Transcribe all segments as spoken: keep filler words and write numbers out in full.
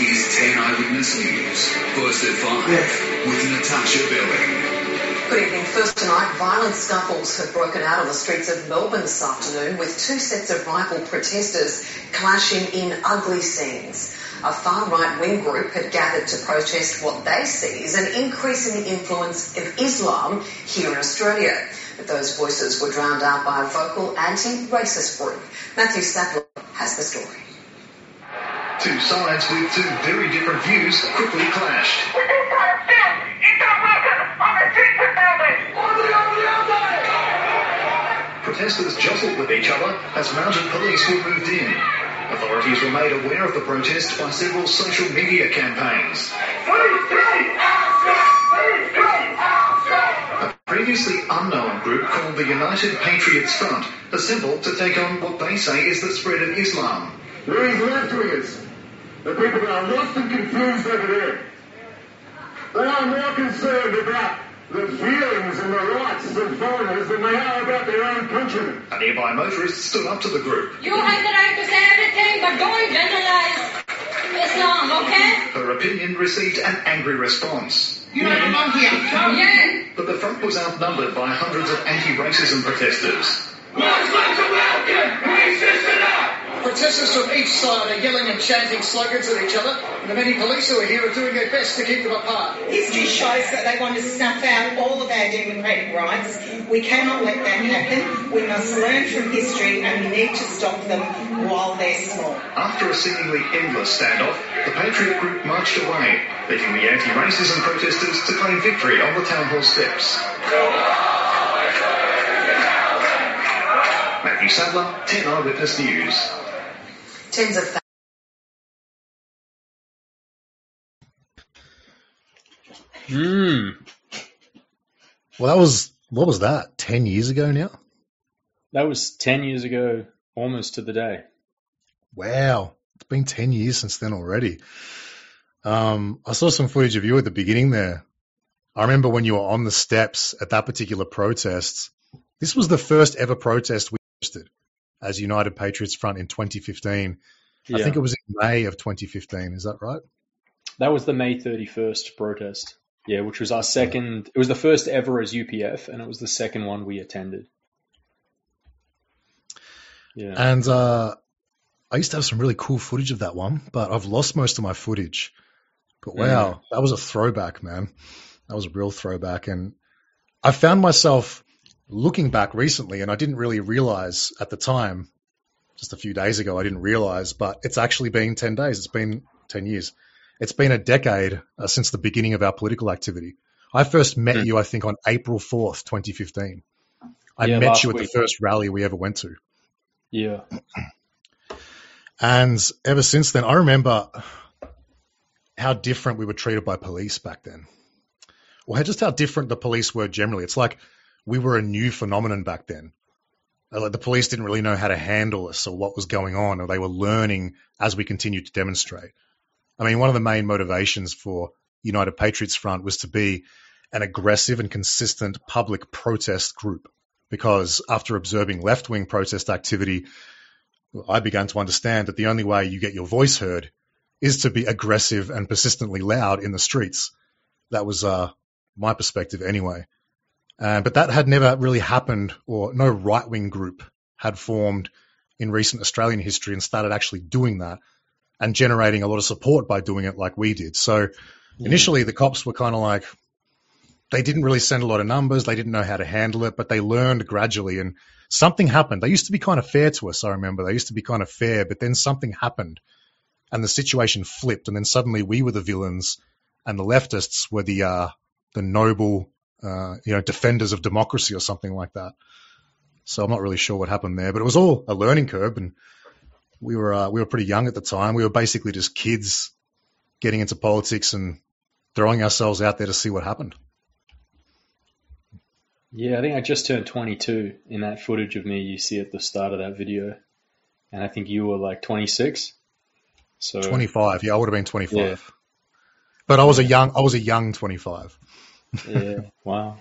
is ten Eyewitness News. First at five with Natasha Belling. Good evening. First tonight, violent scuffles have broken out on the streets of Melbourne this afternoon with two sets of rival protesters clashing in ugly scenes. A far-right wing group had gathered to protest what they see as an increase in the influence of Islam here in Australia. But those voices were drowned out by a vocal anti-racist group. Matthew Sadler has the story. Two sides with two very different views quickly clashed. With this kind of film, it don't work on the streets of Melbourne. Protesters jostled with each other as mounted police were moved in. Authorities were made aware of the protest by several social media campaigns. A previously unknown group called the United Patriots Front assembled to take on what they say is the spread of Islam. These left-wingers, the people that are lost and confused over there, they are more concerned about the feelings and the rights of foreigners than they are about their own countrymen. A nearby motorist stood up to the group. You have the right to say everything, but don't generalize Islam, okay? Her opinion received an angry response. You don't belong here. Yeah. But the front was outnumbered by hundreds of anti-racism protesters. Muslims are welcome. Racists are not. Protesters from each side are yelling and chanting slogans at each other, and the many police who are here are doing their best to keep them apart. History shows that they want to snuff out all of our democratic rights. We cannot let that happen. We must learn from history and we need to stop them while they're small. After a seemingly endless standoff, the Patriot group marched away, leaving the anti-racism protesters to claim victory on the town hall steps. Matthew Sadler, ten Eyewitness News. Tens of Hmm. Well, that was, what was that, ten years ago now? That was ten years ago, almost to the day. Wow. It's been ten years since then already. Um, I saw some footage of you at the beginning there. I remember when you were on the steps at that particular protest. This was the first ever protest we hosted as United Patriots Front in twenty fifteen. Yeah. I think it was in May of twenty fifteen. Is that right? That was the May thirty-first protest. Yeah, which was our second. It was the first ever as U P F, and it was the second one we attended. Yeah. And uh, I used to have some really cool footage of that one, but I've lost most of my footage. But wow, mm. that was a throwback, man. That was a real throwback. And I found myself looking back recently, and I didn't really realize at the time, just a few days ago, I didn't realize, but it's actually been ten days. It's been ten years. It's been a decade uh, since the beginning of our political activity. I first met mm. you, I think, on April fourth, twenty fifteen. I yeah, met you at week. the first rally we ever went to. Yeah. And ever since then, I remember how different we were treated by police back then. Or just how different the police were generally. It's like we were a new phenomenon back then. Like the police didn't really know how to handle us or what was going on, or they were learning as we continued to demonstrate. I mean, one of the main motivations for United Patriots Front was to be an aggressive and consistent public protest group, because after observing left-wing protest activity, I began to understand that the only way you get your voice heard is to be aggressive and persistently loud in the streets. That was uh, my perspective anyway. Uh, but that had never really happened, or no right-wing group had formed in recent Australian history and started actually doing that and generating a lot of support by doing it like we did. So yeah. Initially the cops were kind of like, they didn't really send a lot of numbers. They didn't know how to handle it, but they learned gradually, and something happened. They used to be kind of fair to us, I remember. They used to be kind of fair, but then something happened and the situation flipped, and then suddenly we were the villains and the leftists were the uh, the noble uh, you know, defenders of democracy or something like that. So I'm not really sure what happened there, but it was all a learning curve, and we were uh, we were pretty young at the time. We were basically just kids getting into politics and throwing ourselves out there to see what happened. Yeah, I think I just turned twenty-two in that footage of me you see at the start of that video. And I think you were like twenty-six. So twenty-five, yeah, I would have been twenty-five. Yeah. But I was a young I was a young twenty-five. Yeah, wow.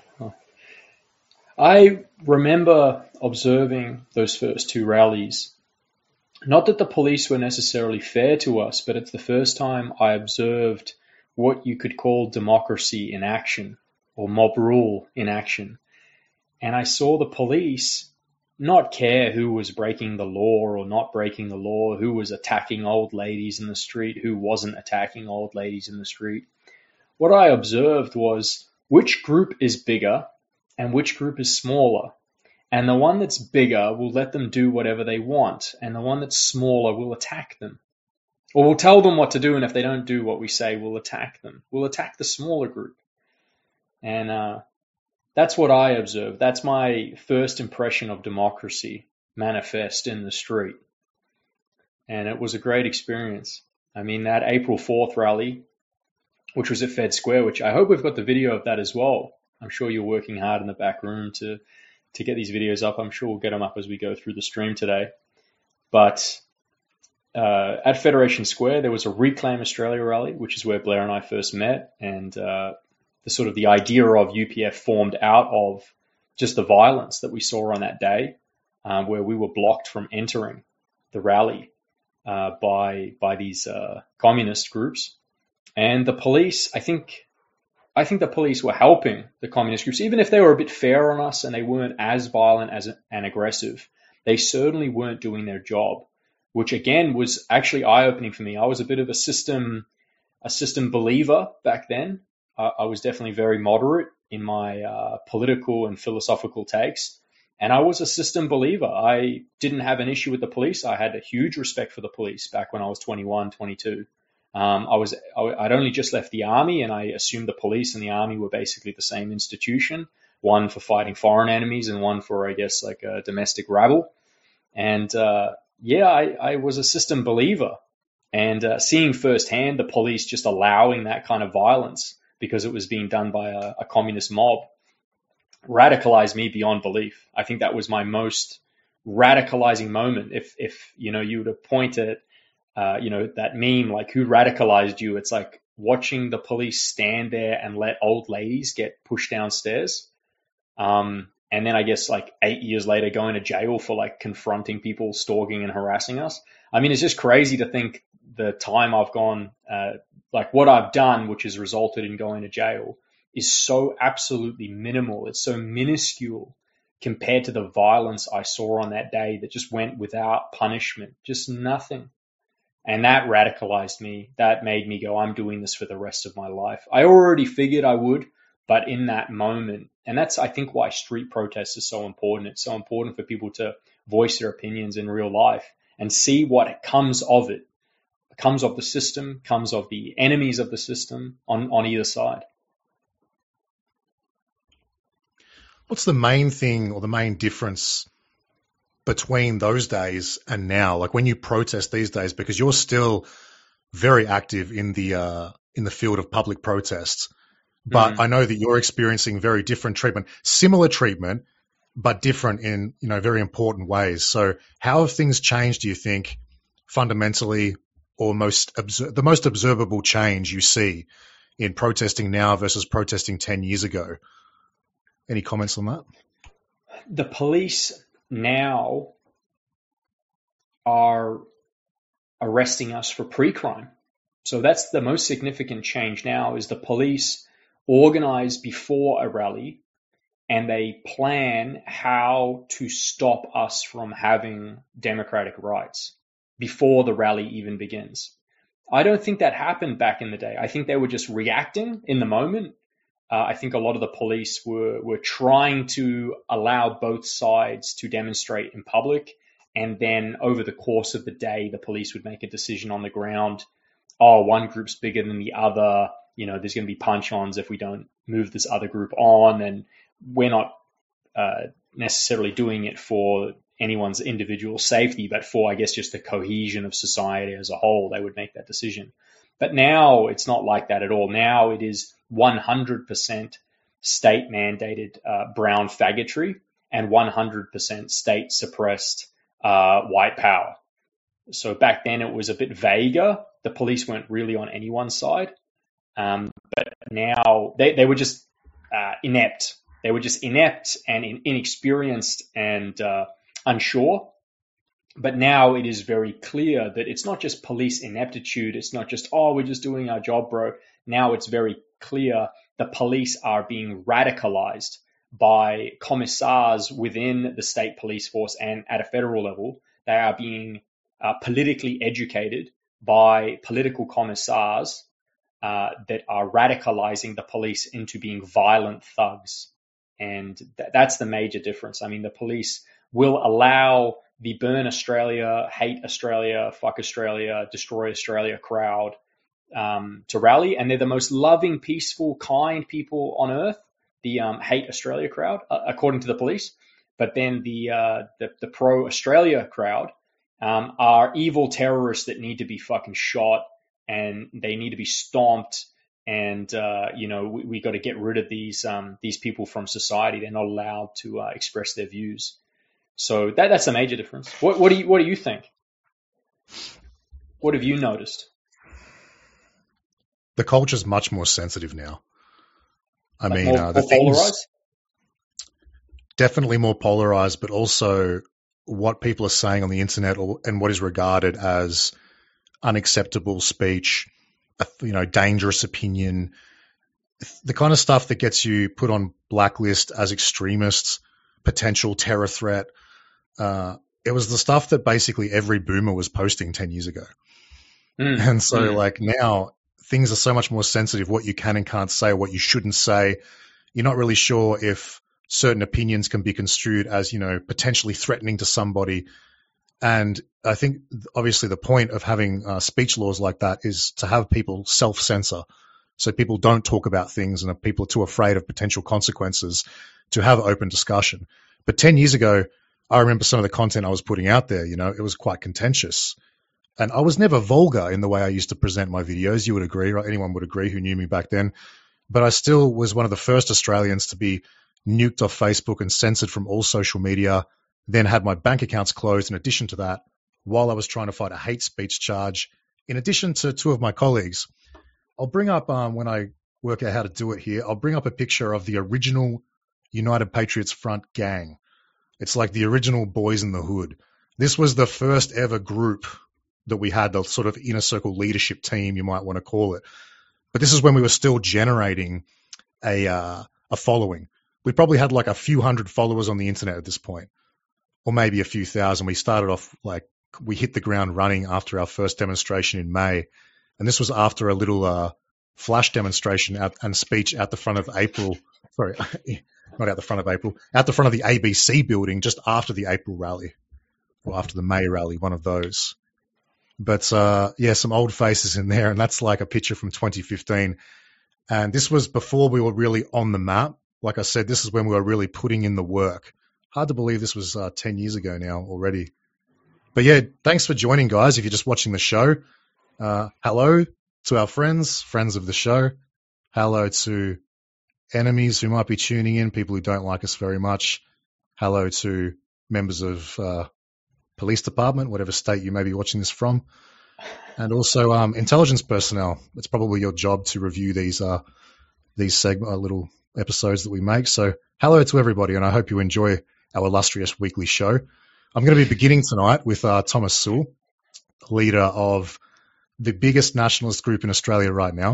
I remember observing those first two rallies not that the police were necessarily fair to us, but it's the first time I observed what you could call democracy in action or mob rule in action. And I saw the police not care who was breaking the law or not breaking the law, who was attacking old ladies in the street, who wasn't attacking old ladies in the street. What I observed was which group is bigger and which group is smaller. And the one that's bigger will let them do whatever they want, and the one that's smaller will attack them. Or we'll tell them what to do, and if they don't do what we say, we'll attack them. We'll attack the smaller group. And uh, that's what I observed. That's my first impression of democracy manifest in the street. And it was a great experience. I mean, that April fourth rally, which was at Fed Square, which I hope we've got the video of that as well. I'm sure you're working hard in the back room to, to get these videos up. I'm sure we'll get them up as we go through the stream today. But uh, at Federation Square, there was a Reclaim Australia rally, which is where Blair and I first met. And uh, the sort of the idea of U P F formed out of just the violence that we saw on that day, um, where we were blocked from entering the rally uh, by by these uh, communist groups. And the police, I think, I think the police were helping the communist groups, even if they were a bit fair on us and they weren't as violent as and aggressive. They certainly weren't doing their job, which again was actually eye-opening for me. I was a bit of a system, a system believer back then. Uh, I was definitely very moderate in my uh, political and philosophical takes, and I was a system believer. I didn't have an issue with the police. I had a huge respect for the police back when I was twenty-one, twenty-two. Um, I was, I'd only just left the army, and I assumed the police and the army were basically the same institution, one for fighting foreign enemies and one for, I guess, like a domestic rabble. And, uh, yeah, I, I was a system believer, and, uh, seeing firsthand the police just allowing that kind of violence because it was being done by a, a communist mob radicalized me beyond belief. I think that was my most radicalizing moment. If, if, you know, you would have pointed Uh, you know, that meme, like, who radicalized you? It's like watching the police stand there and let old ladies get pushed downstairs. Um, and then I guess like eight years later, going to jail for like confronting people, stalking and harassing us. I mean, it's just crazy to think the time I've gone, uh, like what I've done, which has resulted in going to jail, is so absolutely minimal. It's so minuscule compared to the violence I saw on that day that just went without punishment, just nothing. And that radicalized me. That made me go, I'm doing this for the rest of my life. I already figured I would, but in that moment, and that's, I think, why street protests is so important. It's so important for people to voice their opinions in real life and see what comes of it. It comes of the system, comes of the enemies of the system on, on either side. What's the main thing or the main difference between those days and now? Like when you protest these days, because you're still very active in the uh, in the field of public protests, but mm-hmm. I know that you're experiencing very different treatment, similar treatment, but different in, you know, very important ways. So how have things changed, do you think, fundamentally, or most obser- the most observable change you see in protesting now versus protesting ten years ago? Any comments on that? The police now are arresting us for pre-crime. So that's the most significant change now, is the police organize before a rally and they plan how to stop us from having democratic rights before the rally even begins. I don't think that happened back in the day. I think they were just reacting in the moment. Uh, I think a lot of the police were, were trying to allow both sides to demonstrate in public. And then over the course of the day, the police would make a decision on the ground. Oh, one group's bigger than the other. You know, there's going to be punch-ons if we don't move this other group on. And we're not uh, necessarily doing it for anyone's individual safety, but for, I guess, just the cohesion of society as a whole. They would make that decision. But now it's not like that at all. Now it is one hundred percent state mandated uh, brown faggotry and one hundred percent state suppressed uh, white power. So back then it was a bit vaguer. The police weren't really on anyone's side. Um, but now they, they were just uh, inept. They were just inept and in, inexperienced and uh, unsure. but now it is very clear that it's not just police ineptitude. It's not just, oh, we're just doing our job, bro. Now it's very clear the police are being radicalized by commissars within the state police force and at a federal level. They are being uh, politically educated by political commissars uh, that are radicalizing the police into being violent thugs. And th- that's the major difference. I mean, the police will allow the burn Australia, hate Australia, fuck Australia, destroy Australia crowd um, to rally. And they're the most loving, peaceful, kind people on earth, the um, hate Australia crowd, uh, according to the police. But then the, uh, the, the pro-Australia crowd um, are evil terrorists that need to be fucking shot, and they need to be stomped. And, uh, you know, we, we got to get rid of these um, these people from society. They're not allowed to uh, express their views. So that that's a major difference. What, what do you what do you think? What have you noticed? The culture's much more sensitive now. I like mean, more, uh, the more things polarized? Definitely more polarized, but also what people are saying on the internet, or, and what is regarded as unacceptable speech, you know, dangerous opinion, the kind of stuff that gets you put on blacklist as extremists, potential terror threat. Uh, it was the stuff that basically every boomer was posting ten years ago. Mm. And so mm. like now things are so much more sensitive, what you can and can't say, what you shouldn't say. You're not really sure if certain opinions can be construed as, you know, potentially threatening to somebody. And I think obviously the point of having uh, speech laws like that is to have people self-censor, so people don't talk about things and people are too afraid of potential consequences to have open discussion. But ten years ago, I remember some of the content I was putting out there, you know, it was quite contentious. And I was never vulgar in the way I used to present my videos. You would agree, right? Anyone would agree who knew me back then. But I still was one of the first Australians to be nuked off Facebook and censored from all social media, then had my bank accounts closed in addition to that, while I was trying to fight a hate speech charge, in addition to two of my colleagues. I'll bring up, um, when I work out how to do it here, I'll bring up a picture of the original United Patriots Front gang. It's like the original Boys in the Hood. This was the first ever group that we had, the sort of inner circle leadership team, you might want to call it. But this is when we were still generating a uh, a following. We probably had like a few hundred followers on the internet at this point, or maybe a few thousand. We started off like, we hit the ground running after our first demonstration in May. And this was after a little uh, flash demonstration at, and speech at the front of April, sorry, not at the front of April, at the front of the A B C building just after the April rally, or after the May rally, one of those. But uh, yeah, some old faces in there, and that's like a picture from twenty fifteen. And this was before we were really on the map. Like I said, this is when we were really putting in the work. Hard to believe this was uh, ten years ago now already. But yeah, thanks for joining, guys. If you're just watching the show, uh, hello to our friends, friends of the show. Hello to enemies who might be tuning in, people who don't like us very much. Hello to members of uh, police department, whatever state you may be watching this from. And also um, intelligence personnel. It's probably your job to review these uh, these segment, uh, little episodes that we make. So hello to everybody, and I hope you enjoy our illustrious weekly show. I'm going to be beginning tonight with uh, Thomas Sewell, leader of the biggest nationalist group in Australia right now.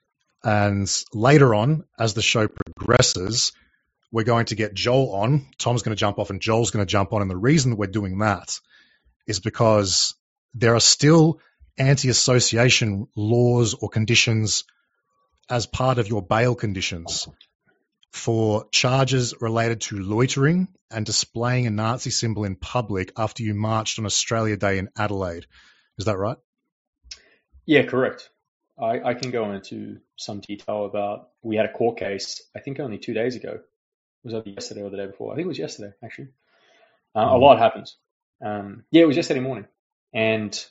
And later on, as the show progresses, we're going to get Joel on. Tom's going to jump off and Joel's going to jump on. And the reason that we're doing that is because there are still anti-association laws or conditions as part of your bail conditions for charges related to loitering and displaying a Nazi symbol in public after you marched on Australia Day in Adelaide. Is that right? Yeah, correct. I, I can go into some detail about, we had a court case, I think only two days ago. Was that yesterday or the day before? I think it was yesterday, actually. Uh, mm. A lot happens. Um, yeah, it was yesterday morning. And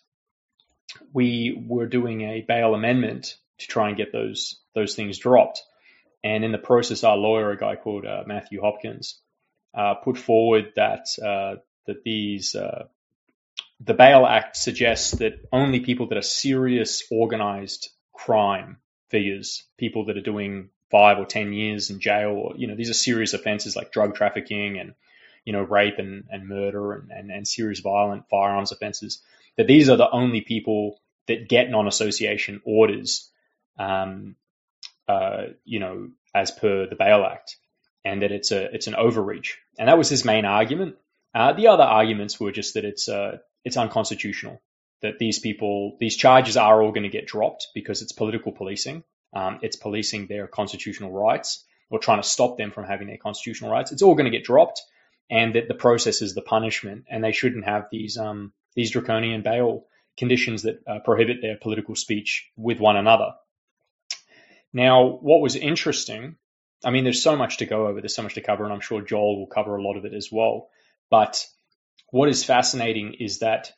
we were doing a bail amendment to try and get those those things dropped. And in the process, our lawyer, a guy called uh, Matthew Hopkins, uh, put forward that uh, that these uh, the Bail Act suggests that only people that are serious organized crime figures, people that are doing five or ten years in jail, or you know, these are serious offenses like drug trafficking and you know, rape and, and murder and, and, and serious violent firearms offenses, that these are the only people that get non-association orders, um, uh, you know, as per the Bail Act, and that it's a it's an overreach. And that was his main argument. Uh, the other arguments were just that it's uh, it's unconstitutional, that these people, these charges are all going to get dropped because it's political policing. Um, it's policing their constitutional rights or trying to stop them from having their constitutional rights. It's all going to get dropped, and that the process is the punishment, and they shouldn't have these um, these draconian bail conditions that uh, prohibit their political speech with one another. Now, what was interesting, I mean, there's so much to go over, there's so much to cover, and I'm sure Joel will cover a lot of it as well. But what is fascinating is that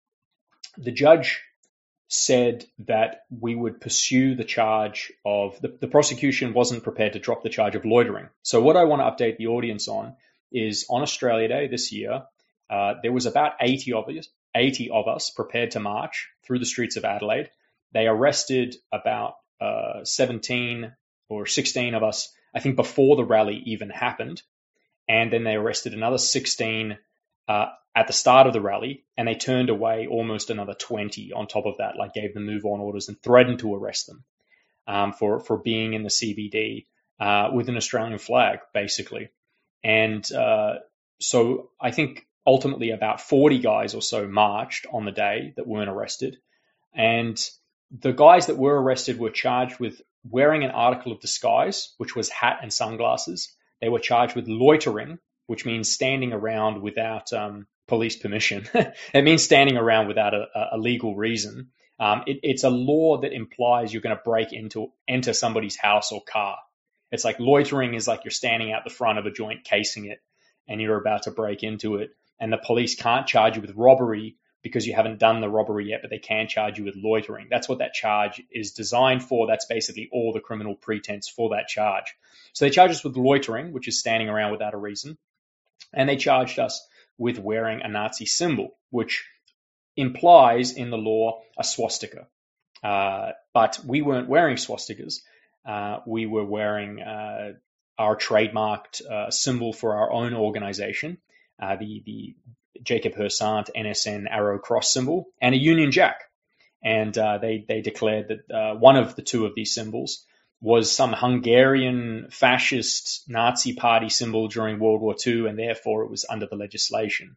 the judge said that we would pursue the charge of, the, the prosecution wasn't prepared to drop the charge of loitering. So what I want to update the audience on is on Australia Day this year, uh, there was about eighty of us, eighty of us prepared to march through the streets of Adelaide. They arrested about uh, seventeen or sixteen of us, I think, before the rally even happened. And then they arrested another sixteen uh, at the start of the rally, and they turned away almost another twenty on top of that, like gave them move on orders and threatened to arrest them um, for, for being in the C B D uh, with an Australian flag, basically. And uh, so I think ultimately about forty guys or so marched on the day that weren't arrested. And the guys that were arrested were charged with wearing an article of disguise, which was hat and sunglasses. They were charged with loitering, which means standing around without um, police permission. It means standing around without a, a legal reason. Um, it, it's a law that implies you're going to break into enter somebody's house or car. It's like loitering is like you're standing out the front of a joint casing it and you're about to break into it. And the police can't charge you with robbery because you haven't done the robbery yet, but they can charge you with loitering. That's what that charge is designed for. That's basically all the criminal pretense for that charge. So they charged us with loitering, which is standing around without a reason. And they charged us with wearing a Nazi symbol, which implies in the law a swastika. Uh, but we weren't wearing swastikas. Uh, we were wearing uh, our trademarked uh, symbol for our own organization, uh, the, the Jacob Hersant N S N arrow cross symbol, and a Union Jack. And uh, they, they declared that uh, one of the two of these symbols was some Hungarian fascist Nazi party symbol during World War Two, and therefore it was under the legislation.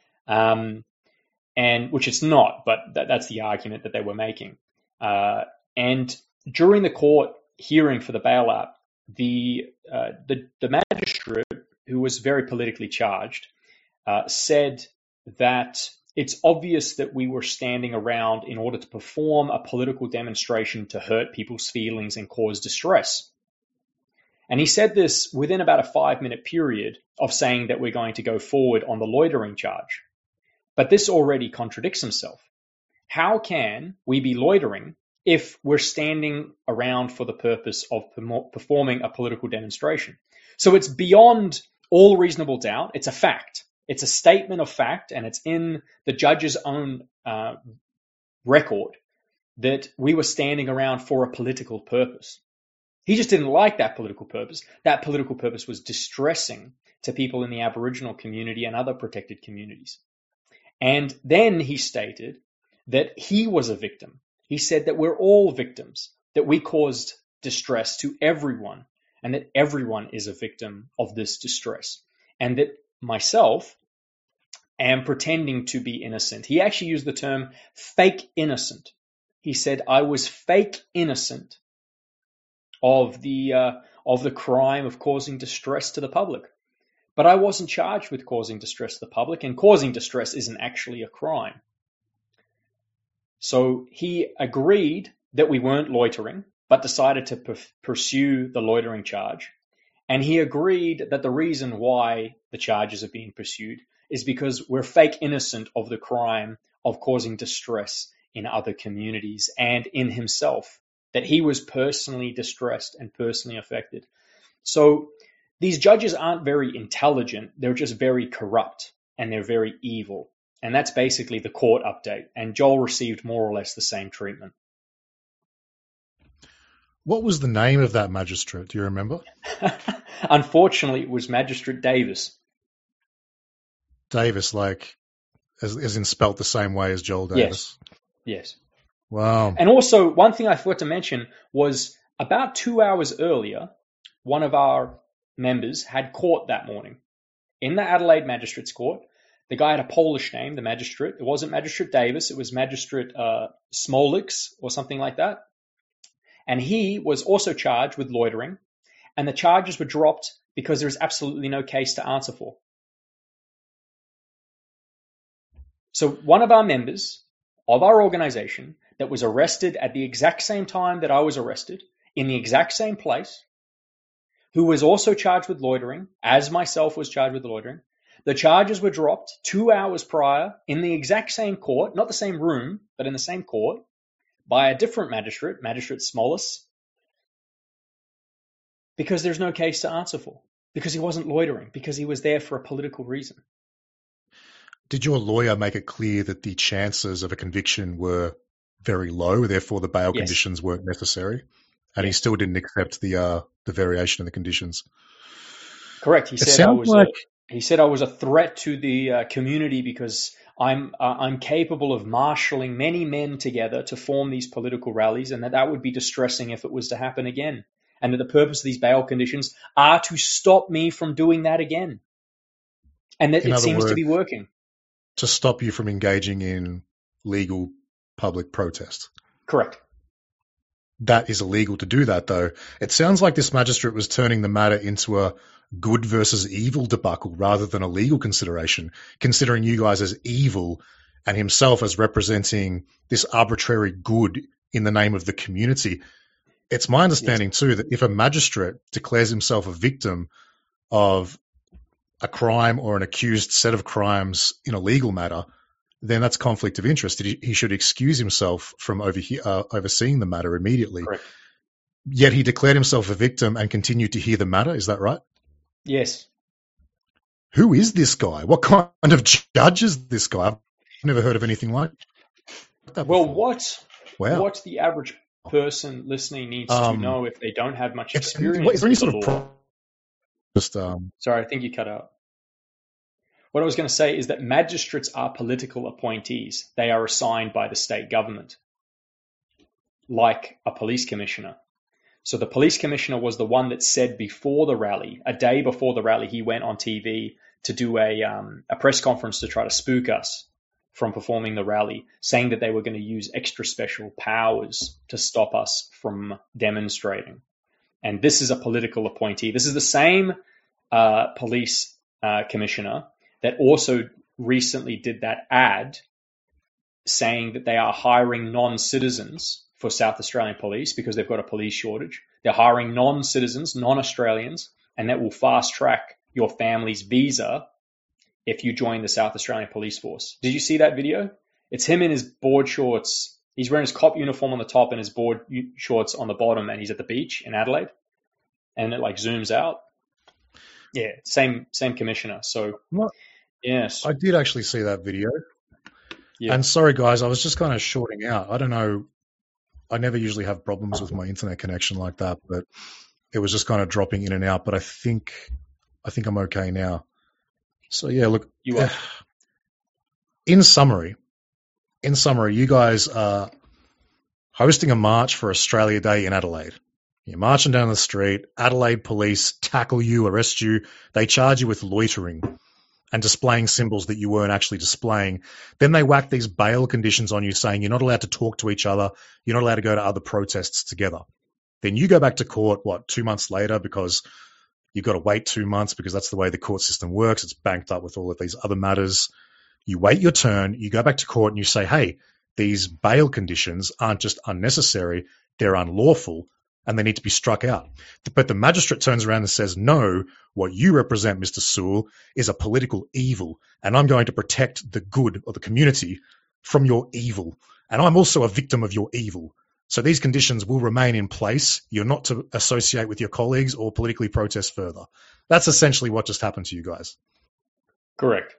Um, and which it's not, but that, that's the argument that they were making. Uh, and during the court hearing for the bailout, the, uh, the, the magistrate, who was very politically charged, uh, said that it's obvious that we were standing around in order to perform a political demonstration to hurt people's feelings and cause distress. And he said this within about a five-minute period of saying that we're going to go forward on the loitering charge. But this already contradicts himself. How can we be loitering if we're standing around for the purpose of performing a political demonstration? So it's beyond all reasonable doubt. It's a fact. It's a statement of fact, and it's in the judge's own uh, record that we were standing around for a political purpose. He just didn't like that political purpose. That political purpose was distressing to people in the Aboriginal community and other protected communities. And then he stated that he was a victim. He said that we're all victims, that we caused distress to everyone, and that everyone is a victim of this distress, and that myself am pretending to be innocent. He actually used the term fake innocent. He said I was fake innocent of the uh, of the crime of causing distress to the public. But I wasn't charged with causing distress to the public, and causing distress isn't actually a crime. So he agreed that we weren't loitering, but decided to p- pursue the loitering charge. And he agreed that the reason why the charges are being pursued is because we're fake innocent of the crime of causing distress in other communities and in himself, that he was personally distressed and personally affected. So these judges aren't very intelligent. They're just very corrupt, and they're very evil. And that's basically the court update. And Joel received more or less the same treatment. What was the name of that magistrate? Do you remember? Unfortunately, it was Magistrate Davis. Davis, like, as, as in spelt the same way as Joel Davis? Yes. Yes. Wow. And also, one thing I forgot to mention was about two hours earlier, one of our members had court that morning in the Adelaide Magistrates Court. The guy had a Polish name, the magistrate. It wasn't Magistrate Davis. It was Magistrate uh, Smolix or something like that. And he was also charged with loitering. And the charges were dropped because there was absolutely no case to answer for. So one of our members of our organization that was arrested at the exact same time that I was arrested, in the exact same place, who was also charged with loitering, as myself was charged with loitering, the charges were dropped two hours prior in the exact same court, not the same room, but in the same court, by a different magistrate, Magistrate Smollis, because there's no case to answer for, because he wasn't loitering, because he was there for a political reason. Did your lawyer make it clear that the chances of a conviction were very low, therefore the bail Yes. conditions weren't necessary? And he Yes. still didn't accept the uh, the variation in the conditions? Correct. He It said I sounds was like a, he said I was a threat to the uh, community because I'm uh, I'm capable of marshalling many men together to form these political rallies, and that that would be distressing if it was to happen again. And that the purpose of these bail conditions are to stop me from doing that again. And that In it other seems to words- be working. to stop you from engaging in legal public protest. Correct. That is illegal to do that, though. It sounds like this magistrate was turning the matter into a good versus evil debacle rather than a legal consideration, considering you guys as evil and himself as representing this arbitrary good in the name of the community. It's my understanding, yes. too, that if a magistrate declares himself a victim of a crime or an accused set of crimes in a legal matter, then that's conflict of interest. He, he should excuse himself from over, uh, overseeing the matter immediately. Correct. Yet he declared himself a victim and continued to hear the matter. Is that right? Yes. Who is this guy? What kind of judge is this guy? I've never heard of anything like that Well, before. what Wow. what the average person listening needs Um, to know if they don't have much It's, experience what, is there any with sort the of law. pro- just um, Sorry, I think you cut out. What I was going to say is that magistrates are political appointees. They are assigned by the state government, like a police commissioner. So the police commissioner was the one that said before the rally, a day before the rally, he went on T V to do a um, a press conference to try to spook us from performing the rally, saying that they were going to use extra special powers to stop us from demonstrating. And this is a political appointee. This is the same uh, police uh, commissioner that also recently did that ad saying that they are hiring non-citizens for South Australian police because they've got a police shortage. They're hiring non-citizens, non-Australians, and that will fast-track your family's visa if you join the South Australian Police Force. Did you see that video? It's him in his board shorts. He's wearing his cop uniform on the top and his board shorts on the bottom, and he's at the beach in Adelaide. And it like zooms out. Yeah, same same commissioner. So, What? yes. I did actually see that video. Yeah. And sorry, guys, I was just kind of shorting out. I don't know. I never usually have problems with my internet connection like that, but it was just kind of dropping in and out. But I think I think I'm okay now. So yeah, look. You are. In summary, in summary, you guys are hosting a march for Australia Day in Adelaide. You're marching down the street. Adelaide police tackle you, arrest you. They charge you with loitering and displaying symbols that you weren't actually displaying. Then they whack these bail conditions on you saying you're not allowed to talk to each other. You're not allowed to go to other protests together. Then you go back to court, what, two months later because you've got to wait two months because that's the way the court system works. It's banked up with all of these other matters. You wait your turn. You go back to court and you say, hey, these bail conditions aren't just unnecessary. They're unlawful. And they need to be struck out. But the magistrate turns around and says, no, what you represent, Mister Sewell, is a political evil, and I'm going to protect the good of the community from your evil. And I'm also a victim of your evil. So these conditions will remain in place. You're not to associate with your colleagues or politically protest further. That's essentially what just happened to you guys. Correct.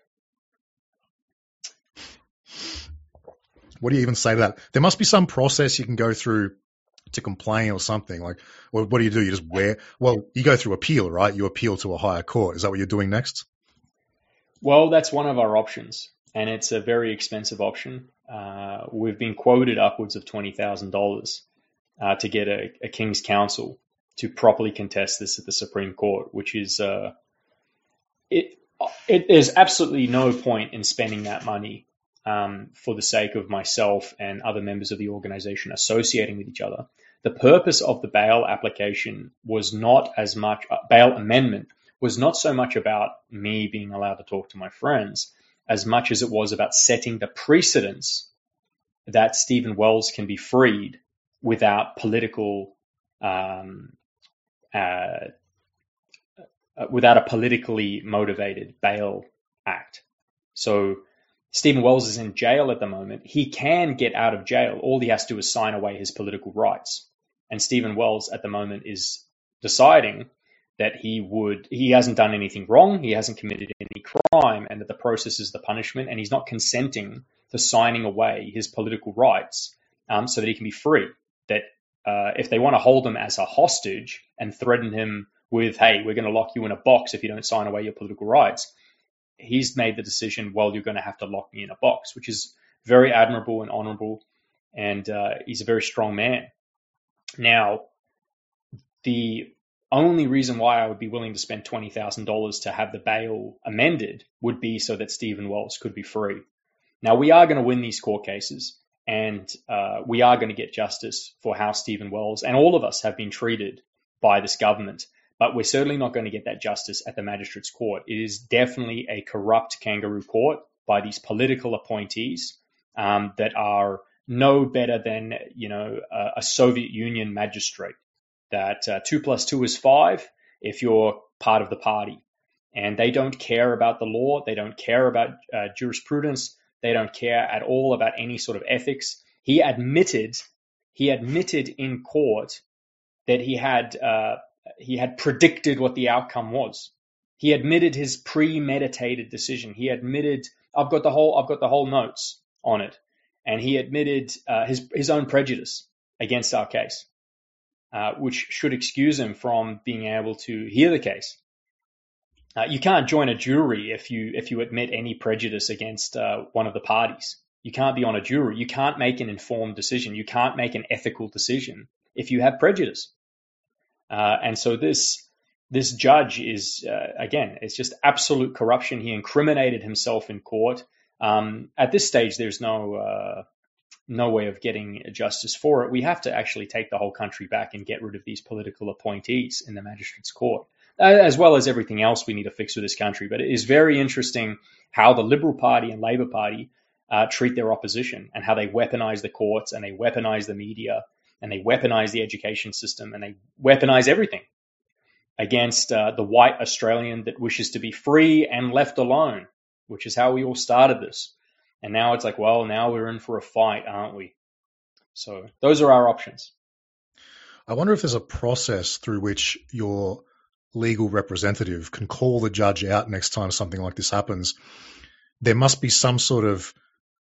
What do you even say to that? There must be some process you can go through to complain or something. Like, well, what do you do? You just wear, well, you go through appeal, right? You appeal to a higher court. Is that what you're doing next? Well, that's one of our options, and it's a very expensive option. Uh, we've been quoted upwards of twenty thousand dollars uh, to get a, a King's Counsel to properly contest this at the Supreme Court, which is uh, it, it. There's absolutely no point in spending that money um, for the sake of myself and other members of the organization associating with each other. The purpose of the bail application was not as much uh, bail amendment was not so much about me being allowed to talk to my friends as much as it was about setting the precedence that Stephen Wells can be freed without political, um, uh, without a politically motivated bail act. So Stephen Wells is in jail at the moment. He can get out of jail. All he has to do is sign away his political rights. And Stephen Wells at the moment is deciding that he would, he hasn't done anything wrong, he hasn't committed any crime, and that the process is the punishment, and he's not consenting to signing away his political rights um, so that he can be free. That uh, if they want to hold him as a hostage and threaten him with, hey, we're going to lock you in a box if you don't sign away your political rights, he's made the decision, well, you're going to have to lock me in a box, which is very admirable and honorable, and uh, he's a very strong man. Now, the only reason why I would be willing to spend twenty thousand dollars to have the bail amended would be so that Stephen Wells could be free. Now, we are going to win these court cases, and uh, we are going to get justice for how Stephen Wells and all of us have been treated by this government, but we're certainly not going to get that justice at the magistrate's court. It is definitely a corrupt kangaroo court by these political appointees um, that are no better than, you know, a, a Soviet Union magistrate. That uh, two plus two is five if you're part of the party. And they don't care about the law. They don't care about uh, jurisprudence. They don't care at all about any sort of ethics. He admitted, he admitted in court that he had uh, he had predicted what the outcome was. He admitted his premeditated decision. He admitted, I've got the whole, I've got the whole notes on it, and he admitted uh, his his own prejudice against our case. Uh, which should excuse him from being able to hear the case. Uh, you can't join a jury if you if you admit any prejudice against uh, one of the parties. You can't be on a jury. You can't make an informed decision. You can't make an ethical decision if you have prejudice. Uh, and so this this judge is, uh, again, it's just absolute corruption. He incriminated himself in court. Um, at this stage, there's no... Uh, no way of getting justice for it. We have to actually take the whole country back and get rid of these political appointees in the magistrate's court, as well as everything else we need to fix with this country. But it is very interesting how the Liberal Party and Labor Party uh, treat their opposition, and how they weaponize the courts, and they weaponize the media, and they weaponize the education system, and they weaponize everything against uh, the white Australian that wishes to be free and left alone, which is how we all started this. And now it's like, well, now we're in for a fight, aren't we? So those are our options. I wonder if there's a process through which your legal representative can call the judge out next time something like this happens. There must be some sort of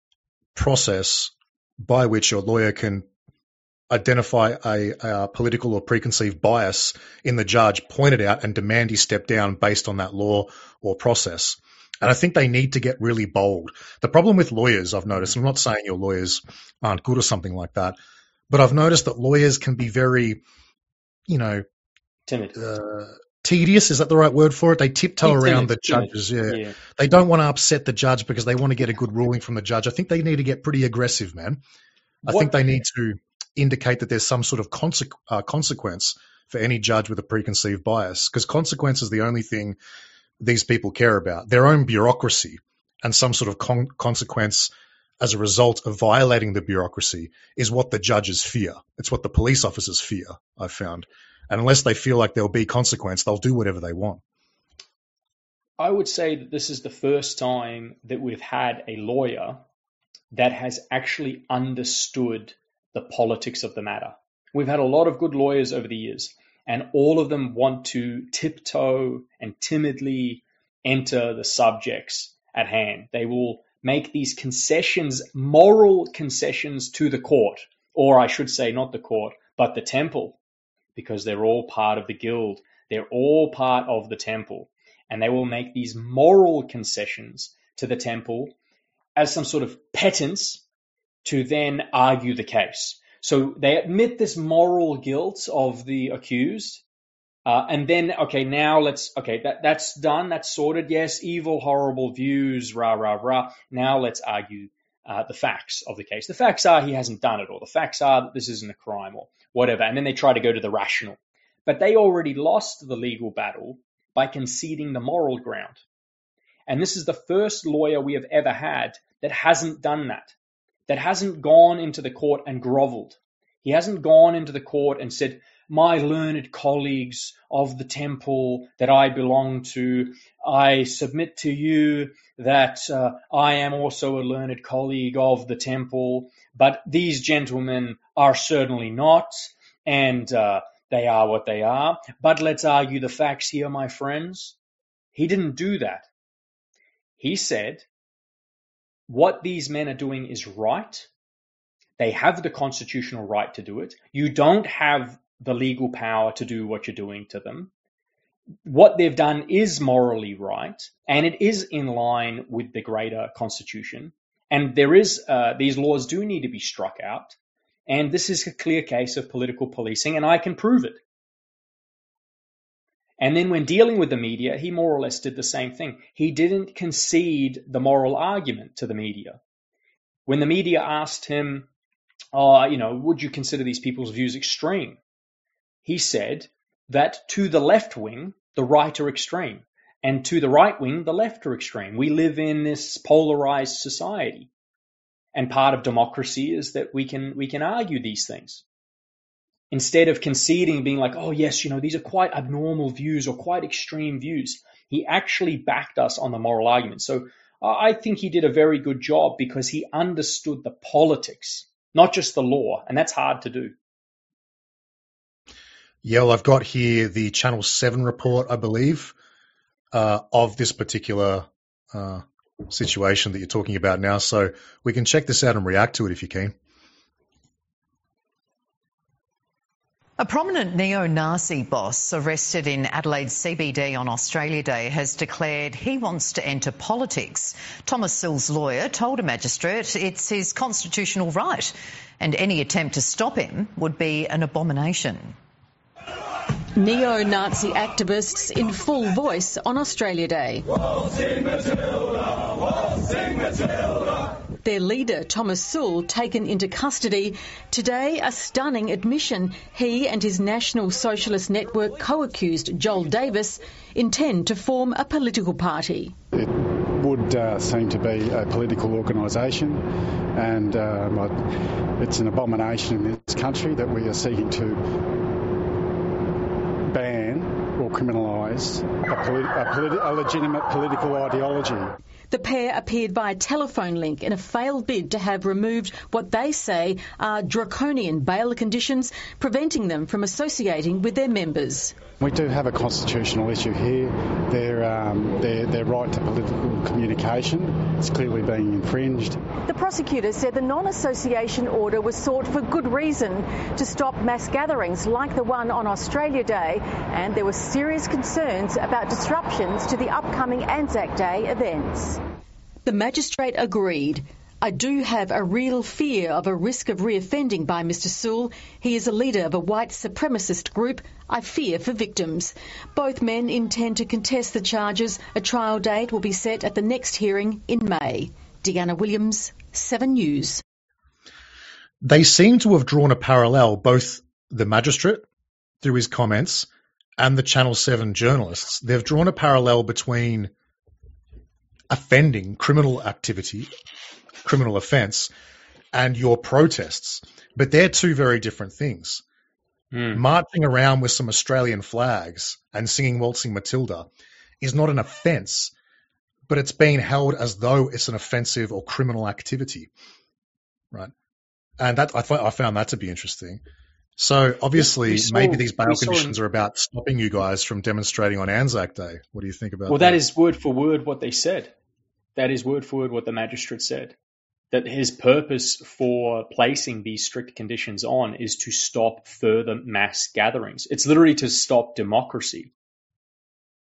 process by which your lawyer can identify a, a political or preconceived bias in the judge, point it out, and demand he step down based on that law or process. And I think they need to get really bold. The problem with lawyers, I've noticed, I'm not saying your lawyers aren't good or something like that, but I've noticed that lawyers can be very, you know, timid. Uh, tedious, is that the right word for it? They tiptoe Timid, around the timid. judges. Yeah. Yeah. They don't want to upset the judge because they want to get a good ruling from the judge. I think they need to get pretty aggressive, man. I What- think they need to indicate that there's some sort of conse- uh, consequence for any judge with a preconceived bias, because consequence is the only thing these people care about. Their own bureaucracy and some sort of con- consequence as a result of violating the bureaucracy is what the judges fear. It's what the police officers fear, I've found. And unless they feel like there'll be consequence, they'll do whatever they want. I would say that this is the first time that we've had a lawyer that has actually understood the politics of the matter. We've had a lot of good lawyers over the years, and all of them want to tiptoe and timidly enter the subjects at hand. They will make these concessions, moral concessions to the court, or I should say not the court, but the temple, because they're all part of the guild. They're all part of the temple. and they will make these moral concessions to the temple as some sort of penance to then argue the case. So they admit this moral guilt of the accused, uh, and then, okay, now let's, okay, that, that's done, that's sorted, yes, evil, horrible views, rah, rah, rah. Now let's argue uh, the facts of the case. The facts are he hasn't done it, or the facts are that this isn't a crime, or whatever, and then they try to go to the rational. But they already lost the legal battle by conceding the moral ground. And this is the first lawyer we have ever had that hasn't done that, that hasn't gone into the court and groveled. He hasn't gone into the court and said, my learned colleagues of the temple that I belong to, I submit to you that uh, I am also a learned colleague of the temple, but these gentlemen are certainly not, and uh, they are what they are. But let's argue the facts here, my friends. He didn't do that. He said, what these men are doing is right. They have the constitutional right to do it. You don't have the legal power to do what you're doing to them. What they've done is morally right, and it is in line with the greater constitution. And there is, uh, these laws do need to be struck out. And this is a clear case of political policing, and I can prove it. And then when dealing with the media, he more or less did the same thing. He didn't concede the moral argument to the media. When the media asked him, oh, you know, would you consider these people's views extreme? He said that to the left wing, the right are extreme, and to the right wing, the left are extreme. We live in this polarized society. And part of democracy is that we can we can argue these things. Instead of conceding, being like, oh, yes, you know, these are quite abnormal views or quite extreme views, he actually backed us on the moral argument. So uh, I think he did a very good job because he understood the politics, not just the law, and that's hard to do. Yeah, well, I've got here the Channel seven report, I believe, uh, of this particular uh situation that you're talking about now, so we can check this out and react to it if you can. A prominent neo-Nazi boss arrested in Adelaide C B D on Australia Day has declared he wants to enter politics. Thomas Sill's lawyer told a magistrate it's his constitutional right, and any attempt to stop him would be an abomination. Neo-Nazi activists in full voice on Australia Day. Waltzing Matilda, waltzing Matilda. Their leader, Thomas Sill, taken into custody. Today, a stunning admission. He and his National Socialist Network co-accused Joel Davis intend to form a political party. It would uh, seem to be a political organisation, and uh, it's an abomination in this country that we are seeking to ban or criminalise a, politi- a, politi- a legitimate political ideology. The pair appeared via telephone link in a failed bid to have removed what they say are draconian bail conditions, preventing them from associating with their members. We do have a constitutional issue here. Their, um, their, their right to political communication is clearly being infringed. The prosecutor said the non-association order was sought for good reason, to stop mass gatherings like the one on Australia Day, and there were serious concerns about disruptions to the upcoming Anzac Day events. The magistrate agreed. I do have a real fear of a risk of reoffending by Mister Sewell. He is a leader of a white supremacist group. I fear for victims. Both men intend to contest the charges. A trial date will be set at the next hearing in May. Deanna Williams, Seven News. They seem to have drawn a parallel, both the magistrate, through his comments, and the Channel seven journalists. They've drawn a parallel between offending, criminal activity, criminal offence, and your protests. But they're two very different things. Mm. Marching around with some Australian flags and singing Waltzing Matilda is not an offence, but it's being held as though it's an offensive or criminal activity, right? And that I, th- I found that to be interesting. So obviously, saw, maybe these bail conditions are about stopping you guys from demonstrating on Anzac Day. What do you think about well, that? Well, that is word for word what they said. That is word for word what the magistrate said. That his purpose for placing these strict conditions on is to stop further mass gatherings. It's literally to stop democracy.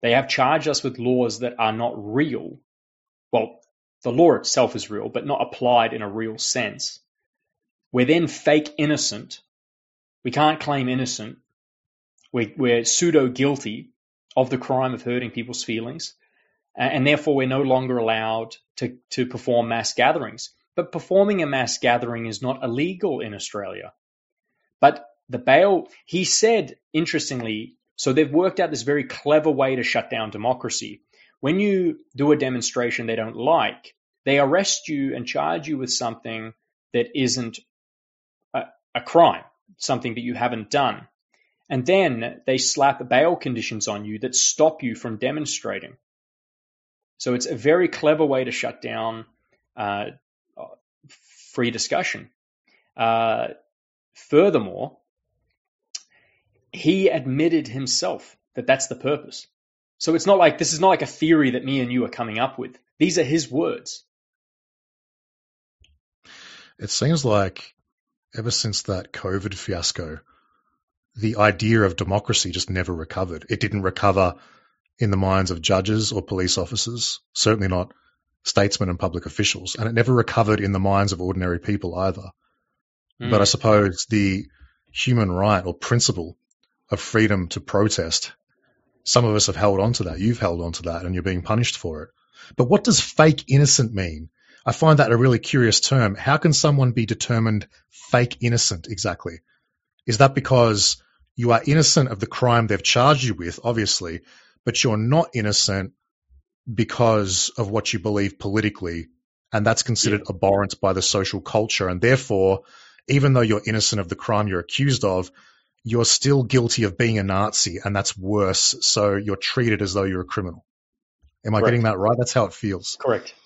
They have charged us with laws that are not real. Well, the law itself is real, but not applied in a real sense. We're then fake innocent. We can't claim innocent. We're, we're pseudo-guilty of the crime of hurting people's feelings. And therefore, we're no longer allowed to, to perform mass gatherings. But performing a mass gathering is not illegal in Australia. But the bail, he said, interestingly, so they've worked out this very clever way to shut down democracy. When you do a demonstration they don't like, they arrest you and charge you with something that isn't a, a crime, something that you haven't done. And then they slap bail conditions on you that stop you from demonstrating. So it's a very clever way to shut down uh, free discussion. Uh, furthermore, he admitted himself that that's the purpose. So it's not like, this is not like a theory that me and you are coming up with. These are his words. It seems like ever since that COVID fiasco, the idea of democracy just never recovered. It didn't recover in the minds of judges or police officers, certainly not statesmen and public officials, and it never recovered in the minds of ordinary people either. Mm. But I suppose the human right or principle of freedom to protest, some of us have held on to that. You've held on to that, and you're being punished for it. But what does fake innocent mean? I find that a really curious term. How can someone be determined fake innocent exactly? Is that because you are innocent of the crime they've charged you with, obviously, but you're not innocent because of what you believe politically, and that's considered yeah. abhorrent by the social culture, and therefore, even though you're innocent of the crime you're accused of, you're still guilty of being a Nazi, and that's worse, so you're treated as though you're a criminal. Am I Correct. Getting that right? That's how it feels. Correct.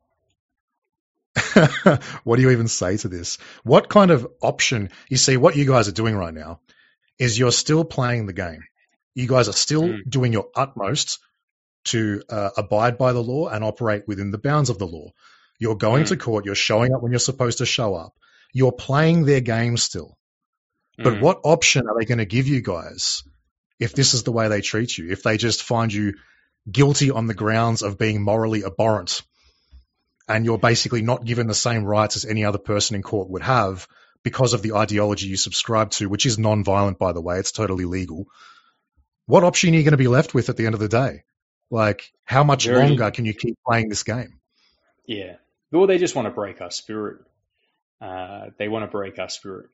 What do you even say to this? What kind of option? You see, what you guys are doing right now is you're still playing the game. You guys are still mm. doing your utmost to uh, abide by the law and operate within the bounds of the law. You're going mm. to court. You're showing up when you're supposed to show up. You're playing their game still. Mm. But what option are they going to give you guys if this is the way they treat you? If they just find you guilty on the grounds of being morally abhorrent, and you're basically not given the same rights as any other person in court would have because of the ideology you subscribe to, which is non-violent, by the way. It's totally legal. What option are you going to be left with at the end of the day? Like, how much Very, longer can you keep playing this game? Yeah. Well, they just want to break our spirit. Uh, they want to break our spirit.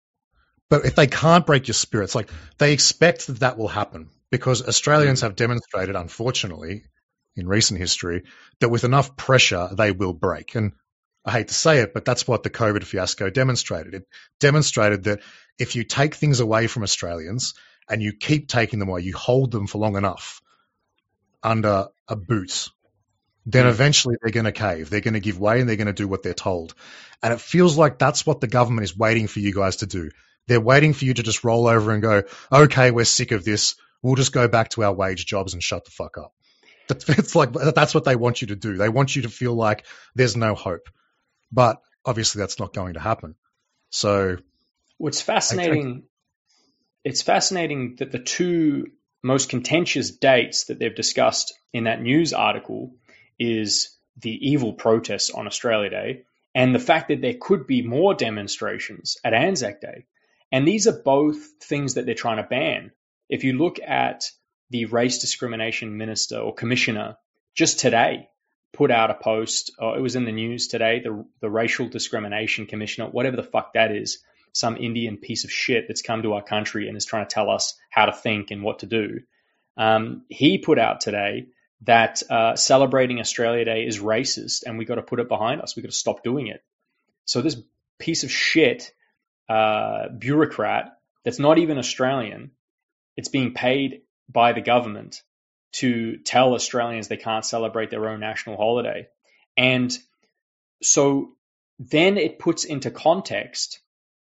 But if they can't break your spirit, it's like they expect that that will happen because Australians mm. have demonstrated, unfortunately, in recent history, that with enough pressure, they will break. And I hate to say it, but that's what the COVID fiasco demonstrated. It demonstrated that if you take things away from Australians and you keep taking them away, you hold them for long enough under a boot, then mm. eventually they're going to cave. They're going to give way and they're going to do what they're told. And it feels like that's what the government is waiting for you guys to do. They're waiting for you to just roll over and go, okay, we're sick of this. We'll just go back to our wage jobs and shut the fuck up. It's like that's what they want you to do. They want you to feel like there's no hope. But obviously that's not going to happen. So what's fascinating, I, I, it's fascinating that the two most contentious dates that they've discussed in that news article is the evil protests on Australia Day and the fact that there could be more demonstrations at Anzac Day. And these are both things that they're trying to ban. If you look at the race discrimination minister or commissioner just today put out a post, or it was in the news today, the, the racial discrimination commissioner, whatever the fuck that is, some Indian piece of shit that's come to our country and is trying to tell us how to think and what to do. Um, he put out today that uh, celebrating Australia Day is racist and we got to put it behind us. We got to stop doing it. So this piece of shit uh, bureaucrat that's not even Australian, it's being paid by the government to tell Australians they can't celebrate their own national holiday. And so then it puts into context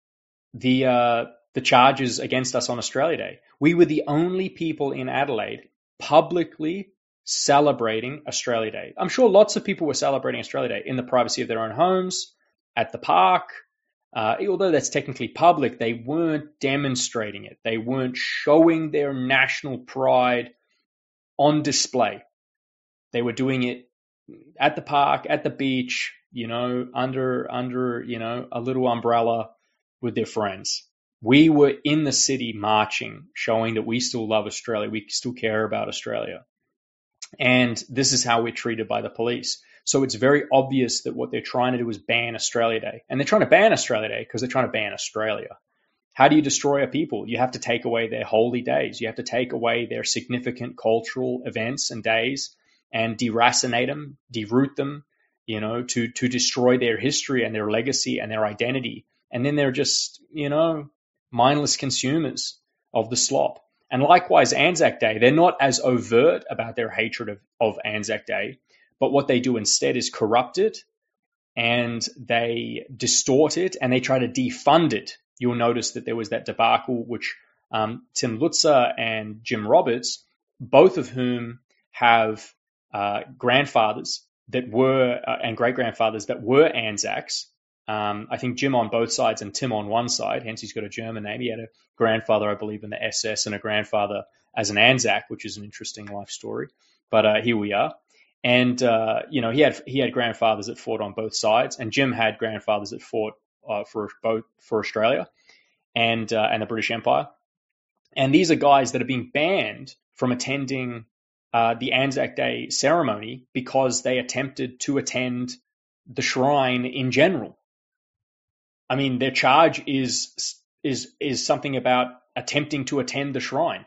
the uh, the charges against us on Australia Day. We were the only people in Adelaide publicly celebrating Australia Day. I'm sure lots of people were celebrating Australia Day in the privacy of their own homes, at the park. Uh, although that's technically public, they weren't demonstrating it. They weren't showing their national pride on display. They were doing it at the park, at the beach, you know, under, under, you know, a little umbrella with their friends. We were in the city marching, showing that we still love Australia. We still care about Australia. And this is how we're treated by the police. So it's very obvious that what they're trying to do is ban Australia Day. And they're trying to ban Australia Day because they're trying to ban Australia. How do you destroy a people? You have to take away their holy days. You have to take away their significant cultural events and days and deracinate them, deroot them, you know, to, to destroy their history and their legacy and their identity. And then they're just, you know, mindless consumers of the slop. And likewise, Anzac Day, they're not as overt about their hatred of, of Anzac Day, but what they do instead is corrupt it and they distort it and they try to defund it. You'll notice that there was that debacle which um, Tim Lutzer and Jim Roberts, both of whom have uh, grandfathers that were uh, and great-grandfathers that were Anzacs. Um, I think Jim on both sides and Tim on one side, hence he's got a German name. He had a grandfather, I believe, in the S S and a grandfather as an Anzac, which is an interesting life story. But uh, here we are. And, uh, you know, he had he had grandfathers that fought on both sides, and Jim had grandfathers that fought uh, for both for Australia and uh, and the British Empire. And these are guys that are being banned from attending uh, the Anzac Day ceremony because they attempted to attend the shrine in general. I mean, their charge is is is something about attempting to attend the shrine.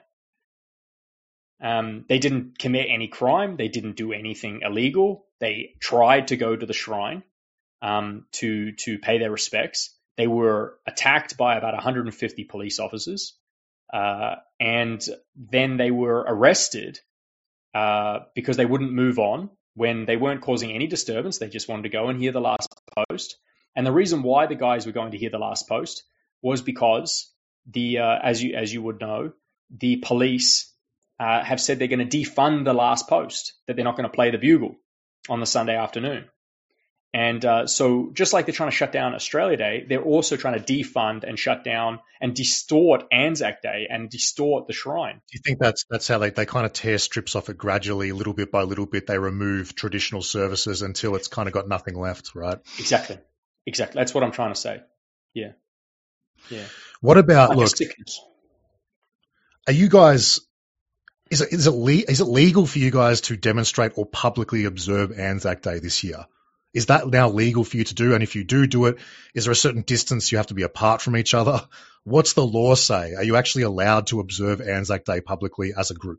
Um, they didn't commit any crime. They didn't do anything illegal. They tried to go to the shrine um, to to pay their respects. They were attacked by about one hundred fifty police officers, uh, and then they were arrested uh, because they wouldn't move on when they weren't causing any disturbance. They just wanted to go and hear the last post. And the reason why the guys were going to hear the last post was because the, uh, as you as you would know, the police uh, have said they're going to defund the last post, that they're not going to play the bugle on the Sunday afternoon. And uh, so just like they're trying to shut down Australia Day, they're also trying to defund and shut down and distort Anzac Day and distort the shrine. Do you think that's that's how they, they kind of tear strips off it gradually, little bit by little bit? They remove traditional services until it's kind of got nothing left, right? Exactly. Exactly. That's what I'm trying to say. Yeah. Yeah. What about, like look, are you guys, is it, is it, le- is it legal for you guys to demonstrate or publicly observe Anzac Day this year? Is that now legal for you to do? And if you do do it, is there a certain distance you have to be apart from each other? What's the law say? Are you actually allowed to observe Anzac Day publicly as a group?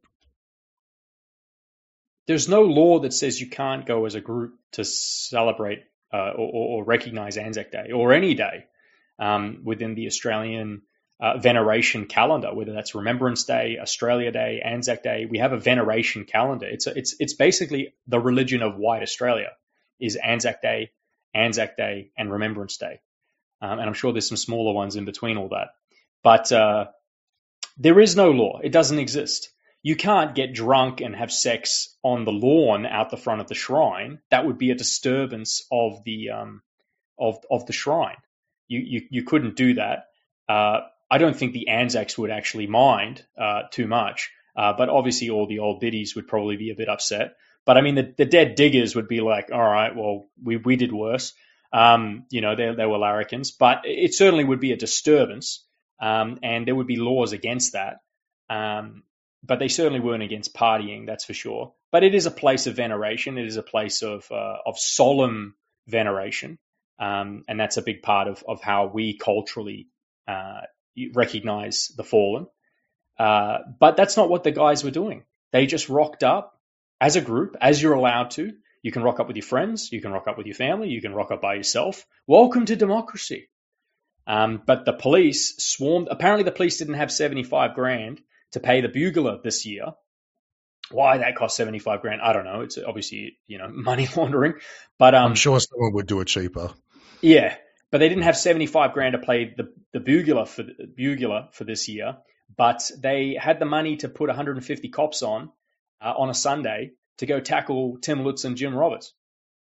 There's no law that says you can't go as a group to celebrate uh, or, or recognize Anzac Day or any day um, within the Australian uh, veneration calendar, whether that's Remembrance Day, Australia Day, Anzac Day. We have a veneration calendar. It's a, it's it's basically the religion of white Australia. Is Anzac Day, Anzac Day, and Remembrance Day. Um, and I'm sure there's some smaller ones in between all that. But uh, there is no law. It doesn't exist. You can't get drunk and have sex on the lawn out the front of the shrine. That would be a disturbance of the um, of of the shrine. You you, you couldn't do that. Uh, I don't think the Anzacs would actually mind uh, too much. Uh, but obviously all the old biddies would probably be a bit upset. But I mean, the, the dead diggers would be like, all right, well, we, we did worse. Um, you know, they, they were larrikins, but it certainly would be a disturbance. Um, and there would be laws against that. Um, but they certainly weren't against partying, that's for sure. But it is a place of veneration. It is a place of, uh, of solemn veneration. Um, and that's a big part of, of how we culturally, uh, recognize the fallen. Uh, but that's not what the guys were doing. They just rocked up. As a group, as you're allowed to. You can rock up with your friends, you can rock up with your family, you can rock up by yourself. Welcome to democracy. Um, but the police swarmed. Apparently the police didn't have seventy-five grand to pay the bugler this year. Why that cost seventy-five grand, I don't know. It's obviously, you know, money laundering. But um, I'm sure someone would do it cheaper. Yeah, but they didn't have seventy-five grand to pay the, the bugler for the bugler for this year. But they had the money to put one hundred fifty cops on. Uh, on a Sunday to go tackle Tim Lutz and Jim Roberts.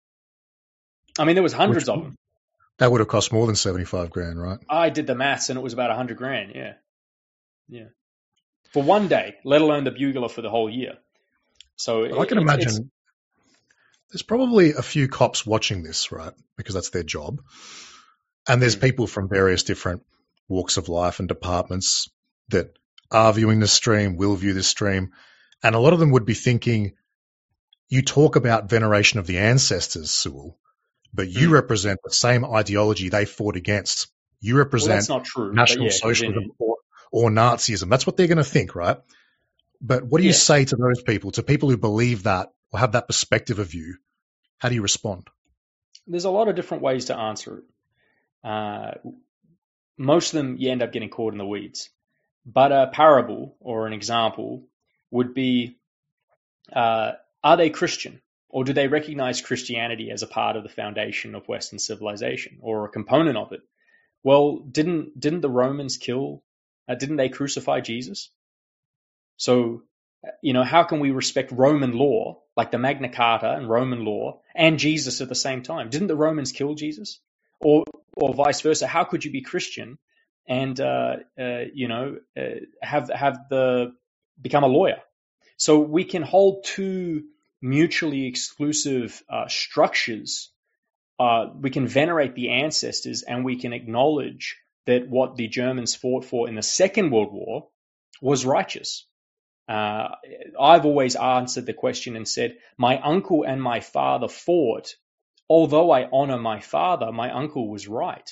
I mean, there was hundreds Which, of them. That would have cost more than seventy-five grand, right? I did the maths and it was about one hundred grand, yeah. Yeah. For one day, let alone the bugler for the whole year. So I can it, imagine it's, there's probably a few cops watching this, right? Because that's their job. And there's people from various different walks of life and departments that are viewing this stream, will view this stream. And a lot of them would be thinking, you talk about veneration of the ancestors, Sewell, but you mm. represent the same ideology they fought against. You represent well, that's not true, National yeah, Socialism or, or Nazism. That's what they're going to think, right? But what do you yeah. say to those people, to people who believe that or have that perspective of you? How do you respond? There's a lot of different ways to answer it. Uh, most of them, you end up getting caught in the weeds. But a parable or an example would be, uh, are they Christian? Or do they recognize Christianity as a part of the foundation of Western civilization or a component of it? Well, didn't didn't the Romans kill, uh, didn't they crucify Jesus? So, you know, how can we respect Roman law, like the Magna Carta and Roman law, and Jesus at the same time? Didn't the Romans kill Jesus? Or or vice versa? How could you be Christian and, uh, uh, you know, uh, have have the become a lawyer? So we can hold two mutually exclusive uh, structures. Uh, we can venerate the ancestors and we can acknowledge that what the Germans fought for in the Second World War was righteous. Uh, I've always answered the question and said, my uncle and my father fought. Although I honor my father, my uncle was right.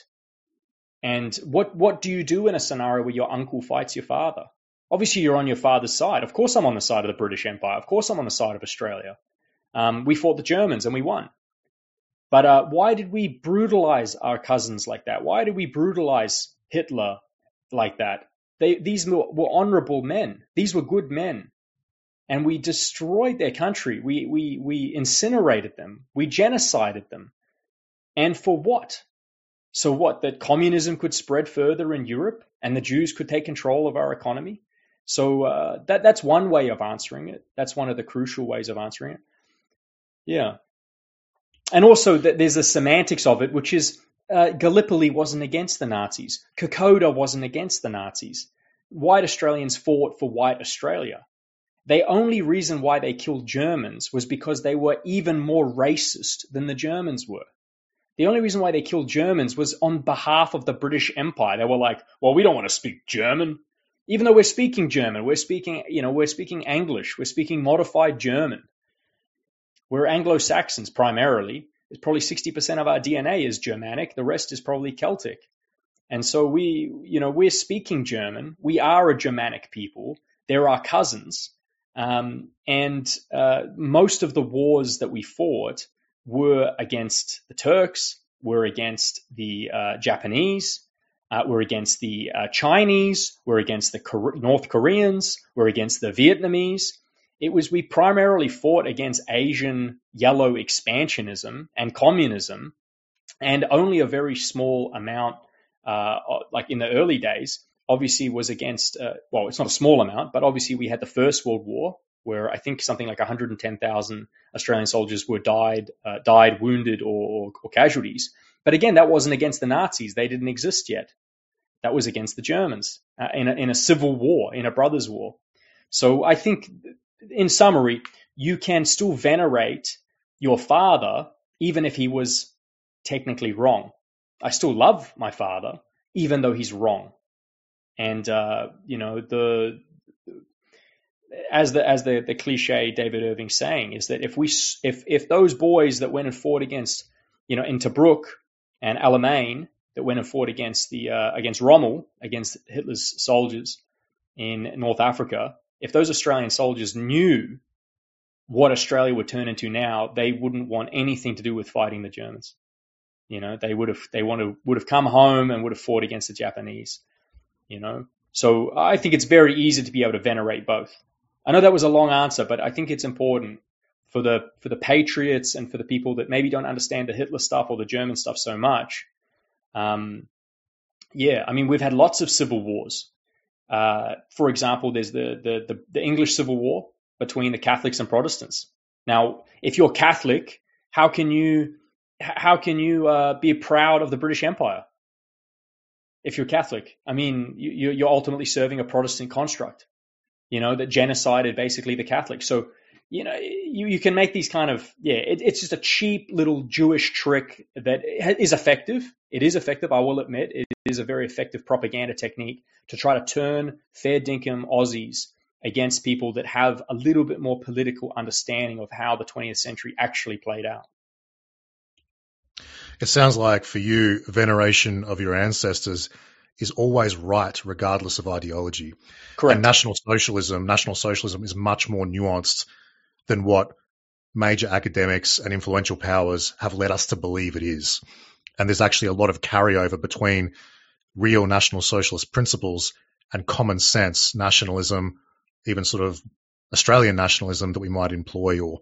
And what, what do you do in a scenario where your uncle fights your father? Obviously, you're on your father's side. Of course, I'm on the side of the British Empire. Of course, I'm on the side of Australia. Um, we fought the Germans and we won. But uh, why did we brutalize our cousins like that? Why did we brutalize Hitler like that? They, these were, were honorable men. These were good men. And we destroyed their country. We, we, we incinerated them. We genocided them. And for what? So what, that communism could spread further in Europe and the Jews could take control of our economy? So uh, that that's one way of answering it. That's one of the crucial ways of answering it. Yeah. And also that there's the semantics of it, which is uh, Gallipoli wasn't against the Nazis. Kokoda wasn't against the Nazis. White Australians fought for white Australia. The only reason why they killed Germans was because they were even more racist than the Germans were. The only reason why they killed Germans was on behalf of the British Empire. They were like, well, we don't want to speak German. Even though we're speaking German, we're speaking, you know, we're speaking English, we're speaking modified German. We're Anglo-Saxons primarily. It's probably sixty percent of our D N A is Germanic. The rest is probably Celtic. And so we, you know, we're speaking German. We are a Germanic people. They're our cousins. Um, and uh, most of the wars that we fought were against the Turks, were against the uh, Japanese, uh, were against the uh, Chinese, were against the Cor- North Koreans, were against the Vietnamese. It was, we primarily fought against Asian yellow expansionism and communism, and only a very small amount, uh, like in the early days, obviously was against, uh, well, it's not a small amount, but obviously we had the First World War, where I think something like one hundred ten thousand Australian soldiers were died, uh, died, wounded, or, or casualties. But again, that wasn't against the Nazis. They didn't exist yet. That was against the Germans uh, in, a, in a civil war, in a brothers' war. So I think, in summary, you can still venerate your father, even if he was technically wrong. I still love my father, even though he's wrong. And, uh, you know, the as the as the, the cliche David Irving saying is that if we if if those boys that went and fought against, you know, in Tobruk and Alamein, that went and fought against the uh, against Rommel, against Hitler's soldiers in North Africa, if those Australian soldiers knew what Australia would turn into now, they wouldn't want anything to do with fighting the Germans. You know, they would have they want to would have come home and would have fought against the Japanese. You know, so I think it's very easy to be able to venerate both. I know that was a long answer, but I think it's important for the for the patriots and for the people that maybe don't understand the Hitler stuff or the German stuff so much. Um, yeah, I mean, we've had lots of civil wars. Uh, for example, there's the, the the the English Civil War between the Catholics and Protestants. Now, if you're Catholic, how can you how can you uh, be proud of the British Empire? If you're Catholic, I mean, you, you're ultimately serving a Protestant construct, you know, that genocided basically the Catholics. So you know, you, you can make these kind of, yeah, it, it's just a cheap little Jewish trick that is effective. It is effective, I will admit. It is a very effective propaganda technique to try to turn fair dinkum Aussies against people that have a little bit more political understanding of how the twentieth century actually played out. It sounds like for you, veneration of your ancestors is always right, regardless of ideology. Correct. And National Socialism, National Socialism is much more nuanced than what major academics and influential powers have led us to believe it is. And there's actually a lot of carryover between real National Socialist principles and common sense nationalism, even sort of Australian nationalism that we might employ or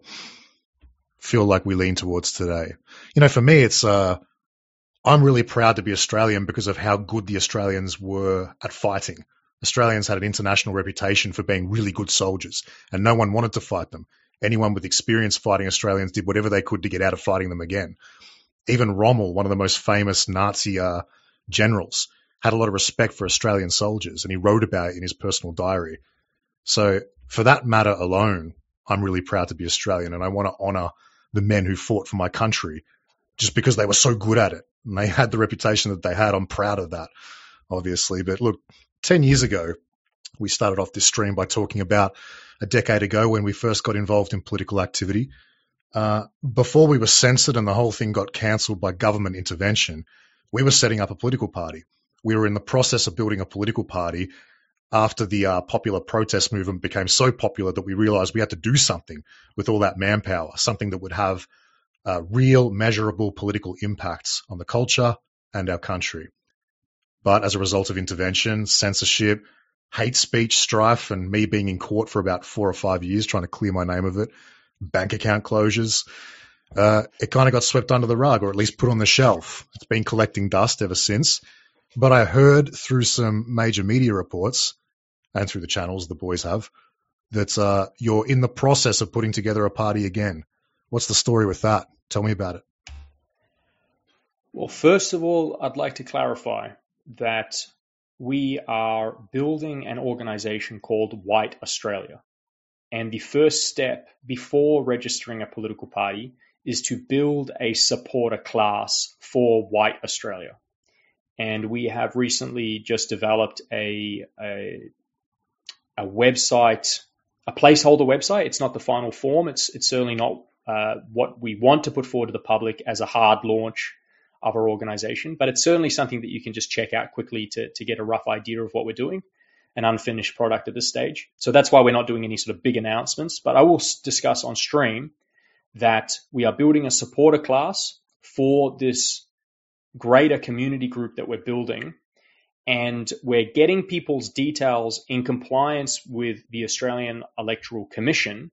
feel like we lean towards today. You know, for me, it's uh, I'm really proud to be Australian because of how good the Australians were at fighting. Australians had an international reputation for being really good soldiers, and no one wanted to fight them. Anyone with experience fighting Australians did whatever they could to get out of fighting them again. Even Rommel, one of the most famous Nazi uh, generals, had a lot of respect for Australian soldiers, and he wrote about it in his personal diary. So for that matter alone, I'm really proud to be Australian, and I want to honour the men who fought for my country just because they were so good at it and they had the reputation that they had. I'm proud of that, obviously. But look, ten years ago, we started off this stream by talking about a decade ago when we first got involved in political activity. Uh, before we were censored and the whole thing got cancelled by government intervention, we were setting up a political party. We were in the process of building a political party after the uh, popular protest movement became so popular that we realized we had to do something with all that manpower, something that would have uh, real, measurable political impacts on the culture and our country. But as a result of intervention, censorship, hate speech, strife, and me being in court for about four or five years trying to clear my name of it, bank account closures, uh, it kind of got swept under the rug, or at least put on the shelf. It's been collecting dust ever since. But I heard through some major media reports and through the channels the boys have, that uh, you're in the process of putting together a party again. What's the story with that? Tell me about it. Well, first of all, I'd like to clarify that we are building an organization called White Australia. And the first step before registering a political party is to build a supporter class for White Australia. And we have recently just developed a, a a website, a placeholder website. It's not the final form. It's it's certainly not uh, what we want to put forward to the public as a hard launch of our organization, but it's certainly something that you can just check out quickly to, to get a rough idea of what we're doing, an unfinished product at this stage. So that's why we're not doing any sort of big announcements, but I will discuss on stream that we are building a supporter class for this greater community group that we're building. And we're getting people's details in compliance with the Australian Electoral Commission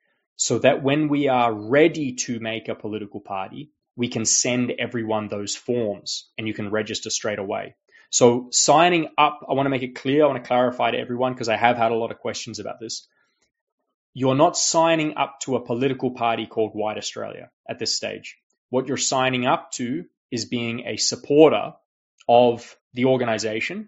so that when we are ready to make a political party, we can send everyone those forms and you can register straight away. So signing up, I want to make it clear, I want to clarify to everyone because I have had a lot of questions about this. You're not signing up to a political party called White Australia at this stage. What you're signing up to is being a supporter of the organization.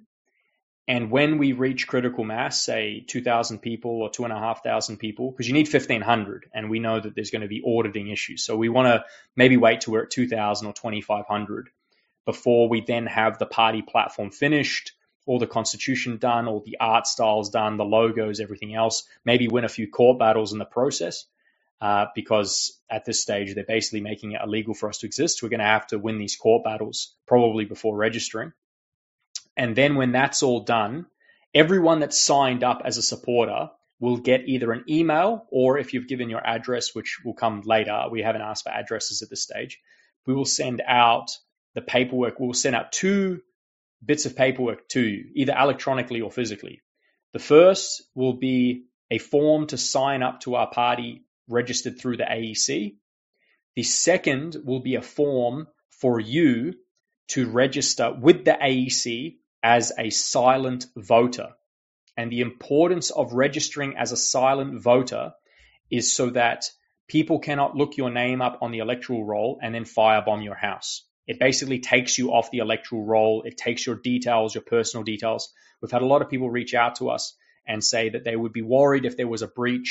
And when we reach critical mass, say two thousand people or two and a half thousand people, because you need fifteen hundred, and we know that there's going to be auditing issues. So we want to maybe wait till we're at two thousand or twenty-five hundred before we then have the party platform finished, all the constitution done, all the art styles done, the logos, everything else, maybe win a few court battles in the process. Uh, because at this stage, they're basically making it illegal for us to exist. We're going to have to win these court battles probably before registering. And then when that's all done, everyone that's signed up as a supporter will get either an email or if you've given your address, which will come later, we haven't asked for addresses at this stage, we will send out the paperwork. We'll send out two bits of paperwork to you, either electronically or physically. The first will be a form to sign up to our party registered through the A E C. The second will be a form for you to register with the A E C as a silent voter. And the importance of registering as a silent voter is so that people cannot look your name up on the electoral roll and then firebomb your house. It basically takes you off the electoral roll. It takes your details, your personal details. We've had a lot of people reach out to us and say that they would be worried if there was a breach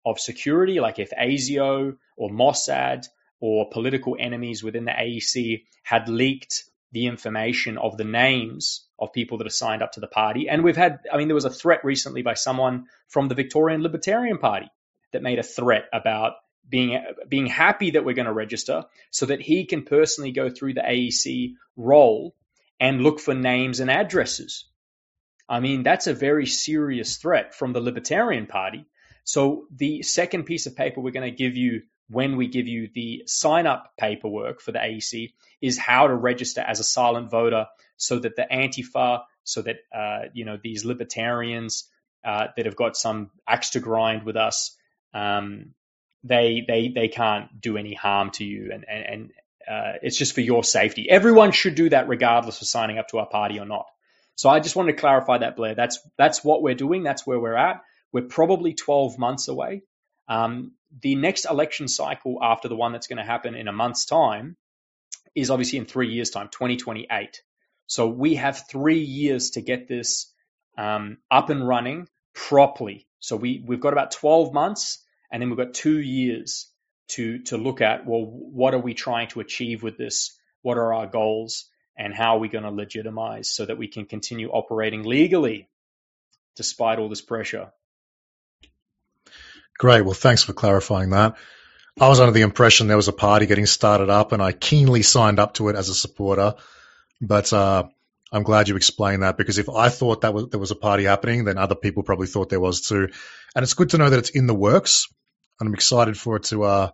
of security, like if ASIO or Mossad or political enemies within the A E C had leaked the information of the names of people that are signed up to the party. And we've had, I mean, there was a threat recently by someone from the Victorian Libertarian Party that made a threat about being being happy that we're going to register so that he can personally go through the A E C roll and look for names and addresses. I mean, that's a very serious threat from the Libertarian Party. So the second piece of paper we're going to give you when we give you the sign-up paperwork for the A E C is how to register as a silent voter so that the Antifa, so that, uh, you know, these libertarians uh, that have got some axe to grind with us, um, they they they can't do any harm to you. And, and, and uh, it's just for your safety. Everyone should do that regardless of signing up to our party or not. So I just wanted to clarify that, Blair. That's that's what we're doing. That's where we're at. We're probably twelve months away. Um, the next election cycle after the one that's going to happen in a month's time is obviously in three years' time, twenty twenty-eight. So we have three years to get this um, up and running properly. So we, we've got about twelve months, and then we've got two years to to look at, well, what are we trying to achieve with this? What are our goals? And how are we going to legitimize so that we can continue operating legally despite all this pressure? Great. Well, thanks for clarifying that. I was under the impression there was a party getting started up, and I keenly signed up to it as a supporter. But uh, I'm glad you explained that, because if I thought that was, there was a party happening, then other people probably thought there was too. And it's good to know that it's in the works, and I'm excited for it to uh,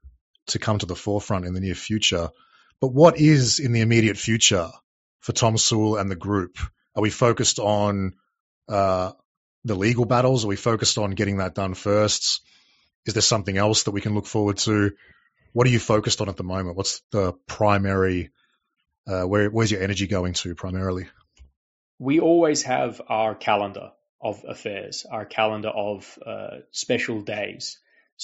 to come to the forefront in the near future. But what is in the immediate future for Tom Sewell and the group? Are we focused on uh, the legal battles? Are we focused on getting that done first? Is there something else that we can look forward to? What are you focused on at the moment? What's the primary, uh, where, where's your energy going to primarily? We always have our calendar of affairs, our calendar of uh, special days.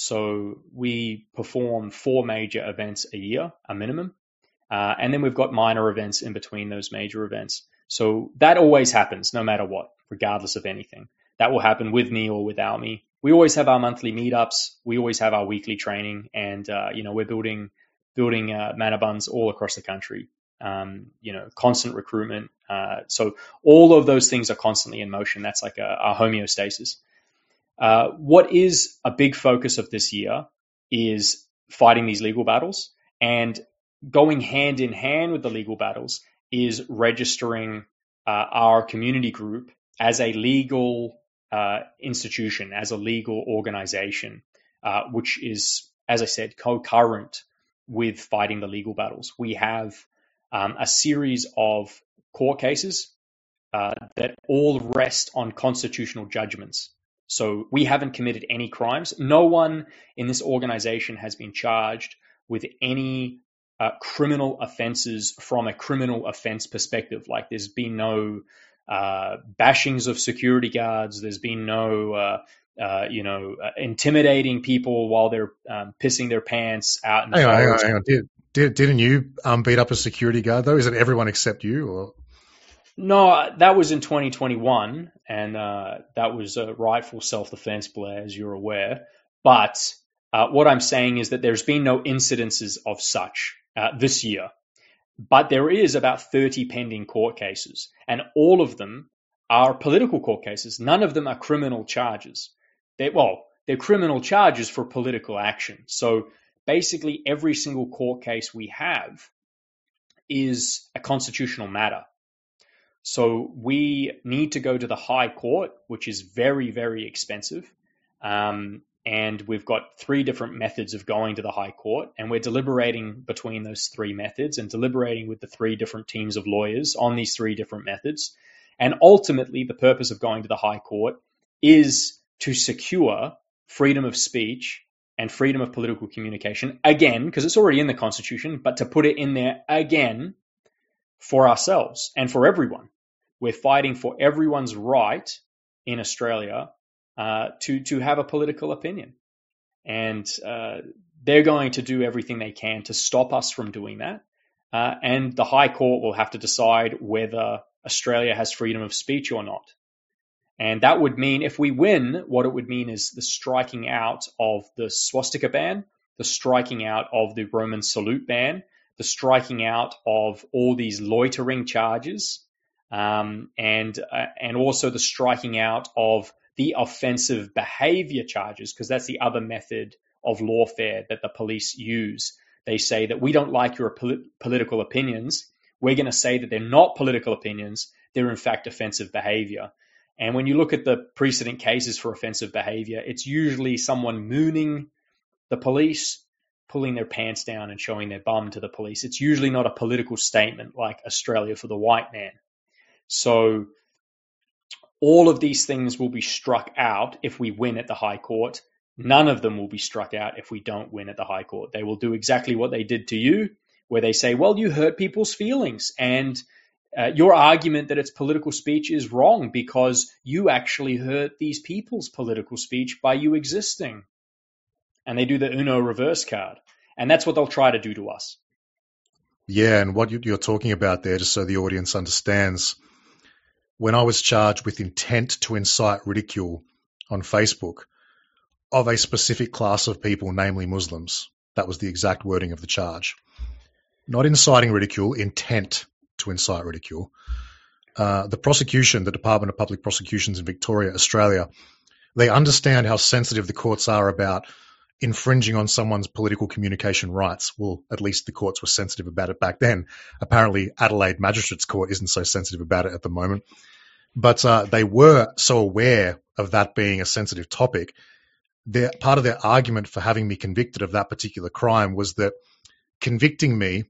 So we perform four major events a year, a minimum. Uh, and then we've got minor events in between those major events. So that always happens no matter what, regardless of anything. That will happen with me or without me. We always have our monthly meetups. We always have our weekly training. And, uh, you know, we're building building uh, Manabuns all across the country, um, you know, constant recruitment. Uh, so all of those things are constantly in motion. That's like a, a homeostasis. Uh, what is a big focus of this year is fighting these legal battles, and going hand in hand with the legal battles is registering uh, our community group as a legal uh, institution, as a legal organization, uh, which is, as I said, concurrent with fighting the legal battles. We have um, a series of court cases uh, that all rest on constitutional judgments. So we haven't committed any crimes. No one in this organization has been charged with any Uh, criminal offenses from a criminal offense perspective. Like there's been no uh, bashings of security guards. There's been no, uh, uh, you know, uh, intimidating people while they're um, pissing their pants out. In the hang on, hang on, forest. hang on. Did, did, didn't you um, beat up a security guard though? Is it everyone except you? Or? No, that was in twenty twenty-one, and uh, that was a rightful self-defense, Blair, as you're aware. But uh, what I'm saying is that there's been no incidences of such Uh, this year, but there is about thirty pending court cases, and all of them are political court cases. None of them are criminal charges. They're, well, they're criminal charges for political action. So basically every single court case we have is a constitutional matter. So we need to go to the high court, which is very, very expensive. Um, And we've got three different methods of going to the high court, and we're deliberating between those three methods and deliberating with the three different teams of lawyers on these three different methods. And ultimately, the purpose of going to the high court is to secure freedom of speech and freedom of political communication, again, because it's already in the Constitution, but to put it in there again for ourselves and for everyone. We're fighting for everyone's right in Australia Uh, to to have a political opinion, and uh, they're going to do everything they can to stop us from doing that. Uh, and the High Court will have to decide whether Australia has freedom of speech or not. And that would mean, if we win, what it would mean is the striking out of the swastika ban, the striking out of the Roman salute ban, the striking out of all these loitering charges, um, and uh, and also the striking out of the offensive behavior charges, because that's the other method of lawfare that the police use. They say that we don't like your pol- political opinions. We're going to say that they're not political opinions. They're in fact offensive behavior. And when you look at the precedent cases for offensive behavior, it's usually someone mooning the police, pulling their pants down and showing their bum to the police. It's usually not a political statement like Australia for the white man. So all of these things will be struck out if we win at the High Court. None of them will be struck out if we don't win at the High Court. They will do exactly what they did to you, where they say, well, you hurt people's feelings, and uh, your argument that it's political speech is wrong because you actually hurt these people's political speech by you existing. And they do the Uno reverse card. And that's what they'll try to do to us. Yeah, and what you're talking about there, just so the audience understands, when I was charged with intent to incite ridicule on Facebook of a specific class of people, namely Muslims, that was the exact wording of the charge. Not inciting ridicule, intent to incite ridicule. Uh, the prosecution, the Department of Public Prosecutions in Victoria, Australia, they understand how sensitive the courts are about infringing on someone's political communication rights. Well, at least the courts were sensitive about it back then. Apparently, Adelaide Magistrates Court isn't so sensitive about it at the moment. But uh, they were so aware of that being a sensitive topic. Their, part of their argument for having me convicted of that particular crime was that convicting me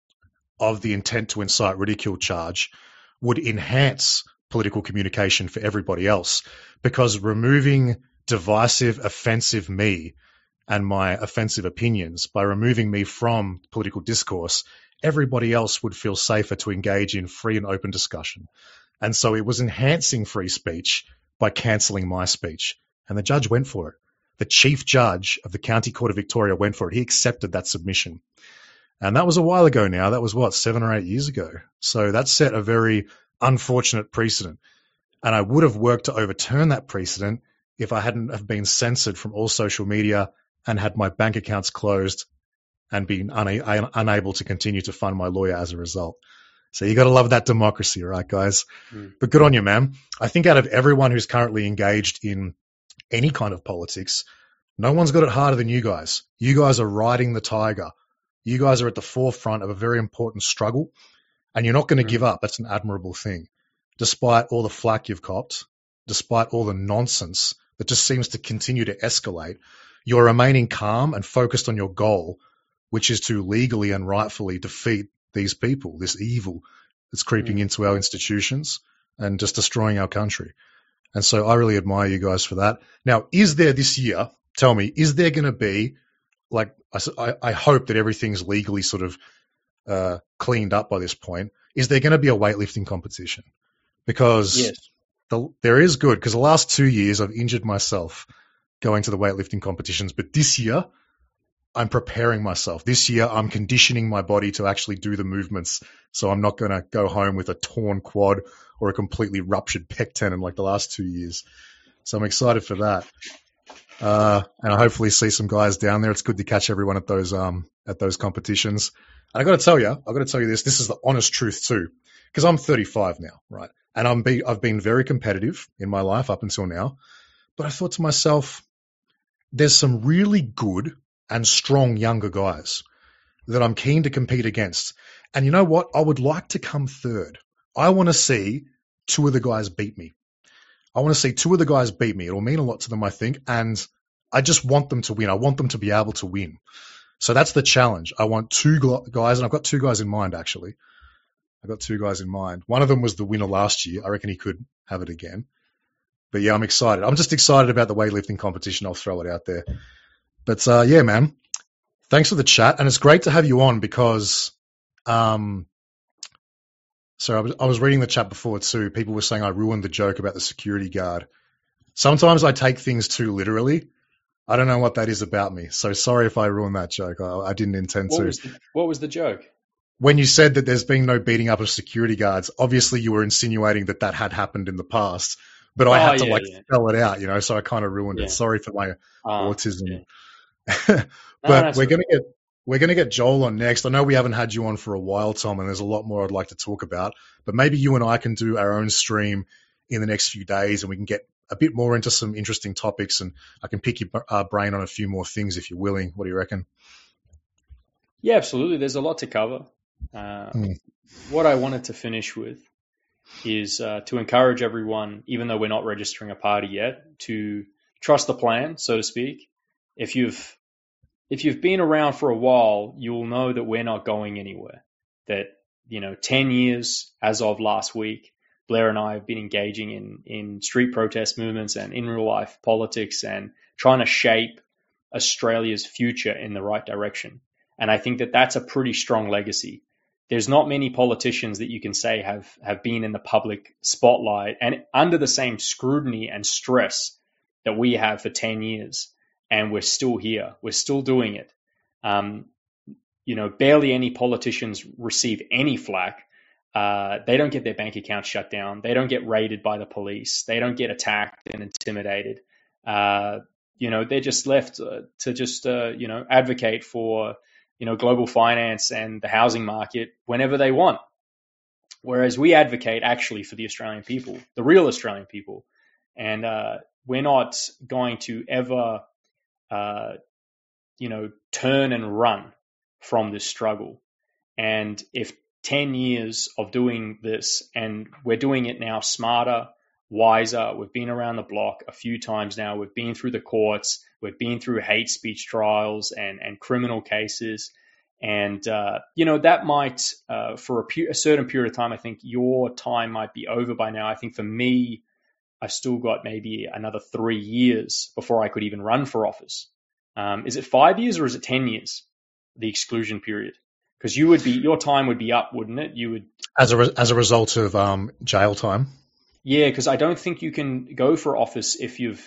of the intent to incite ridicule charge would enhance political communication for everybody else, because removing divisive, offensive me and my offensive opinions, by removing me from political discourse, everybody else would feel safer to engage in free and open discussion. And so it was enhancing free speech by cancelling my speech. And the judge went for it. The chief judge of the County Court of Victoria went for it. He accepted that submission. And that was a while ago now. That was, what, seven or eight years ago. So that set a very unfortunate precedent. And I would have worked to overturn that precedent if I hadn't have been censored from all social media and had my bank accounts closed and been una- unable to continue to fund my lawyer as a result. So you got to love that democracy, right, guys? Mm. But good on you, man. I think out of everyone who's currently engaged in any kind of politics, no one's got it harder than you guys. You guys are riding the tiger. You guys are at the forefront of a very important struggle, and you're not going to mm. give up. That's an admirable thing. Despite all the flack you've copped, despite all the nonsense that just seems to continue to escalate, you're remaining calm and focused on your goal, which is to legally and rightfully defeat these people, this evil that's creeping mm. into our institutions and just destroying our country. And so I really admire you guys for that. Now, is there this year, tell me, is there going to be, like, I, I hope that everything's legally sort of uh, cleaned up by this point, is there going to be a weightlifting competition? Because yes. the, there is good, because the last two years I've injured myself going to the weightlifting competitions, but this year I'm preparing myself. This year I'm conditioning my body to actually do the movements, so I'm not going to go home with a torn quad or a completely ruptured pec tendon like the last two years. So I'm excited for that. Uh, and I hopefully see some guys down there. It's good to catch everyone at those um at those competitions. And I got to tell you, I got to tell you this. This is the honest truth too, because I'm thirty-five now, right? And I'm be I've been very competitive in my life up until now. But I thought to myself, there's some really good and strong younger guys that I'm keen to compete against. And you know what? I would like to come third. I want to see two of the guys beat me. I want to see two of the guys beat me. It'll mean a lot to them, I think. And I just want them to win. I want them to be able to win. So that's the challenge. I want two guys, and I've got two guys in mind, actually. I've got two guys in mind. One of them was the winner last year. I reckon he could have it again. But yeah, I'm excited. I'm just excited about the weightlifting competition. I'll throw it out there. But uh, yeah, man, thanks for the chat. And it's great to have you on because, um, sorry, I was, I was reading the chat before too. People were saying I ruined the joke about the security guard. Sometimes I take things too literally. I don't know what that is about me. So sorry if I ruined that joke. I, I didn't intend what to. Was the, what was the joke? When you said that there's been no beating up of security guards, obviously you were insinuating that that had happened in the past. but I Oh, had to yeah, like yeah. spell it out, you know, so I kind of ruined Yeah. it. Sorry for my Uh, autism. yeah. but that's we're right. gonna get we're gonna get Joel on next. I know we haven't had you on for a while, Tom, and there's a lot more I'd like to talk about. But maybe you and I can do our own stream in the next few days, and we can get a bit more into some interesting topics, and I can pick your uh, brain on a few more things if you're willing. What do you reckon? Yeah, absolutely. There's a lot to cover. Uh, Hmm. What I wanted to finish with is uh, to encourage everyone, even though we're not registering a party yet, to trust the plan, so to speak. If you've if you've been around for a while, you'll know that we're not going anywhere. That, you know, ten years as of last week, Blair and I have been engaging in in street protest movements and in real life politics and trying to shape Australia's future in the right direction. And I think that that's a pretty strong legacy. There's not many politicians that you can say have, have been in the public spotlight and under the same scrutiny and stress that we have for ten years. And we're still here. We're still doing it. Um, you know, barely any politicians receive any flack. Uh, they don't get their bank accounts shut down. They don't get raided by the police. They don't get attacked and intimidated. Uh, you know, they're just left uh, to just, uh, you know, advocate for, you know, global finance and the housing market whenever they want. Whereas we advocate actually for the Australian people, the real Australian people. And uh, we're not going to ever, uh, you know, turn and run from this struggle. And if ten years of doing this, and we're doing it now smarter, wiser, we've been around the block a few times now, we've been through the courts, we've been through hate speech trials and, and criminal cases. And, uh, you know, that might, uh, for a, pu- a certain period of time, I think your time might be over by now. I think for me, I've still got maybe another three years before I could even run for office. Um, is it five years or is it ten years, the exclusion period? Because you would be, your time would be up, wouldn't it? You would, As a re- as a result of um, jail time. yeah, because I don't think you can go for office if you've.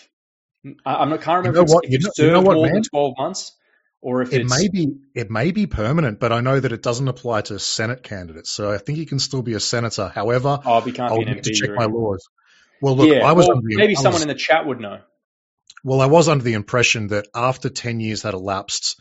I, I'm not can't You remember know if, it's, what? if You you've know, served you know what, more man? than twelve months, or if It it's may be it may be permanent, but I know that it doesn't apply to Senate candidates. So I think you can still be a senator. However, oh, we can't I'll be an need M to P. check or my anything. laws. Well, look, Yeah, I was well, under the maybe I someone was, in the chat would know. well, I was under the impression that after ten years had elapsed,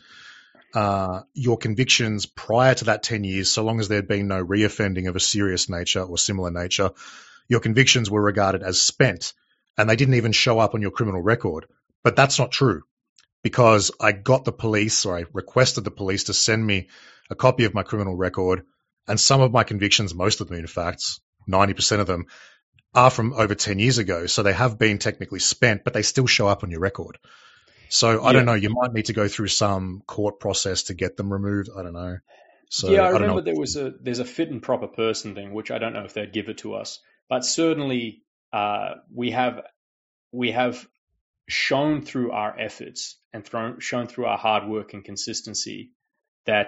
uh, your convictions prior to that ten years, so long as there had been no reoffending of a serious nature or similar nature, your convictions were regarded as spent, and they didn't even show up on your criminal record. But that's not true, because I got the police, or I requested the police to send me a copy of my criminal record, and some of my convictions, most of them in fact, ninety percent of them, are from over ten years ago. So they have been technically spent, but they still show up on your record. So I Yeah. don't know, you might need to go through some court process to get them removed. I don't know. So Yeah, I I don't remember know. there was a there's a fit and proper person thing, which I don't know if they'd give it to us, but certainly uh, we have we have shown through our efforts and thrown, shown through our hard work and consistency that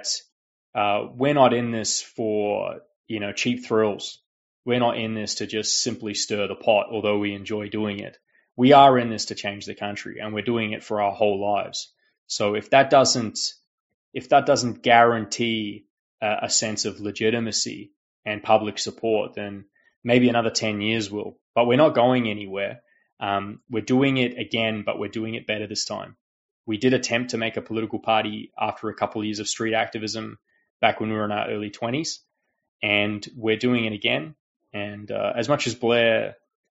uh, we're not in this for, you know, cheap thrills. We're not in this to just simply stir the pot, although we enjoy doing it. We are in this to change the country, and we're doing it for our whole lives. So if that doesn't if that doesn't guarantee uh, a sense of legitimacy and public support, then maybe another ten years will. But we're not going anywhere. Um, we're doing it again, but we're doing it better this time. We did attempt to make a political party after a couple of years of street activism back when we were in our early twenties, and we're doing it again. And uh, as much as Blair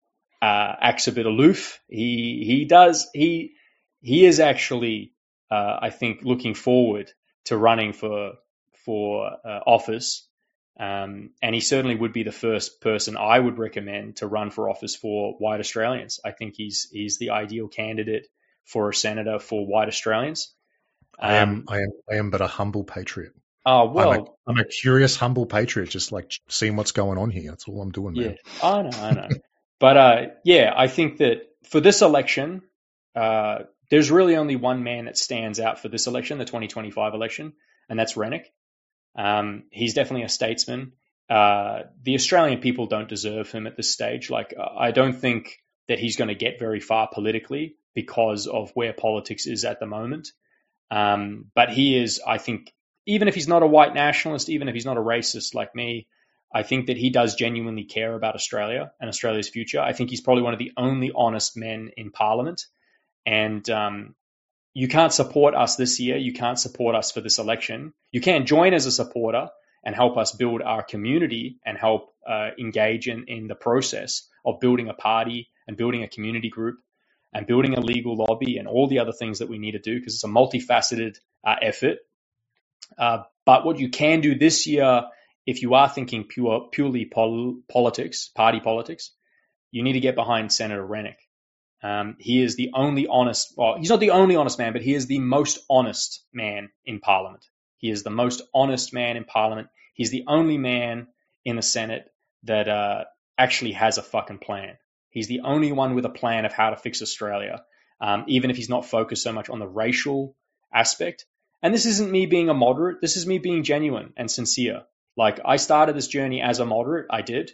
uh, acts a bit aloof, he he does he he is actually uh, I think looking forward to running for for uh, office, um, and he certainly would be the first person I would recommend to run for office for white Australians. I think he's he's the ideal candidate for a senator for white Australians. Um, I am I am I am but a humble patriot. Oh well, I'm a, I'm a curious, humble patriot, just like seeing what's going on here. That's all I'm doing, man. yeah, I know, I know. But uh, yeah, I think that for this election, uh, there's really only one man that stands out for this election, the twenty twenty-five election, and that's Rennick. Um, he's definitely a statesman. Uh, the Australian people don't deserve him at this stage. Like, I don't think that he's going to get very far politically because of where politics is at the moment. Um, but he is, I think, even if he's not a white nationalist, even if he's not a racist like me, I think that he does genuinely care about Australia and Australia's future. I think he's probably one of the only honest men in Parliament. And um, you can't support us this year. You can't support us for this election. You can join as a supporter and help us build our community and help uh, engage in, in the process of building a party and building a community group and building a legal lobby and all the other things that we need to do, because it's a multifaceted uh, effort. Uh, but what you can do this year, if you are thinking pure, purely pol- politics, party politics, you need to get behind Senator Rennick. Um, he is the only honest, well, he's not the only honest man, but he is the most honest man in Parliament. He is the most honest man in Parliament. He's the only man in the Senate that uh, actually has a fucking plan. He's the only one with a plan of how to fix Australia, um, even if he's not focused so much on the racial aspect. And this isn't me being a moderate. This is me being genuine and sincere. Like, I started this journey as a moderate. I did.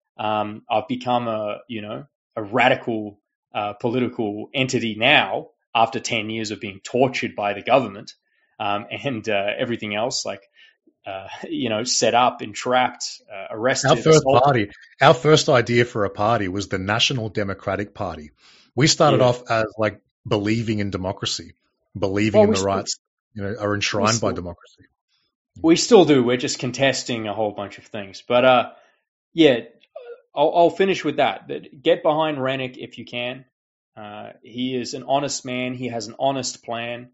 Um, I've become a, you know, a radical uh, political entity now after ten years of being tortured by the government um, and uh, everything else, like, uh, you know, set up, entrapped, uh, arrested. Our first assaulted. party, our first idea for a party was the National Democratic Party. We started Yeah. off as like believing in democracy, believing Well, in we the still- rights, you know, are enshrined still- by democracy. We still do. We're just contesting a whole bunch of things. But uh, yeah, I'll, I'll finish with that. That get behind Rennick if you can. Uh, he is an honest man. He has an honest plan,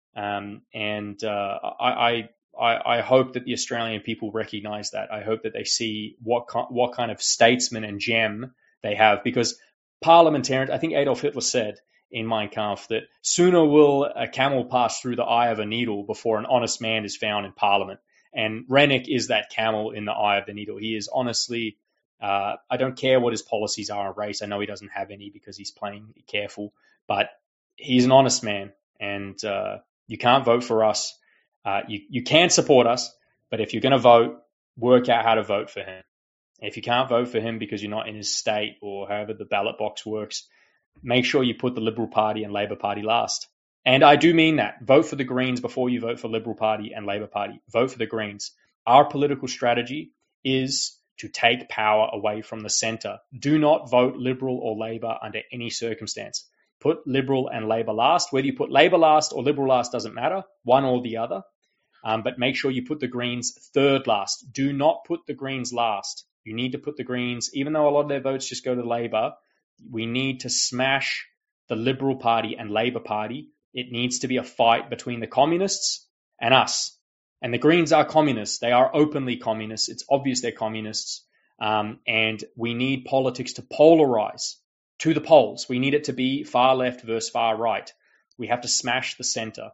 um, and uh, I, I I hope that the Australian people recognise that. I hope that they see what ki- what kind of statesman and gem they have, because parliamentarians. I think Adolf Hitler said in Mein Kampf that sooner will a camel pass through the eye of a needle before an honest man is found in Parliament. And Rennick is that camel in the eye of the needle. He is honestly, uh, I don't care what his policies are on race. I know he doesn't have any because he's playing careful, but he's an honest man. And uh, you can't vote for us. Uh, you, you can support us, but if you're going to vote, work out how to vote for him. If you can't vote for him because you're not in his state or however the ballot box works, make sure you put the Liberal Party and Labor Party last. And I do mean that. Vote for the Greens before you vote for Liberal Party and Labor Party. Vote for the Greens. Our political strategy is to take power away from the centre. Do not vote Liberal or Labor under any circumstance. Put Liberal and Labor last. Whether you put Labor last or Liberal last doesn't matter, one or the other. Um, but make sure you put the Greens third last. Do not put the Greens last. You need to put the Greens, even though a lot of their votes just go to Labor, we need to smash the Liberal Party and Labor Party. It needs to be a fight between the communists and us. And the Greens are communists. They are openly communists. It's obvious they're communists. Um, and we need politics to polarize to the polls. We need it to be far left versus far right. We have to smash the center.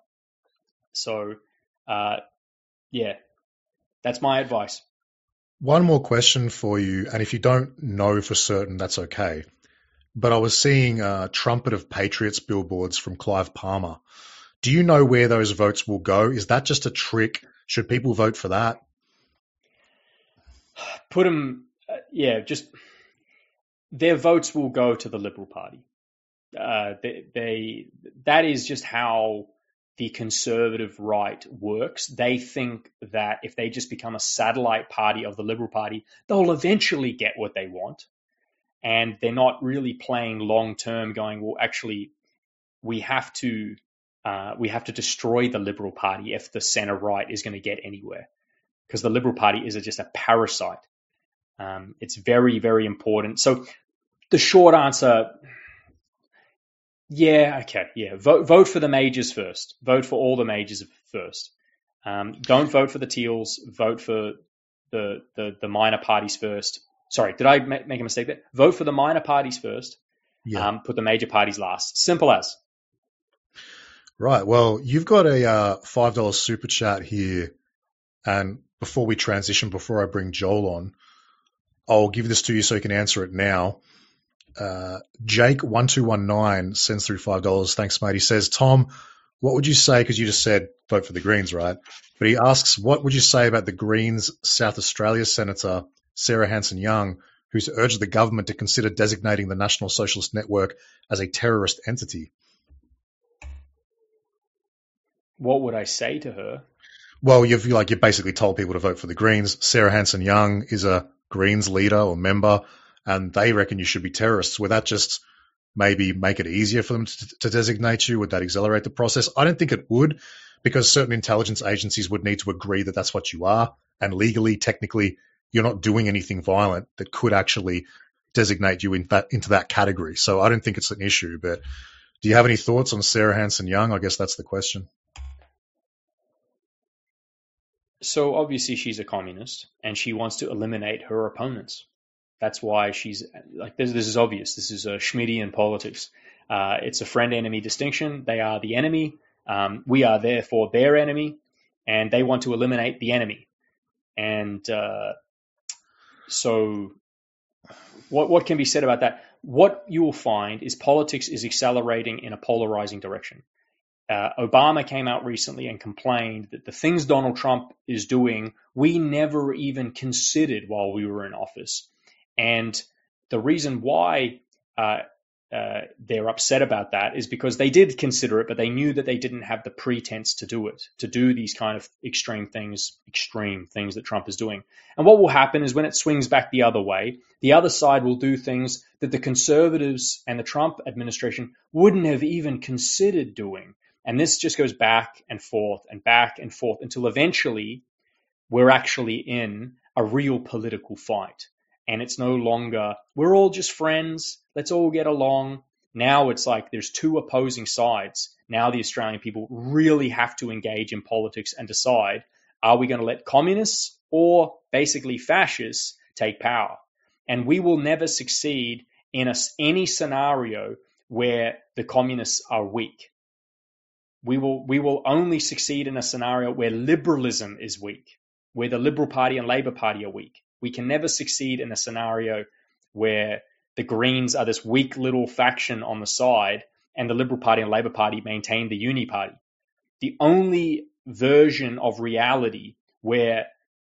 So, uh, yeah, that's my advice. One more question for you, and if you don't know for certain, that's okay. But I was seeing uh, Trumpet of Patriots billboards from Clive Palmer. Do you know where those votes will go? Is that just a trick? Should people vote for that? Put them, uh, yeah, just their votes will go to the Liberal Party. Uh, they, they that is just how the conservative right works. They think that if they just become a satellite party of the Liberal Party, they'll eventually get what they want. And they're not really playing long term, going, well, actually, we have to uh, we have to destroy the Liberal Party if the centre right is going to get anywhere, because the Liberal Party is just a parasite. Um, it's very, very important. So the short answer, yeah, okay, yeah, vote vote for the majors first. Vote for all the majors first. Um, don't vote for the Teals. Vote for the the, the minor parties first. Sorry, did I make a mistake there? Vote for the minor parties first. Yeah. Um, put the major parties last. Simple as. Right. Well, you've got a uh, five dollars super chat here. And before we transition, before I bring Joel on, I'll give this to you so you can answer it now. Uh, Jake one two one nine sends through five dollars. Thanks, mate. He says, Tom, what would you say, because you just said vote for the Greens, right? But he asks, what would you say about the Greens South Australia Senator Sarah Hanson-Young, who's urged the government to consider designating the National Socialist Network as a terrorist entity? What would I say to her? Well, you've like you basically told people to vote for the Greens. Sarah Hanson-Young is a Greens leader or member, and they reckon you should be terrorists. Would that just maybe make it easier for them to, to designate you? Would that accelerate the process? I don't think it would, because certain intelligence agencies would need to agree that that's what you are, and legally, technically, you're not doing anything violent that could actually designate you in that, into that category. So I don't think it's an issue. But do you have any thoughts on Sarah Hanson-Young? I guess that's the question. So obviously she's a communist and she wants to eliminate her opponents. That's why she's like, this, this is obvious. This is a Schmittian politics. Uh, it's a friend-enemy distinction. They are the enemy. Um, we are therefore their enemy, and they want to eliminate the enemy. And uh, so what, what can be said about that? What you will find is politics is accelerating in a polarizing direction. Uh, Obama came out recently and complained that the things Donald Trump is doing, we never even considered while we were in office. And the reason why uh, uh, they're upset about that is because they did consider it, but they knew that they didn't have the pretense to do it, to do these kind of extreme things, extreme things that Trump is doing. And what will happen is when it swings back the other way, the other side will do things that the conservatives and the Trump administration wouldn't have even considered doing. And this just goes back and forth and back and forth until eventually we're actually in a real political fight. And it's no longer, we're all just friends, let's all get along. Now it's like there's two opposing sides. Now the Australian people really have to engage in politics and decide, are we going to let communists or basically fascists take power? And we will never succeed in a, any scenario where the communists are weak. We will we will only succeed in a scenario where liberalism is weak, where the Liberal Party and Labor Party are weak. We can never succeed in a scenario where the Greens are this weak little faction on the side and the Liberal Party and Labor Party maintain the uni party. The only version of reality where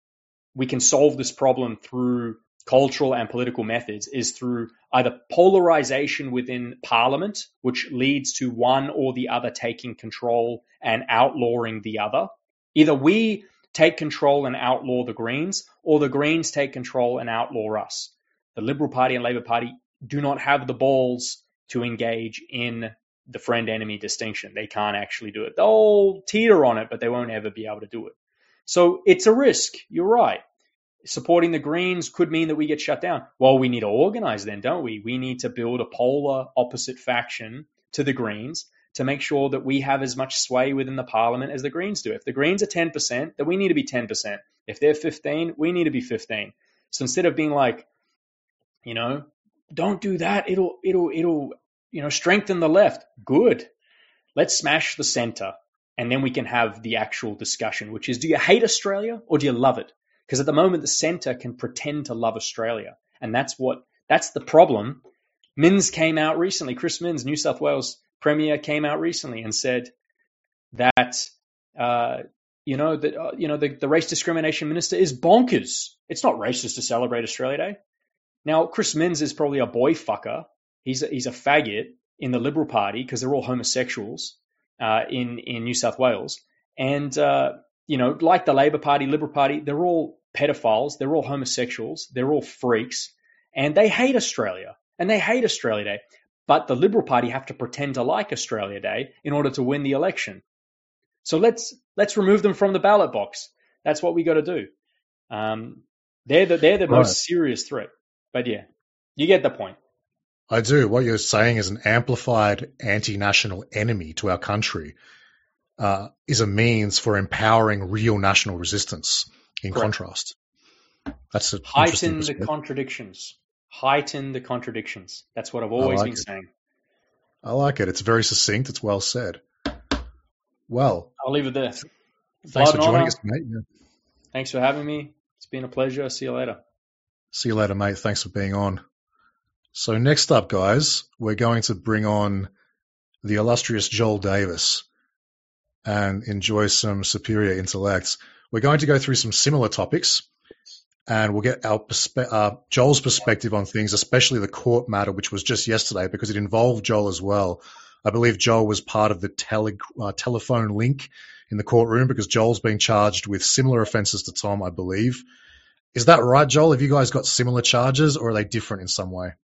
we can solve this problem through cultural and political methods is through either polarization within Parliament, which leads to one or the other taking control and outlawing the other. Either we take control and outlaw the Greens, or the Greens take control and outlaw us. The Liberal Party and Labor Party do not have the balls to engage in the friend-enemy distinction. They can't actually do it. They'll teeter on it, but they won't ever be able to do it. So it's a risk. You're right. Supporting the Greens could mean that we get shut down. Well, we need to organize then, don't we? We need to build a polar opposite faction to the Greens to make sure that we have as much sway within the Parliament as the Greens do. If the Greens are ten percent, then we need to be ten percent. If they're fifteen, we need to be fifteen. So instead of being like, you know, don't do that, it'll, it'll, it'll, you know, strengthen the left. Good. Let's smash the center. And then we can have the actual discussion, which is, do you hate Australia or do you love it? Because at the moment, the centre can pretend to love Australia. And that's what, that's the problem. Minns came out recently, Chris Minns, New South Wales Premier, came out recently and said that, uh, you know, that, uh, you know, the, the race discrimination minister is bonkers. It's not racist to celebrate Australia Day. Now, Chris Minns is probably a boy fucker. He's a, he's a faggot in the Liberal Party because they're all homosexuals uh, in, in New South Wales. And, uh, you know, like the Labor Party, Liberal Party, they're all pedophiles, they're all homosexuals, they're all freaks, and they hate Australia, and they hate Australia Day. But the Liberal Party have to pretend to like Australia Day in order to win the election. So let's let's remove them from the ballot box. That's what we got to do. Um, they're the, they're the right. most serious threat. But yeah, you get the point. I do. What you're saying is an amplified anti-national enemy to our country uh, is a means for empowering real national resistance. In Correct. Contrast, that's a heighten the contradictions. Heighten the contradictions. That's what I've always like been it. saying. I like it. It's very succinct. It's well said. Well, I'll leave it there. Thanks Blood for joining honor. us, mate. Yeah. Thanks for having me. It's been a pleasure. See you later. See you later, mate. Thanks for being on. So next up, guys, we're going to bring on the illustrious Joel Davis and enjoy some superior intellects. We're going to go through some similar topics, and we'll get our perspe- uh, Joel's perspective on things, especially the court matter, which was just yesterday, because it involved Joel as well. I believe Joel was part of the tele- uh, telephone link in the courtroom because Joel's being charged with similar offences to Tom, I believe. Is that right, Joel? Have you guys got similar charges, or are they different in some way?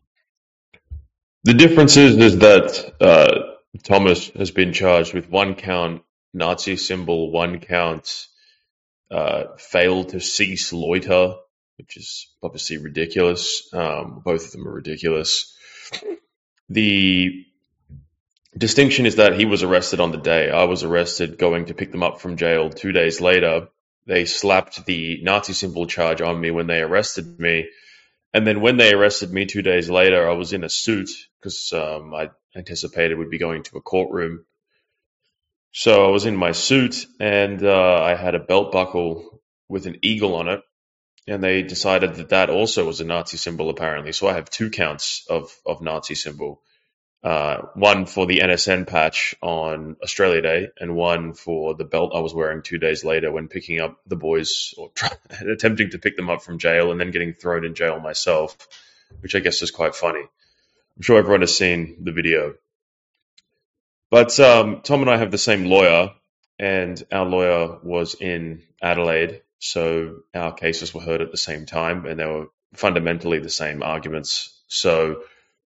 The difference is, is that uh, Thomas has been charged with one count Nazi symbol, one count uh, fail to cease loiter, which is obviously ridiculous. Um, both of them are ridiculous. The distinction is that he was arrested on the day. I was arrested going to pick them up from jail two days later. They slapped the Nazi symbol charge on me when they arrested me. And then when they arrested me two days later, I was in a suit because um, I anticipated we'd be going to a courtroom. So I was in my suit, and uh, I had a belt buckle with an eagle on it. And they decided that that also was a Nazi symbol, apparently. So I have two counts of, of Nazi symbol. Uh, one for the N S N patch on Australia Day, and one for the belt I was wearing two days later when picking up the boys, or try, attempting to pick them up from jail and then getting thrown in jail myself, which I guess is quite funny. I'm sure everyone has seen the video. But um, Tom and I have the same lawyer, and our lawyer was in Adelaide, so our cases were heard at the same time, and they were fundamentally the same arguments. So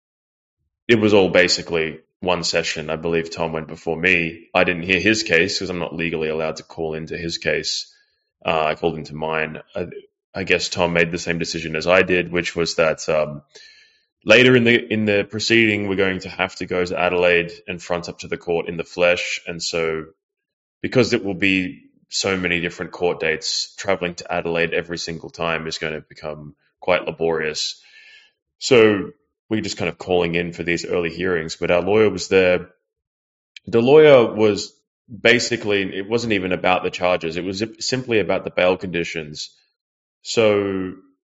it was all basically one session. I believe Tom went before me. I didn't hear his case because I'm not legally allowed to call into his case. Uh, I called into mine. I, I guess Tom made the same decision as I did, which was that um, later in the in the proceeding, we're going to have to go to Adelaide and front up to the court in the flesh. And so because it will be so many different court dates, traveling to Adelaide every single time is going to become quite laborious. So we're just kind of calling in for these early hearings, but our lawyer was there. The lawyer was basically, it wasn't even about the charges. It was simply about the bail conditions. So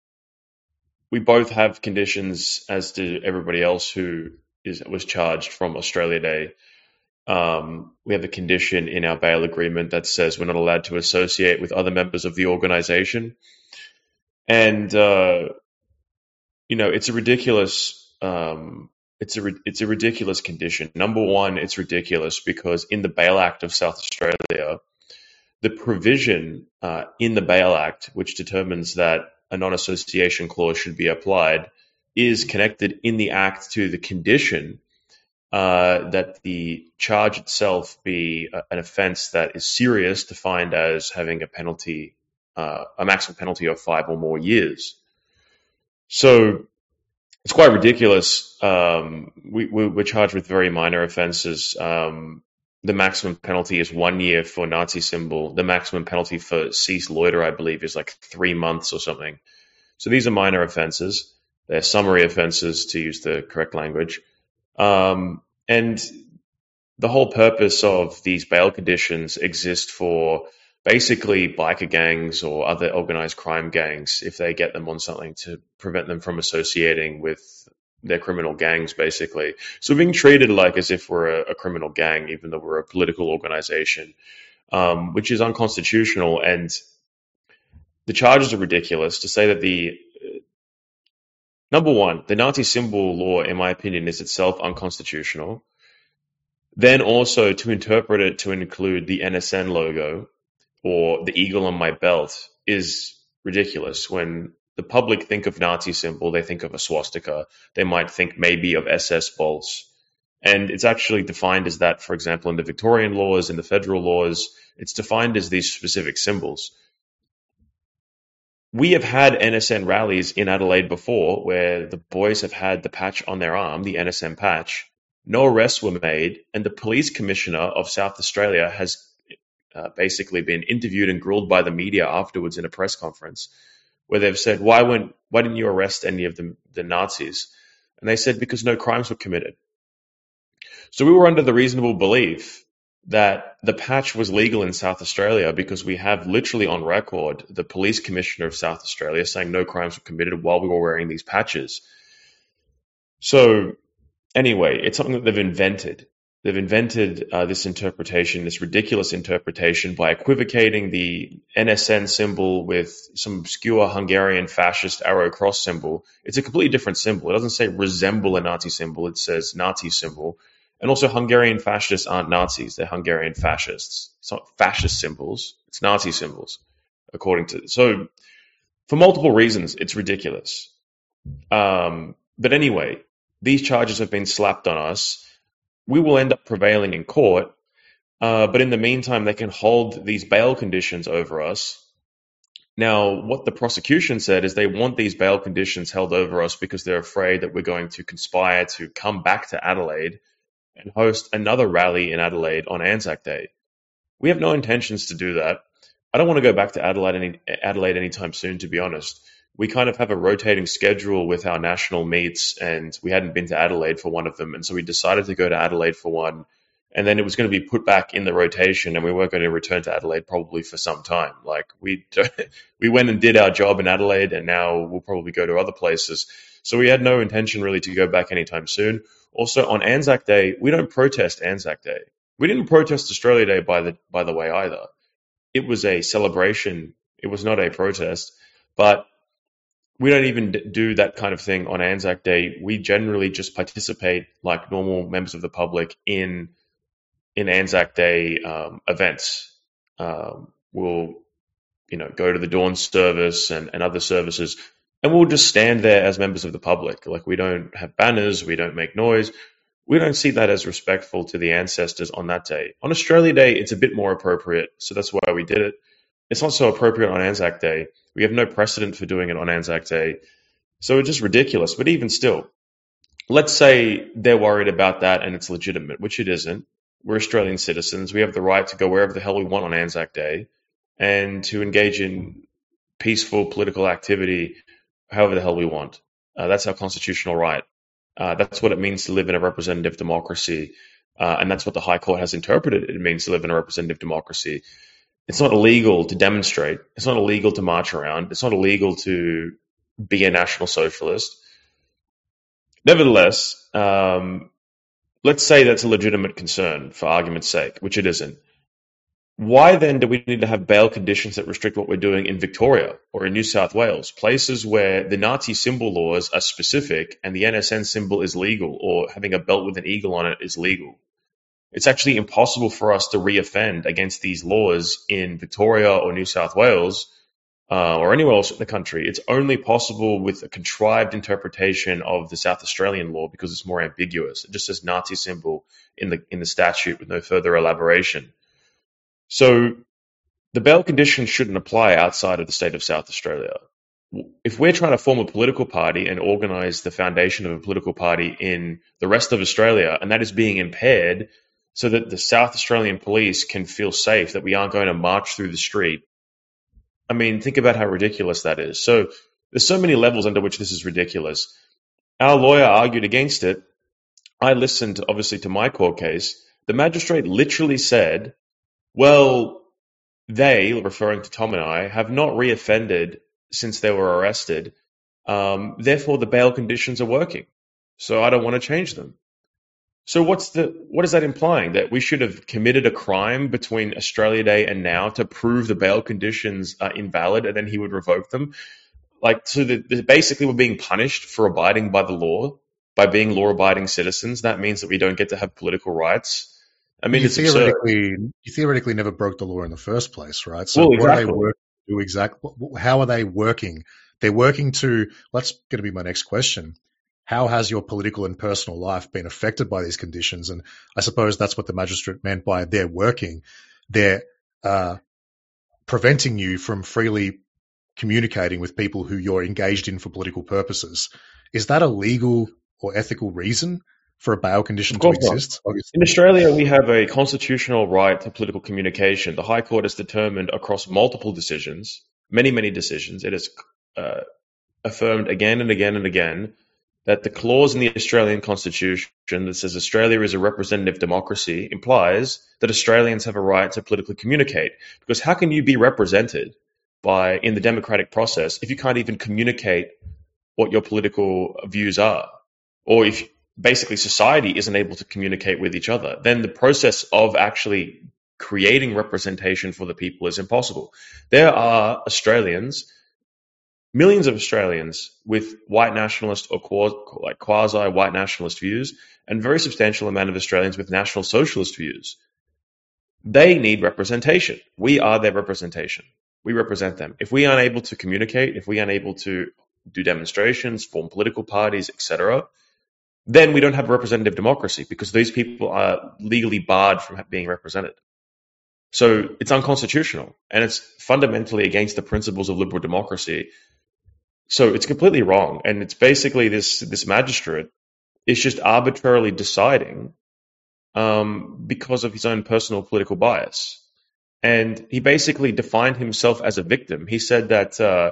we both have conditions as to everybody else who is was charged from Australia Day. Um, we have a condition in our bail agreement that says we're not allowed to associate with other members of the organization. And, uh, you know, it's a ridiculous Um, it's a it's a ridiculous condition. Number one, it's ridiculous because in the Bail Act of South Australia, the provision uh, in the Bail Act, which determines that a non-association clause should be applied, is connected in the Act to the condition uh, that the charge itself be a, an offence that is serious, defined as having a penalty, uh, a maximum penalty of five or more years. So it's quite ridiculous. Um, we, we, we're charged with very minor offences. Um, the maximum penalty is one year for Nazi symbol. The maximum penalty for cease loiter, I believe, is like three months or something. So these are minor offences. They're summary offences, to use the correct language. Um, and the whole purpose of these bail conditions exist for basically biker gangs or other organized crime gangs, if they get them on something, to prevent them from associating with their criminal gangs, basically. So we're being treated like as if we're a, a criminal gang, even though we're a political organization, um, which is unconstitutional. And the charges are ridiculous. To say that the, uh, number one, the Nazi symbol law, in my opinion, is itself unconstitutional. Then also to interpret it to include the N S N logo, or the eagle on my belt, is ridiculous. When the public think of Nazi symbol, they think of a swastika. They might think maybe of S S bolts. And it's actually defined as that, for example, in the Victorian laws, in the federal laws, it's defined as these specific symbols. We have had N S N rallies in Adelaide before where the boys have had the patch on their arm, the N S N patch. No arrests were made, and the police commissioner of South Australia has Uh, basically been interviewed and grilled by the media afterwards in a press conference, where they've said, why went, why didn't you arrest any of the, the Nazis? And they said, because no crimes were committed. So we were under the reasonable belief that the patch was legal in South Australia because we have literally on record the police commissioner of South Australia saying no crimes were committed while we were wearing these patches. So anyway, it's something that they've invented. They've invented uh, this interpretation, this ridiculous interpretation, by equivocating the N S N symbol with some obscure Hungarian fascist arrow cross symbol. It's a completely different symbol. It doesn't say resemble a Nazi symbol. It says Nazi symbol. And also Hungarian fascists aren't Nazis. They're Hungarian fascists. It's not fascist symbols. It's Nazi symbols, according to... So For multiple reasons, it's ridiculous. Um, but anyway, these charges have been slapped on us. We will end up prevailing in court, uh, but in the meantime, they can hold these bail conditions over us. Now, what the prosecution said is they want these bail conditions held over us because they're afraid that we're going to conspire to come back to Adelaide and host another rally in Adelaide on Anzac Day. We have no intentions to do that. I don't want to go back to Adelaide any, Adelaide anytime soon, to be honest. We kind of have a rotating schedule with our national meets, and we hadn't been to Adelaide for one of them, and so we decided to go to Adelaide for one, and then it was going to be put back in the rotation, and we weren't going to return to Adelaide probably for some time. Like, we we went and did our job in Adelaide, and now we'll probably go to other places. So we had no intention really to go back anytime soon. Also, on Anzac Day, we don't protest Anzac Day. We didn't protest Australia Day, by the by the way, either. It was a celebration. It was not a protest. But we don't even do that kind of thing on Anzac Day. We generally just participate like normal members of the public in in Anzac Day um, events. Um, we'll, you know, go to the dawn service and, and other services, and we'll just stand there as members of the public. Like, we don't have banners, we don't make noise. We don't see that as respectful to the ancestors on that day. On Australia Day, it's a bit more appropriate, so that's why we did it. It's not so appropriate on Anzac Day. We have no precedent for doing it on Anzac Day. So it's just ridiculous. But even still, let's say they're worried about that and it's legitimate, which it isn't. We're Australian citizens. We have the right to go wherever the hell we want on Anzac Day and to engage in peaceful political activity however the hell we want. Uh, that's our constitutional right. Uh, that's what it means to live in a representative democracy. Uh, and that's what the High Court has interpreted it means to live in a representative democracy. It's not illegal to demonstrate. It's not illegal to march around. It's not illegal to be a National Socialist. Nevertheless, um, let's say that's a legitimate concern for argument's sake, which it isn't. Why then do we need to have bail conditions that restrict what we're doing in Victoria or in New South Wales, places where the Nazi symbol laws are specific and the N S N symbol is legal, or having a belt with an eagle on it is legal? It's actually impossible for us to reoffend against these laws in Victoria or New South Wales uh, or anywhere else in the country. It's only possible with a contrived interpretation of the South Australian law because it's more ambiguous. It just says Nazi symbol in the in the statute with no further elaboration. So the bail conditions shouldn't apply outside of the state of South Australia. If we're trying to form a political party and organise the foundation of a political party in the rest of Australia, and that is being impaired so that the South Australian police can feel safe that we aren't going to march through the street, I mean, think about how ridiculous that is. So there's so many levels under which this is ridiculous. Our lawyer argued against it. I listened, obviously, to my court case. The magistrate literally said, well, they, referring to Tom and I, have not reoffended since they were arrested. Um, therefore, the bail conditions are working. So I don't want to change them. So what's the what is that implying? That we should have committed a crime between Australia Day and now to prove the bail conditions are invalid, and then he would revoke them? Like, so the, the, basically we're being punished for abiding by the law, by being law-abiding citizens. That means that we don't get to have political rights. I mean, you it's theoretically absurd. You theoretically never broke the law in the first place, right? So well, exactly. what are they working to do exactly? How are they working? They're working to. That's going to be my next question. How has your political and personal life been affected by these conditions? And I suppose that's what the magistrate meant by they're working. They're uh, preventing you from freely communicating with people who you're engaged in for political purposes. Is that a legal or ethical reason for a bail condition to exist? Obviously. In Australia, we have a constitutional right to political communication. The High Court has determined across multiple decisions, many, many decisions, it has uh, affirmed again and again and again that the clause in the Australian Constitution that says Australia is a representative democracy implies that Australians have a right to politically communicate. Because how can you be represented by in the democratic process if you can't even communicate what your political views are? Or if basically society isn't able to communicate with each other, then the process of actually creating representation for the people is impossible. There are Australians, millions of Australians with white nationalist or like quasi-white nationalist views, and very substantial amount of Australians with national socialist views. They need representation. We are their representation. we represent them. If we aren't able to communicate, if we aren't able to do demonstrations, form political parties, et cetera, then we don't have a representative democracy because these people are legally barred from being represented. So it's unconstitutional, and it's fundamentally against the principles of liberal democracy. So it's completely wrong, and it's basically this this magistrate is just arbitrarily deciding um, because of his own personal political bias. And he basically defined himself as a victim. He said that uh,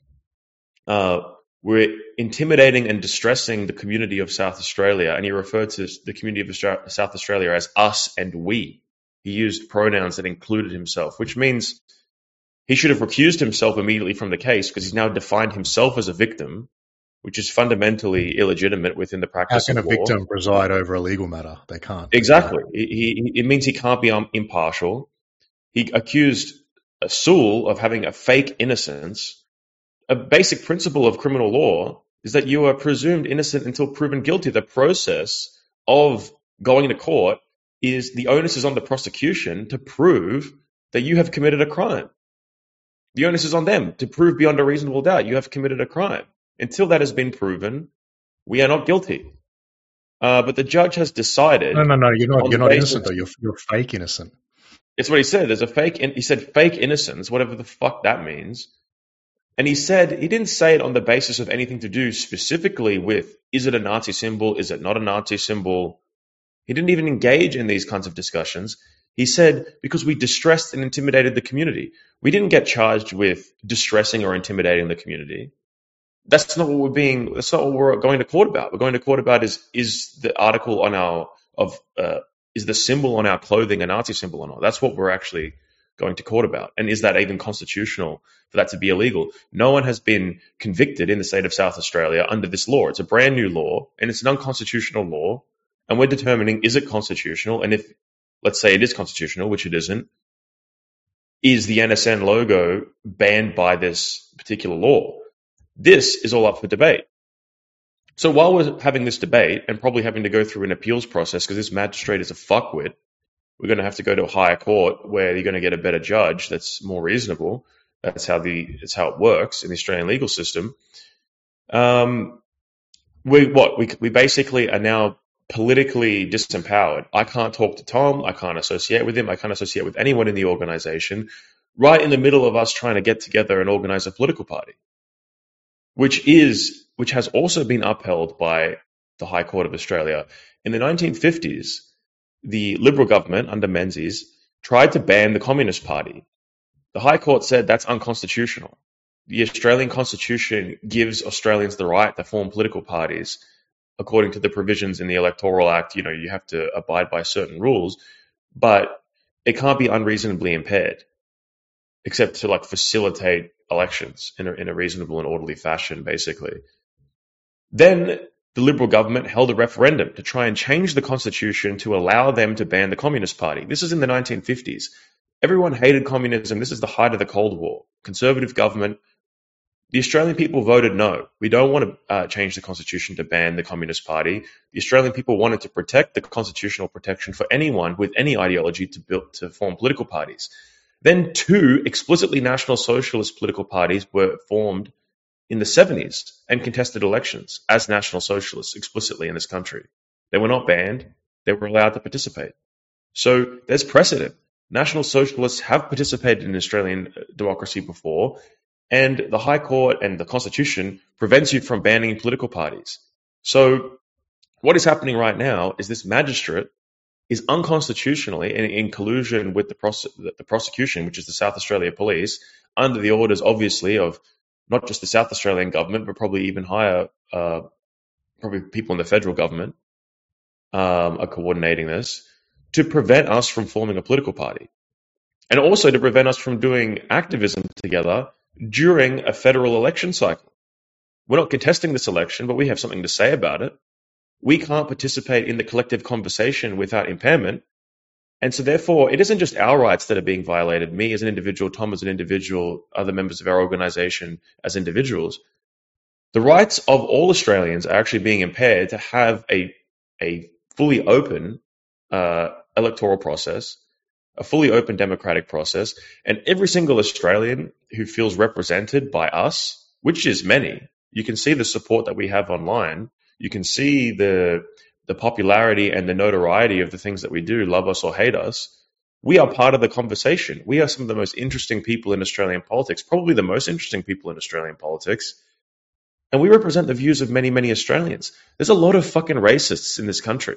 uh, we're intimidating and distressing the community of South Australia, and he referred to the community of Austra- South Australia as us and we. He used pronouns that included himself, which means he should have recused himself immediately from the case because he's now defined himself as a victim, which is fundamentally illegitimate within the practice of law. How can a victim preside over a legal matter? They can't. Exactly. He, he, it means he can't be um, impartial. He accused Sewell of having a fake innocence. A basic principle of criminal law is that you are presumed innocent until proven guilty. The process of going to court is the onus is on the prosecution to prove that you have committed a crime. The onus is on them to prove beyond a reasonable doubt you have committed a crime. Until that has been proven, we are not guilty. Uh, but the judge has decided. No, no, no. You're not. You're not innocent, though. You're you're fake innocent. It's what he said. There's a fake. He said fake innocence, whatever the fuck that means. And he said he didn't say it on the basis of anything to do specifically with is it a Nazi symbol? Is it not a Nazi symbol? He didn't even engage in these kinds of discussions. He said because we distressed and intimidated the community. We didn't get charged with distressing or intimidating the community. That's not what we're being. That's not what we're going to court about. We're going to court about is is the article on our of uh, is the symbol on our clothing a Nazi symbol or not? That's what we're actually going to court about. And is that even constitutional for that to be illegal? No one has been convicted in the state of South Australia under this law. It's a brand new law, and it's an unconstitutional law. And we're determining is it constitutional, and if let's say it is constitutional, which it isn't, is the N S N logo banned by this particular law? This is all up for debate. So while we're having this debate and probably having to go through an appeals process because this magistrate is a fuckwit, we're going to have to go to a higher court where you're going to get a better judge that's more reasonable. That's how the that's how it works in the Australian legal system. Um, we what we we basically are now politically disempowered. I can't talk to Tom. I can't associate with him. I can't associate with anyone in the organisation. Right in the middle of us trying to get together and organise a political party, which is which has also been upheld by the High Court of Australia. In the nineteen fifties, the Liberal government under Menzies tried to ban the Communist Party. The High Court said that's unconstitutional. The Australian Constitution gives Australians the right to form political parties. According to the provisions in the Electoral Act, you know, you have to abide by certain rules, but it can't be unreasonably impaired, except to like facilitate elections in a, in a reasonable and orderly fashion, basically. Then the Liberal government held a referendum to try and change the Constitution to allow them to ban the Communist Party. This is in the nineteen fifties. Everyone hated communism. This is the height of the Cold War. Conservative government. The Australian people voted no. We don't want to uh, change the Constitution to ban the Communist Party. The Australian people wanted to protect the constitutional protection for anyone with any ideology to build to form political parties. Then two explicitly National Socialist political parties were formed in the seventies and contested elections as National Socialists explicitly in this country. They were not banned. They were allowed to participate. So there's precedent. National Socialists have participated in Australian democracy before, and the High Court and the Constitution prevents you from banning political parties. So what is happening right now is this magistrate is unconstitutionally in, in collusion with the, prose- the prosecution, which is the South Australia Police, under the orders, obviously, of not just the South Australian government, but probably even higher, uh, probably people in the federal government um, are coordinating this to prevent us from forming a political party. And also to prevent us from doing activism together during a federal election cycle. We're not contesting this election, but we have something to say about it. We can't participate in the collective conversation without impairment. And so therefore, it isn't just our rights that are being violated, me as an individual, Tom as an individual, other members of our organization as individuals. The rights of all Australians are actually being impaired to have a, a fully open uh, electoral process a fully open democratic process, and every single Australian who feels represented by us, which is many, you can see the support that we have online. You can see the the popularity and the notoriety of the things that we do, love us or hate us. We are part of the conversation. We are some of the most interesting people in Australian politics, probably the most interesting people in Australian politics. And we represent the views of many, many Australians. There's a lot of fucking racists in this country.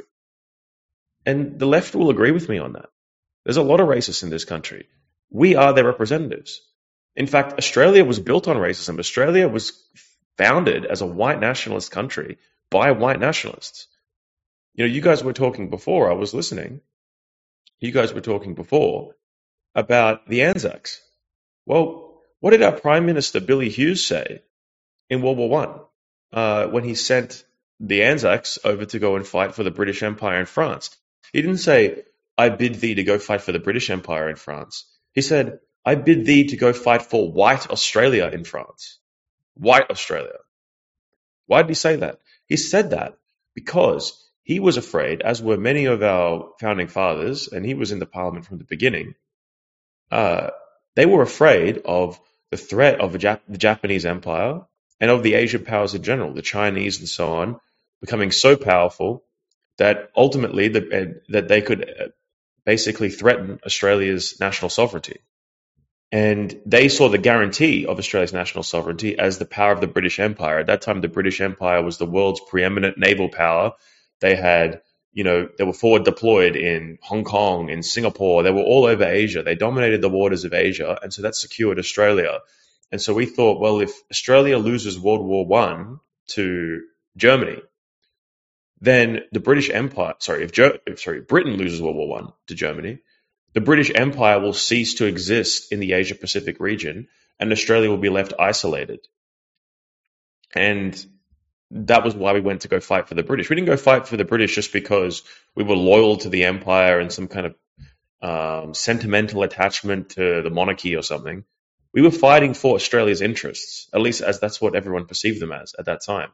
And the left will agree with me on that. There's a lot of racists in this country. We are their representatives. In fact, Australia was built on racism. Australia was founded as a white nationalist country by white nationalists. You know, you guys were talking before, I was listening. You guys were talking before about the Anzacs. Well, what did our Prime Minister Billy Hughes say in World War One uh, when he sent the Anzacs over to go and fight for the British Empire in France? He didn't say, I bid thee to go fight for the British Empire in France. He said, I bid thee to go fight for white Australia in France. White Australia. Why did he say that? He said that because he was afraid, as were many of our founding fathers, and he was in the parliament from the beginning, uh, they were afraid of the threat of the, Jap- the Japanese Empire and of the Asian powers in general, the Chinese and so on, becoming so powerful that ultimately the, uh, that they could uh, basically threaten Australia's national sovereignty. And they saw the guarantee of Australia's national sovereignty as the power of the British Empire. At that time, the British Empire was the world's preeminent naval power. They had, you know, they were forward deployed in Hong Kong, in Singapore. They were all over Asia. They dominated the waters of Asia. And so that secured Australia. And so we thought, well, if Australia loses World War One to Germany, then the British Empire, sorry, if, Ger- if sorry, Britain loses World War One to Germany, the British Empire will cease to exist in the Asia Pacific region, and Australia will be left isolated. And that was why we went to go fight for the British. We didn't go fight for the British just because we were loyal to the empire and some kind of um, sentimental attachment to the monarchy or something. We were fighting for Australia's interests, at least as that's what everyone perceived them as at that time.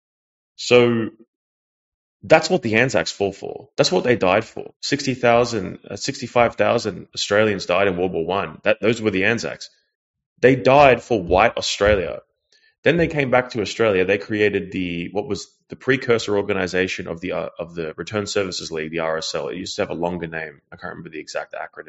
So that's what the Anzacs fought for. That's what they died for. sixty thousand, uh, sixty-five thousand Australians died in World War One. That those were the Anzacs. They died for white Australia. Then they came back to Australia. They created the what was the precursor organization of the uh, of the Return Services League, the R S L. It used to have a longer name. I can't remember the exact acronym.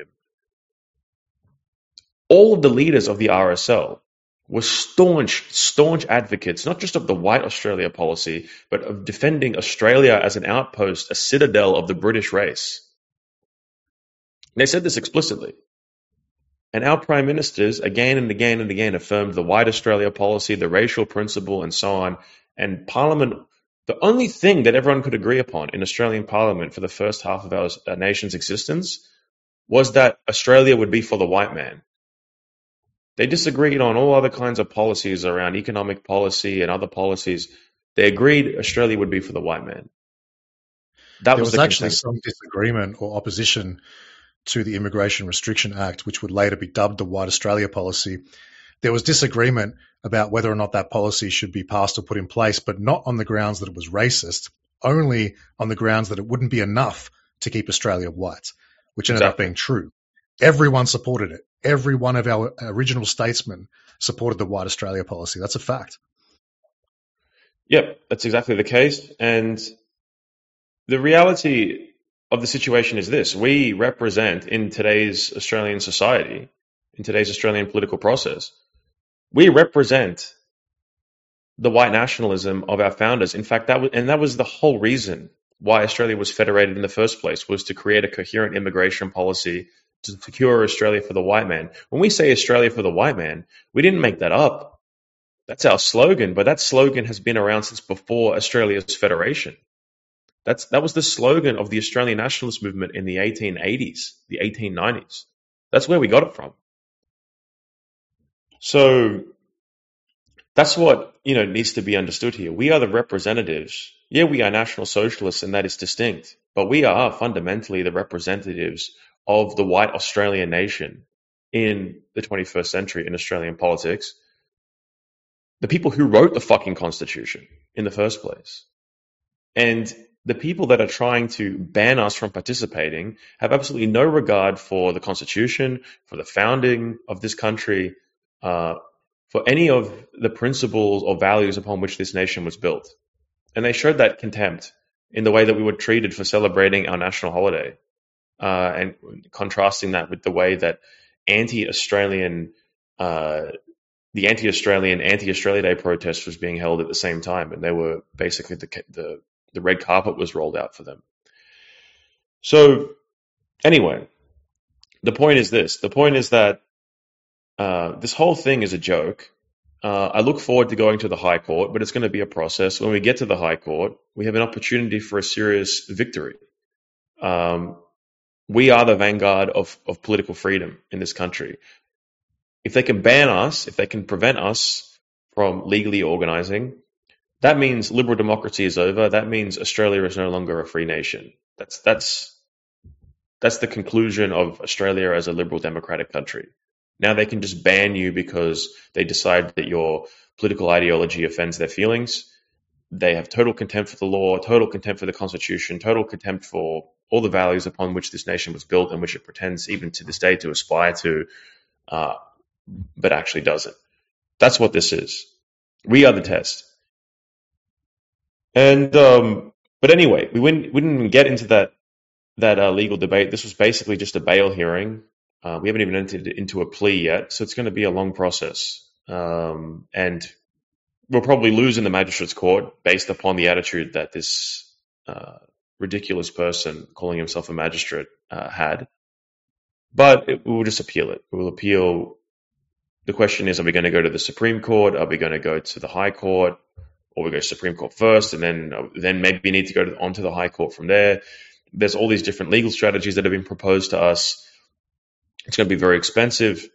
All of the leaders of the R S L were staunch, staunch advocates, not just of the white Australia policy, but of defending Australia as an outpost, a citadel of the British race. And they said this explicitly. And our prime ministers again and again and again affirmed the white Australia policy, the racial principle, and so on. And Parliament, the only thing that everyone could agree upon in Australian Parliament for the first half of our, our nation's existence was that Australia would be for the white man. They disagreed on all other kinds of policies around economic policy and other policies. They agreed Australia would be for the white man. That there was, was the actually consensus. some disagreement or opposition to the Immigration Restriction Act, which would later be dubbed the White Australia Policy. There was disagreement about whether or not that policy should be passed or put in place, but not on the grounds that it was racist, only on the grounds that it wouldn't be enough to keep Australia white, which ended Exactly. up being true. Everyone supported it. Every one of our original statesmen supported the White Australia Policy. That's a fact. Yep, that's exactly the case. And the reality of the situation is this. We represent in today's Australian society, in today's Australian political process, we represent the white nationalism of our founders. In fact, that was, and that was the whole reason why Australia was federated in the first place, was to create a coherent immigration policy to secure Australia for the white man. When we say Australia for the white man, we didn't make that up. That's our slogan, but that slogan has been around since before Australia's federation. That's that was the slogan of the Australian nationalist movement in the eighteen eighties, the eighteen nineties. That's where we got it from. So that's what, you know, needs to be understood here. We are the representatives. Yeah, we are National Socialists, and that is distinct, but we are fundamentally the representatives of the white Australian nation in the twenty-first century in Australian politics. The people who wrote the fucking Constitution in the first place. And the people that are trying to ban us from participating have absolutely no regard for the Constitution, for the founding of this country, uh, for any of the principles or values upon which this nation was built. And they showed that contempt in the way that we were treated for celebrating our national holiday, uh, and contrasting that with the way that anti-Australian, uh, the anti-Australian, anti-Australia Day protest was being held at the same time, and they were basically the the, the red carpet was rolled out for them. So, anyway, the point is this: the point is that uh, this whole thing is a joke. Uh, I look forward to going to the High Court, but it's going to be a process. When we get to the High Court, we have an opportunity for a serious victory. Um, we are the vanguard of, of political freedom in this country. If they can ban us, if they can prevent us from legally organizing, that means liberal democracy is over. That means Australia is no longer a free nation. That's that's that's the conclusion of Australia as a liberal democratic country. Now they can just ban you because they decide that your political ideology offends their feelings. They have total contempt for the law, total contempt for the Constitution, total contempt for all the values upon which this nation was built and which it pretends even to this day to aspire to, uh, but actually doesn't. That's what this is. We are the test. And um, but anyway, we wouldn't, we didn't even get into that that uh, legal debate. This was basically just a bail hearing. Uh, we haven't even entered into a plea yet, so it's going to be a long process. Um, and we'll probably lose in the magistrate's court based upon the attitude that this uh, ridiculous person calling himself a magistrate uh, had. But it, we'll just appeal it. We'll appeal. The question is, are we going to go to the Supreme Court? Are we going to go to the High Court? Or we go to Supreme Court first, and then uh, then maybe we need to go to, on to the High Court from there. There's all these different legal strategies that have been proposed to us. It's going to be very expensive,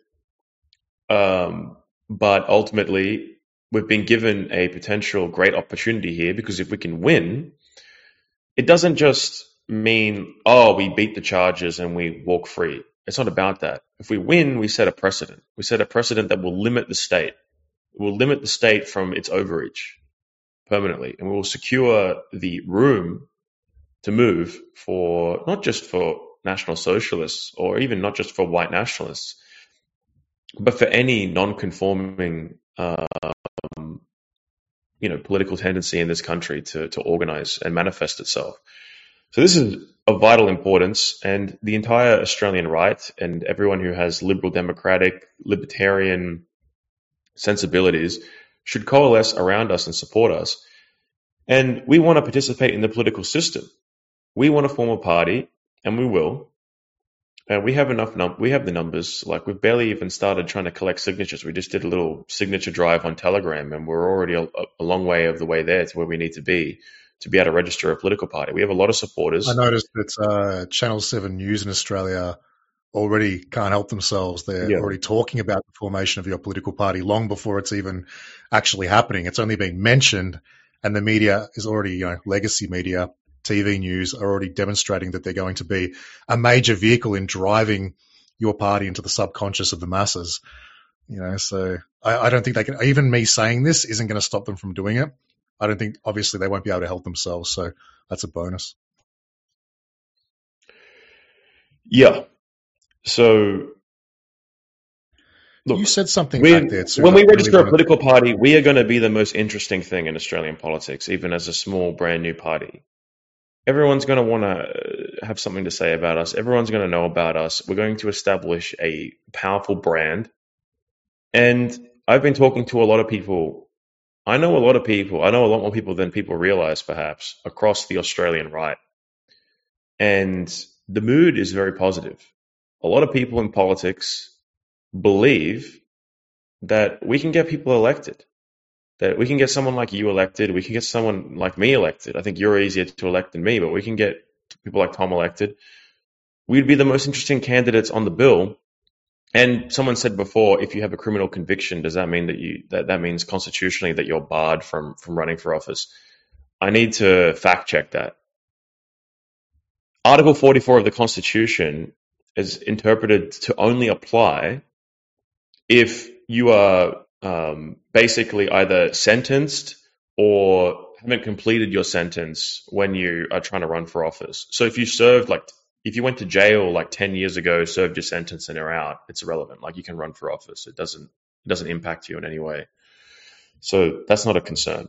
um, but ultimately we've been given a potential great opportunity here, because if we can win, it doesn't just mean, oh, we beat the charges and we walk free. It's not about that. If we win, we set a precedent. We set a precedent that will limit the state. It will limit the state from its overreach permanently, and we will secure the room to move for, not just for National Socialists, or even not just for white nationalists, but for any non-conforming, um, you know, political tendency in this country to to organize and manifest itself. So this is of vital importance, and the entire Australian right and everyone who has liberal, democratic, libertarian sensibilities should coalesce around us and support us. And we want to participate in the political system. We want to form a party. And we will. And we have enough. Num- we have the numbers. Like, we've barely even started trying to collect signatures. We just did a little signature drive on Telegram, and we're already a, a long way of the way there to where we need to be to be able to register a political party. We have a lot of supporters. I noticed that uh, Channel seven News in Australia already can't help themselves. They're yeah. already talking about the formation of your political party long before it's even actually happening. It's only being mentioned, and the media is already, you know, legacy media, T V news are already demonstrating that they're going to be a major vehicle in driving your party into the subconscious of the masses. You know, so I, I don't think they can, even me saying this isn't going to stop them from doing it. I don't think, obviously they won't be able to help themselves. So that's a bonus. Yeah. So look, you said something we, back there too. When we register really a political to... party, we are going to be the most interesting thing in Australian politics, even as a small, brand new party. Everyone's going to want to have something to say about us. Everyone's going to know about us. We're going to establish a powerful brand. And I've been talking to a lot of people. I know a lot of people. I know a lot more people than people realize, perhaps, across the Australian right. And the mood is very positive. A lot of people in politics believe that we can get people elected. That we can get someone like you elected, we can get someone like me elected. I think you're easier to elect than me, but we can get people like Tom elected. We'd be the most interesting candidates on the bill. And someone said before, if you have a criminal conviction, does that mean that you that, that means constitutionally that you're barred from, from running for office? I need to fact check that. Article forty-four of the Constitution is interpreted to only apply if you are Um, basically either sentenced or haven't completed your sentence when you are trying to run for office. So if you served like if you went to jail like ten years ago, served your sentence and are out, it's irrelevant. Like you can run for office. It doesn't it doesn't impact you in any way. So that's not a concern.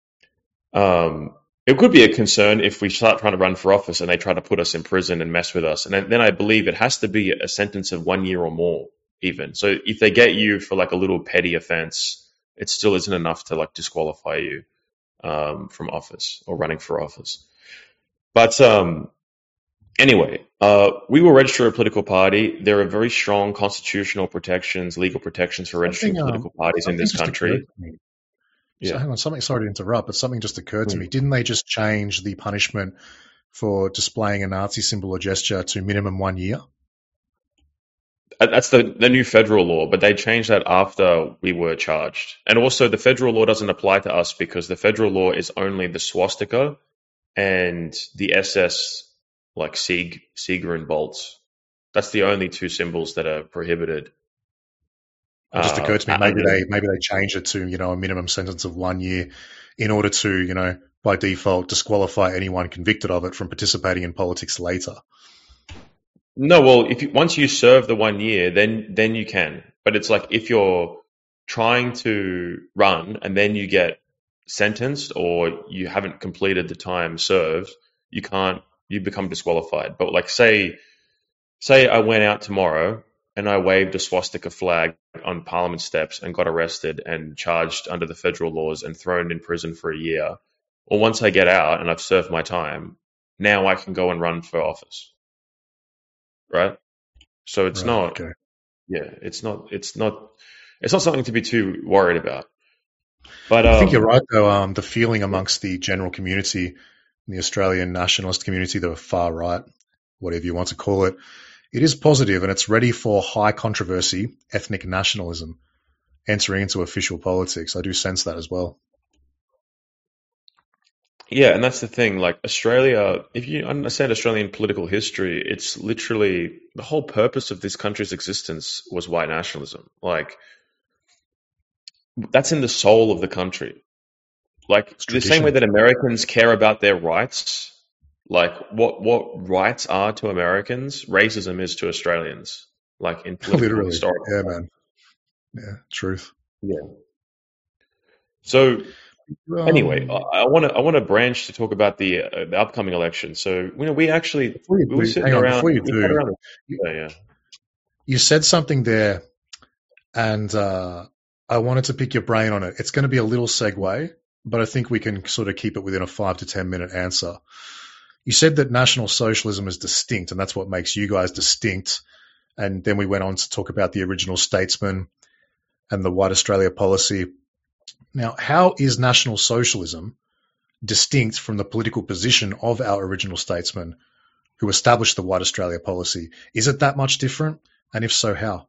Um, it could be a concern if we start trying to run for office and they try to put us in prison and mess with us. And then, then I believe it has to be a sentence of one year or more even. So if they get you for like a little petty offense, it still isn't enough to like disqualify you um, from office or running for office. But um, anyway, uh, we will register a political party. There are very strong constitutional protections, legal protections for registering Something, um, political parties in this something just country. occurred to me. So Yeah. hang on, something. Sorry to interrupt, but something just occurred to Hmm. me. Didn't they just change the punishment for displaying a Nazi symbol or gesture to minimum one year? Uh, That's the, the new federal law, but they changed that after we were charged. And also, the federal law doesn't apply to us because the federal law is only the swastika and the S S, like Sieg, Sieger and bolts. That's the only two symbols that are prohibited. It just Uh, occurred to me maybe under- they maybe they changed it to, you know, a minimum sentence of one year in order to, you know, by default disqualify anyone convicted of it from participating in politics later. No, well, if you, once you serve the one year, then then you can. But it's like if you're trying to run and then you get sentenced or you haven't completed the time served, you can't. You become disqualified. But like say say I went out tomorrow and I waved a swastika flag on Parliament steps and got arrested and charged under the federal laws and thrown in prison for a year. Or once I get out and I've served my time, now I can go and run for office. Right? So it's Right, not, okay. yeah, it's not, it's not, it's not something to be too worried about. But I um, think you're right, though. Um, the feeling amongst the general community, the Australian nationalist community, the far right, whatever you want to call it, it is positive and it's ready for high controversy, ethnic nationalism, entering into official politics. I do sense that as well. yeah, and that's the thing. Like Australia, if you understand Australian political history, it's literally the whole purpose of this country's existence was white nationalism. Like that's in the soul of the country. Like the same way that Americans care about their rights, like what what rights are to Americans, racism is to Australians. Like in political Literally. historical. Yeah, man. Yeah, truth. Yeah. So Um, anyway, I want to I want to branch to talk about the uh, the upcoming election. So you know, we actually Before you we were do, sitting hang on, around. before you we sat do, around yeah, yeah. you said something there, and uh, I wanted to pick your brain on it. It's going to be a little segue, but I think we can sort of keep it within a five to ten minute answer. You said that National Socialism is distinct, and that's what makes you guys distinct. And then we went on to talk about the original statesman and the White Australia policy. Now, how is National Socialism distinct from the political position of our original statesmen who established the White Australia policy? Is it that much different? And if so, how?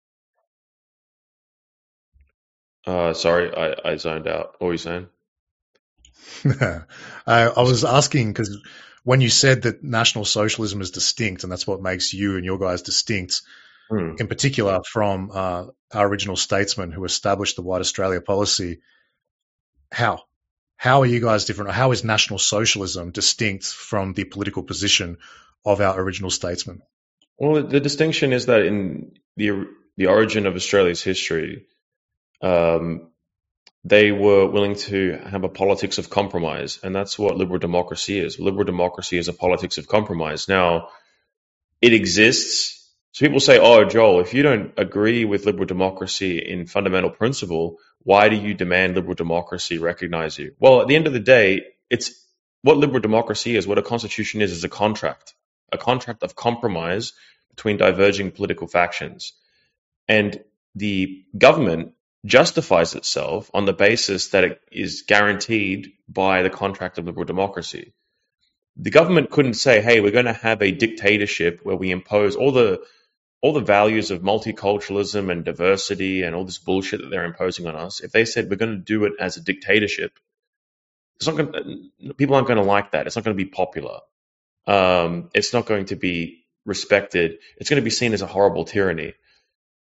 Uh, sorry, I, I zoned out. What were you saying? I, I was asking because when you said that National Socialism is distinct, and that's what makes you and your guys distinct, Hmm. in particular from uh, our original statesmen who established the White Australia policy, how? How are you guys different? Or how is National Socialism distinct from the political position of our original statesmen? Well, the distinction is that in the the origin of Australia's history, um, they were willing to have a politics of compromise, and that's what liberal democracy is. Liberal democracy is a politics of compromise. Now, it exists. So people say, "Oh, Joel, if you don't agree with liberal democracy in fundamental principle, why do you demand liberal democracy recognize you?" Well, at the end of the day, it's what liberal democracy is, what a constitution is, is a contract, a contract of compromise between diverging political factions. And the government justifies itself on the basis that it is guaranteed by the contract of liberal democracy. The government couldn't say, hey, we're going to have a dictatorship where we impose all the all the values of multiculturalism and diversity and all this bullshit that they're imposing on us. If they said we're going to do it as a dictatorship, it's not going to, people aren't going to like that. It's not going to be popular. Um, it's not going to be respected. It's going to be seen as a horrible tyranny.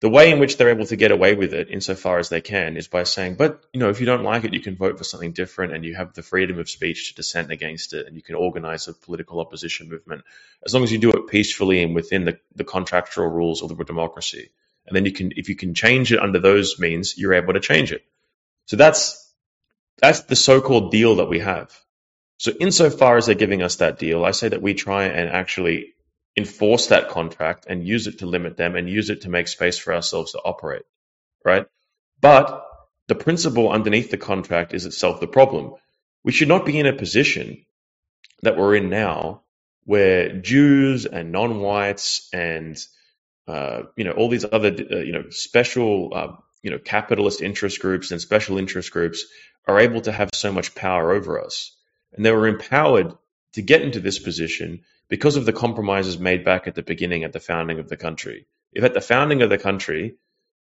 the way in which they're able to get away with it, insofar as they can, is by saying, but, you know, if you don't like it, you can vote for something different, and you have the freedom of speech to dissent against it, and you can organize a political opposition movement, as long as you do it peacefully and within the, the contractual rules of liberal democracy. And then you can, if you can change it under those means, you're able to change it. So that's, that's the so-called deal that we have. So insofar as they're giving us that deal, I say that we try and actually enforce that contract and use it to limit them and use it to make space for ourselves to operate, right? But the principle underneath the contract is itself the problem. We should not be in a position that we're in now where Jews and non-whites and, uh, you know, all these other, uh, you know, special, uh, you know, capitalist interest groups and special interest groups are able to have so much power over us. And they were empowered to get into this position because of the compromises made back at the beginning, at the founding of the country. If at the founding of the country,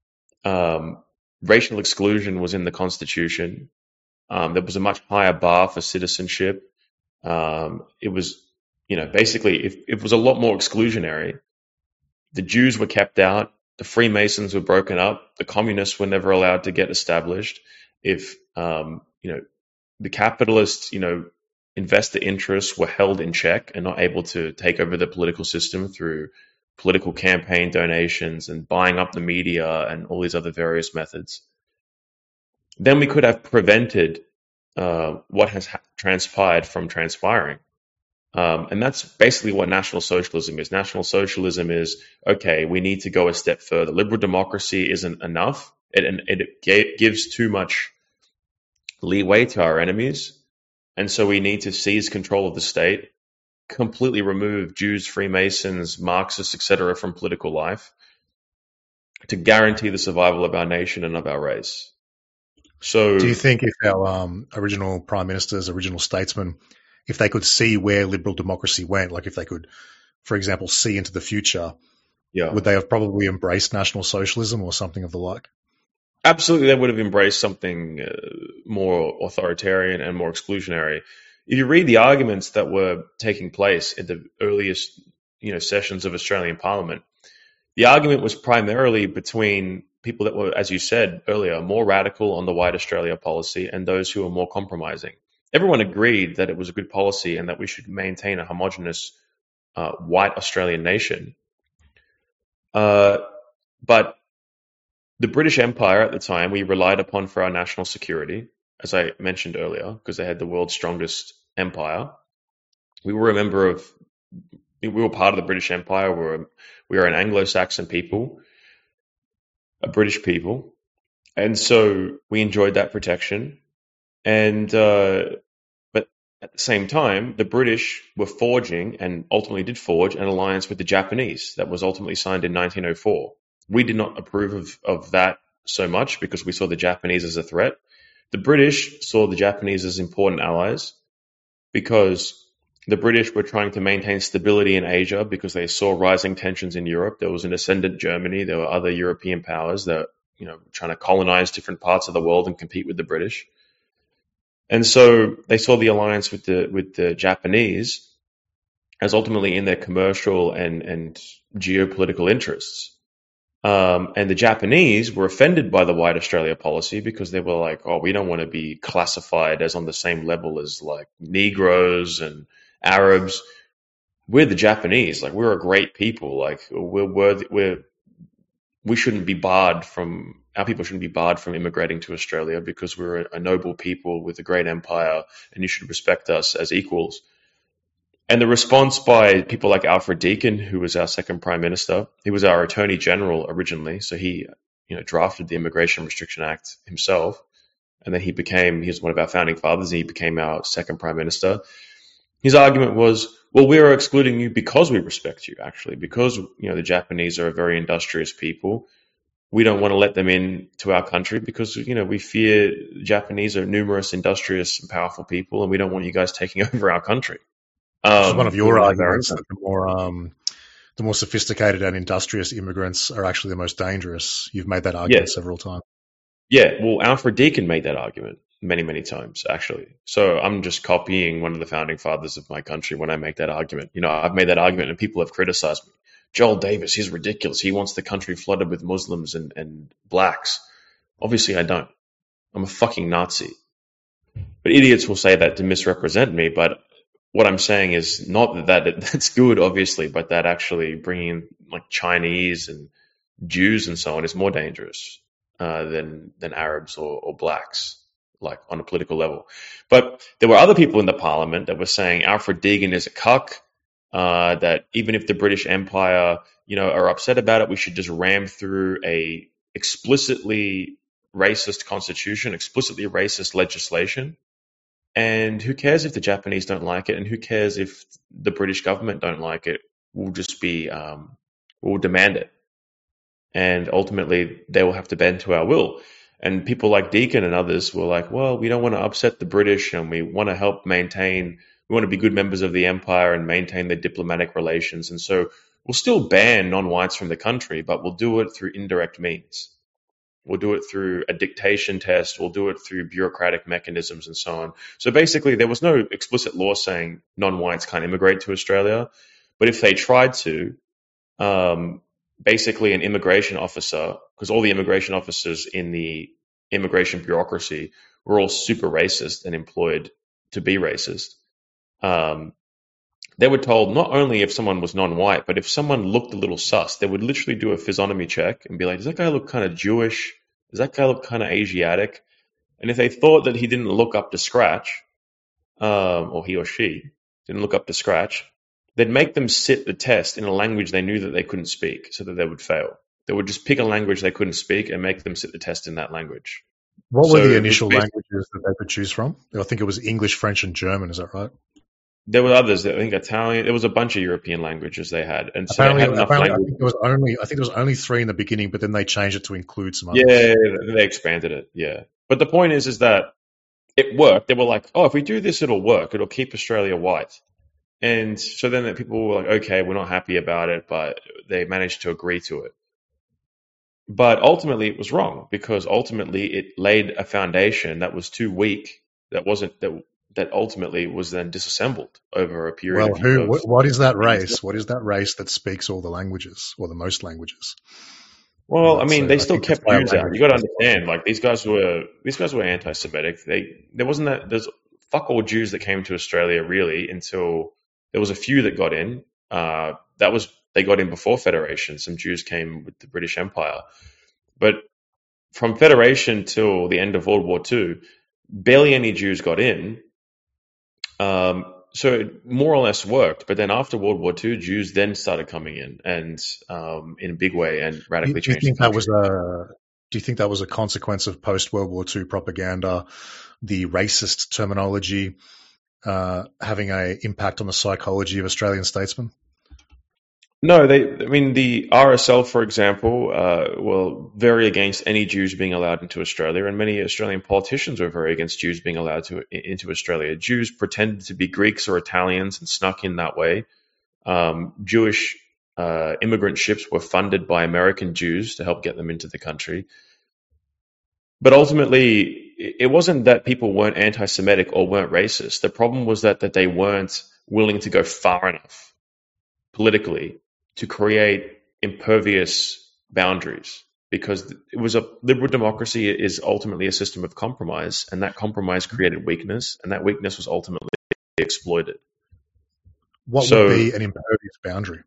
um, racial exclusion was in the Constitution, um, there was a much higher bar for citizenship. Um, it was, you know, basically, if, if it was a lot more exclusionary. The Jews were kept out, the Freemasons were broken up, the communists were never allowed to get established. If, um, you know, the capitalists, you know, investor interests were held in check and not able to take over the political system through political campaign donations and buying up the media and all these other various methods, then we could have prevented uh, what has ha- transpired from transpiring. Um, and that's basically what National Socialism is. National Socialism is, okay, we need to go a step further. Liberal democracy isn't enough. It, it, it g- gives too much leeway to our enemies. And so we need to seize control of the state, completely remove Jews, Freemasons, Marxists, et cetera from political life to guarantee the survival of our nation and of our race. So, do you think if our um, original prime ministers, original statesmen, if they could see where liberal democracy went, like if they could, for example, see into the future, yeah, would they have probably embraced National Socialism or something of the like? Absolutely, they would have embraced something uh, more authoritarian and more exclusionary. If you read the arguments that were taking place at the earliest, you know, sessions of Australian Parliament, the argument was primarily between people that were, as you said earlier, more radical on the White Australia policy and those who were more compromising. Everyone agreed that it was a good policy and that we should maintain a homogenous uh, white Australian nation. Uh, but the British Empire at the time, we relied upon for our national security, as I mentioned earlier, because they had the world's strongest empire. We were a member of, we were part of the British Empire. We were, we were an Anglo-Saxon people, a British people. And so we enjoyed that protection. And, uh, but at the same time, the British were forging and ultimately did forge an alliance with the Japanese that was ultimately signed in nineteen oh four. We did not approve of, of that so much because we saw the Japanese as a threat. The British saw the Japanese as important allies because the British were trying to maintain stability in Asia because they saw rising tensions in Europe. There was an ascendant Germany. There were other European powers that, you know, trying to colonize different parts of the world and compete with the British. And so they saw the alliance with the with the Japanese as ultimately in their commercial and, and geopolitical interests. Um, and the Japanese were offended by the White Australia policy because they were like, oh, we don't want to be classified as on the same level as like Negroes and Arabs. We're the Japanese. Like, we're a great people. Like, we're worthy, we're, we shouldn't be barred from, our people shouldn't be barred from immigrating to Australia because we're a, a noble people with a great empire and you should respect us as equals. And the response by people like Alfred Deakin, who was our second prime minister, he was our attorney general originally. So he, you know, drafted the Immigration Restriction Act himself. And then he became, he was one of our founding fathers and he became our second prime minister. His argument was, well, we are excluding you because we respect you, actually, because, you know, the Japanese are a very industrious people. We don't want to let them in to our country because, you know, we fear the Japanese are numerous, industrious and powerful people and we don't want you guys taking over our country. Um, one of your arguments that the more um, the more sophisticated and industrious immigrants are actually the most dangerous. You've made that argument yeah. several times. Yeah, well, Alfred Deakin made that argument many, many times, actually. So I'm just copying one of the founding fathers of my country when I make that argument. You know, I've made that argument and people have criticized me. Joel Davis, he's ridiculous. He wants the country flooded with Muslims and, and blacks. Obviously, I don't. I'm a fucking Nazi. But idiots will say that to misrepresent me. But what I'm saying is not that, that it, that's good, obviously, but that actually bringing like Chinese and Jews and so on is more dangerous uh, than than Arabs or, or blacks, like on a political level. But there were other people in the parliament that were saying Alfred Deegan is a cuck. Uh, that even if the British Empire, you know, are upset about it, we should just ram through a explicitly racist constitution, explicitly racist legislation. And who cares if the Japanese don't like it? And who cares if the British government don't like it? We'll just be, um, we'll demand it. And ultimately, they will have to bend to our will. And people like Deakin and others were like, well, we don't want to upset the British and we want to help maintain, we want to be good members of the empire and maintain the diplomatic relations. And so we'll still ban non-whites from the country, but we'll do it through indirect means. We'll do it through a dictation test. We'll do it through bureaucratic mechanisms and so on. So basically, there was no explicit law saying non-whites can't immigrate to Australia. But if they tried to, um, basically an immigration officer, because all the immigration officers in the immigration bureaucracy were all super racist and employed to be racist. Um, they were told not only if someone was non-white, but if someone looked a little sus, they would literally do a physiognomy check and be like, does that guy look kind of Jewish? Does that guy look kind of Asiatic? And if they thought that he didn't look up to scratch, um, or he or she didn't look up to scratch, they'd make them sit the test in a language they knew that they couldn't speak so that they would fail. They would just pick a language they couldn't speak and make them sit the test in that language. What so were the initial languages that they could choose from? I think it was English, French, and German. Is that right? There were others. I think Italian. There was a bunch of European languages they had, and so apparently, they had enough apparently language. I think there was only I think there was only three in the beginning, but then they changed it to include some others. Yeah, they expanded it. Yeah, but the point is, is that it worked. They were like, oh, if we do this, it'll work. It'll keep Australia white. And so then the people were like, okay, we're not happy about it, but they managed to agree to it. But ultimately, it was wrong because ultimately it laid a foundation that was too weak. That wasn't that. That ultimately was then disassembled over a period well, of who, years. What is that race? What is that race that speaks all the languages or the most languages? Well, I mean, so they I still think kept that's why Jews out. language You got to is- understand, like these guys were these guys were anti-Semitic. They there wasn't that there's fuck all Jews that came to Australia really until there was a few that got in. Uh, that was they got in before Federation. Some Jews came with the British Empire, but from Federation till the end of World War Two, barely any Jews got in. Um, so it more or less worked, but then after World War Two, Jews then started coming in and um, in a big way and Do you, radically do you changed think the that country. was a Do you think that was a consequence of post World War Two propaganda, the racist terminology uh, having an impact on the psychology of Australian statesmen? No, they. I mean, the R S L, for example, uh, were very against any Jews being allowed into Australia, and many Australian politicians were very against Jews being allowed to into Australia. Jews pretended to be Greeks or Italians and snuck in that way. Um, Jewish uh, immigrant ships were funded by American Jews to help get them into the country. But ultimately, it wasn't that people weren't anti-Semitic or weren't racist. The problem was that that they weren't willing to go far enough politically to create impervious boundaries, because it was a liberal democracy is ultimately a system of compromise, and that compromise created weakness, and that weakness was ultimately exploited. What So- would be an impervious boundary?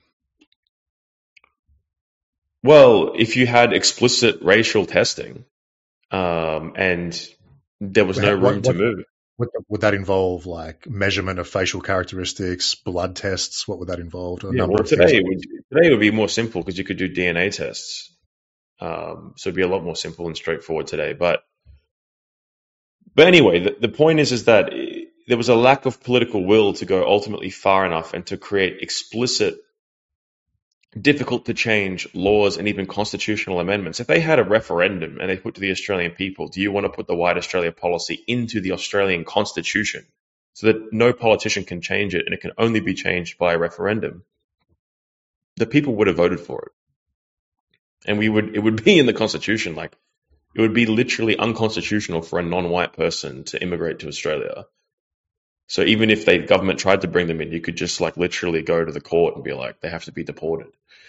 Well, if you had explicit racial testing, um, and there was no What- room to what- move. Would, would that involve like measurement of facial characteristics, blood tests? What would that involve? A Yeah, number well, of today things. it would, today it would be more simple because you could do D N A tests. Um, so it'd be a lot more simple and straightforward today. But but anyway, the, the point is is that eh, there was a lack of political will to go ultimately far enough and to create explicit, difficult to change laws and even constitutional amendments. If they had a referendum and they put to the Australian people, do you want to put the White Australia policy into the Australian Constitution so that no politician can change it and it can only be changed by a referendum? The people would have voted for it. And we would it would be in the Constitution. Like it would be literally unconstitutional for a non-white person to immigrate to Australia. So even if the government tried to bring them in, you could just like literally go to the court and be like, they have to be deported.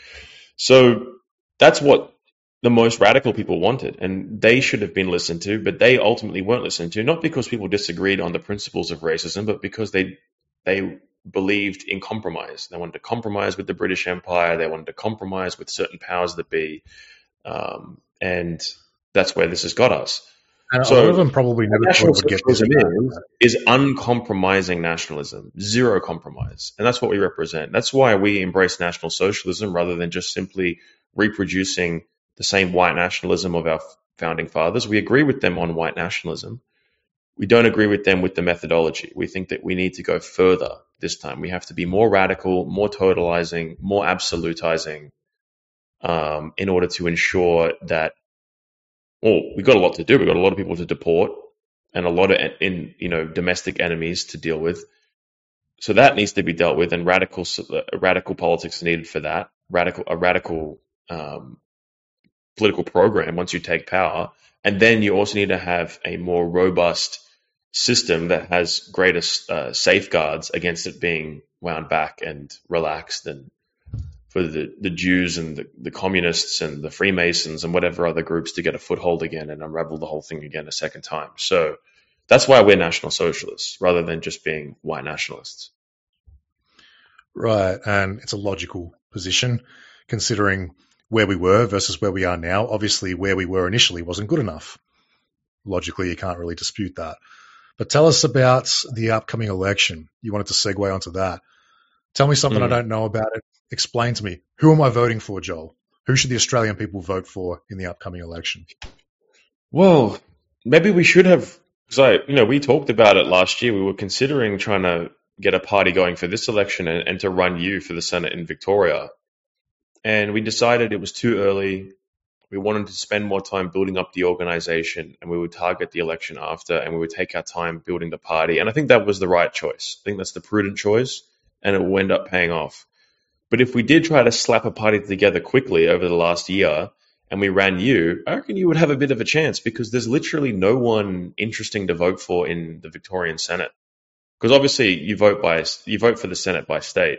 So that's what the most radical people wanted, and they should have been listened to, but they ultimately weren't listened to, not because people disagreed on the principles of racism, but because they they believed in compromise. They wanted to compromise with the British Empire. They wanted to compromise with certain powers that be, um, and that's where this has got us. And so a lot of them probably never thought it would get this bad. Is, is uncompromising nationalism, zero compromise, and that's what we represent. That's why we embrace National Socialism rather than just simply reproducing the same white nationalism of our founding fathers. We agree with them on white nationalism. We don't agree with them with the methodology. We think that we need to go further this time. We have to be more radical, more totalizing, more absolutizing, um, in order to ensure that, well, we've got a lot to do. We've got a lot of people to deport and a lot of in you know domestic enemies to deal with. So that needs to be dealt with, and radical radical politics is needed for that. Radical a radical um, political program once you take power, and then you also need to have a more robust system that has greater uh, safeguards against it being wound back and relaxed, and for the, the Jews and the, the communists and the Freemasons and whatever other groups to get a foothold again and unravel the whole thing again a second time. So that's why we're National Socialists rather than just being white nationalists. Right, and it's a logical position considering where we were versus where we are now. Obviously, where we were initially wasn't good enough. Logically, you can't really dispute that. But tell us about the upcoming election. You wanted to segue onto that. Tell me something mm. I don't know about it. Explain to me. Who am I voting for, Joel? Who should the Australian people vote for in the upcoming election? Well, maybe we should have, because you know, we talked about it last year. We were considering trying to get a party going for this election and, and to run you for the Senate in Victoria. And we decided it was too early. We wanted to spend more time building up the organization, and we would target the election after, and we would take our time building the party. And I think that was the right choice. I think that's the prudent choice, and it will end up paying off. But if we did try to slap a party together quickly over the last year and we ran you, I reckon you would have a bit of a chance, because there's literally no one interesting to vote for in the Victorian Senate. Because obviously you vote by you vote for the Senate by state.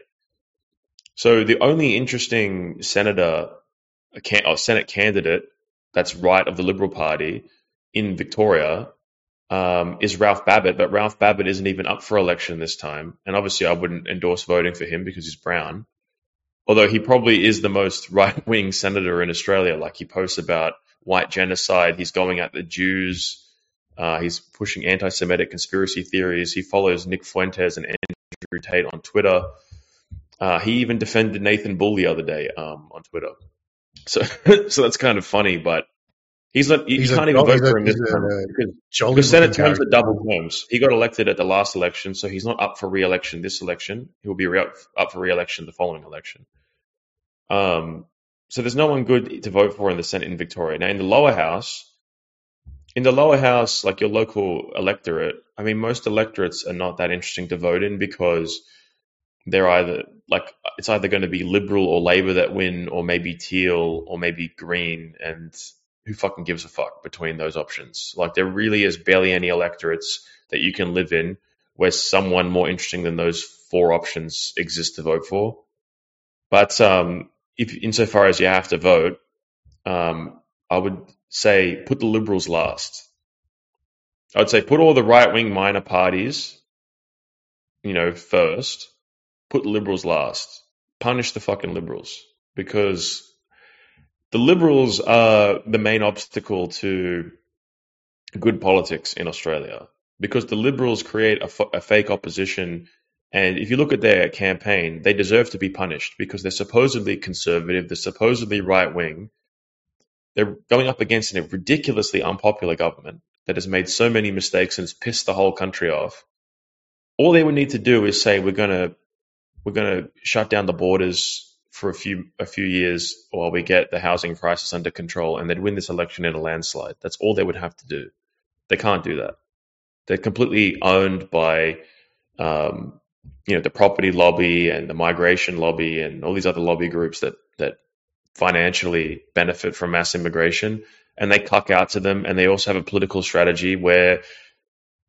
So the only interesting senator, or Senate candidate that's right of the Liberal Party in Victoria um, is Ralph Babbitt, but Ralph Babbitt isn't even up for election this time. And obviously I wouldn't endorse voting for him because he's brown. Although he probably is the most right-wing senator in Australia. Like, he posts about white genocide. He's going at the Jews. Uh, he's pushing anti-Semitic conspiracy theories. He follows Nick Fuentes and Andrew Tate on Twitter. Uh, he even defended Nathan Bull the other day um, on Twitter. So, so that's kind of funny. But he's not. You, he's you can't a, even vote a, for him this time because, because Senate terms are double terms. He got elected at the last election, so he's not up for re-election this election. He will be re- up for re-election the following election. Um, so there's no one good to vote for in the Senate in Victoria. Now, in the lower house, in the lower house, like your local electorate, I mean, most electorates are not that interesting to vote in because they're either like, it's either going to be Liberal or Labor that win, or maybe Teal or maybe Green, and who fucking gives a fuck between those options? Like, there really is barely any electorates that you can live in where someone more interesting than those four options exists to vote for. But um, if insofar as you have to vote, um, I would say put the Liberals last. I would say put all the right-wing minor parties, you know, first. Put the Liberals last. Punish the fucking Liberals, because the Liberals are the main obstacle to good politics in Australia, because the Liberals create a, f- a fake opposition. And if you look at their campaign, they deserve to be punished because they're supposedly conservative, they're supposedly right-wing. They're going up against a ridiculously unpopular government that has made so many mistakes and has pissed the whole country off. All they would need to do is say, we're going to we're going to shut down the borders for a few a few years while we get the housing crisis under control, and they'd win this election in a landslide. That's all they would have to do. They can't do that. They're completely owned by um, you know, the property lobby and the migration lobby and all these other lobby groups that that financially benefit from mass immigration, and they cluck out to them. And they also have a political strategy where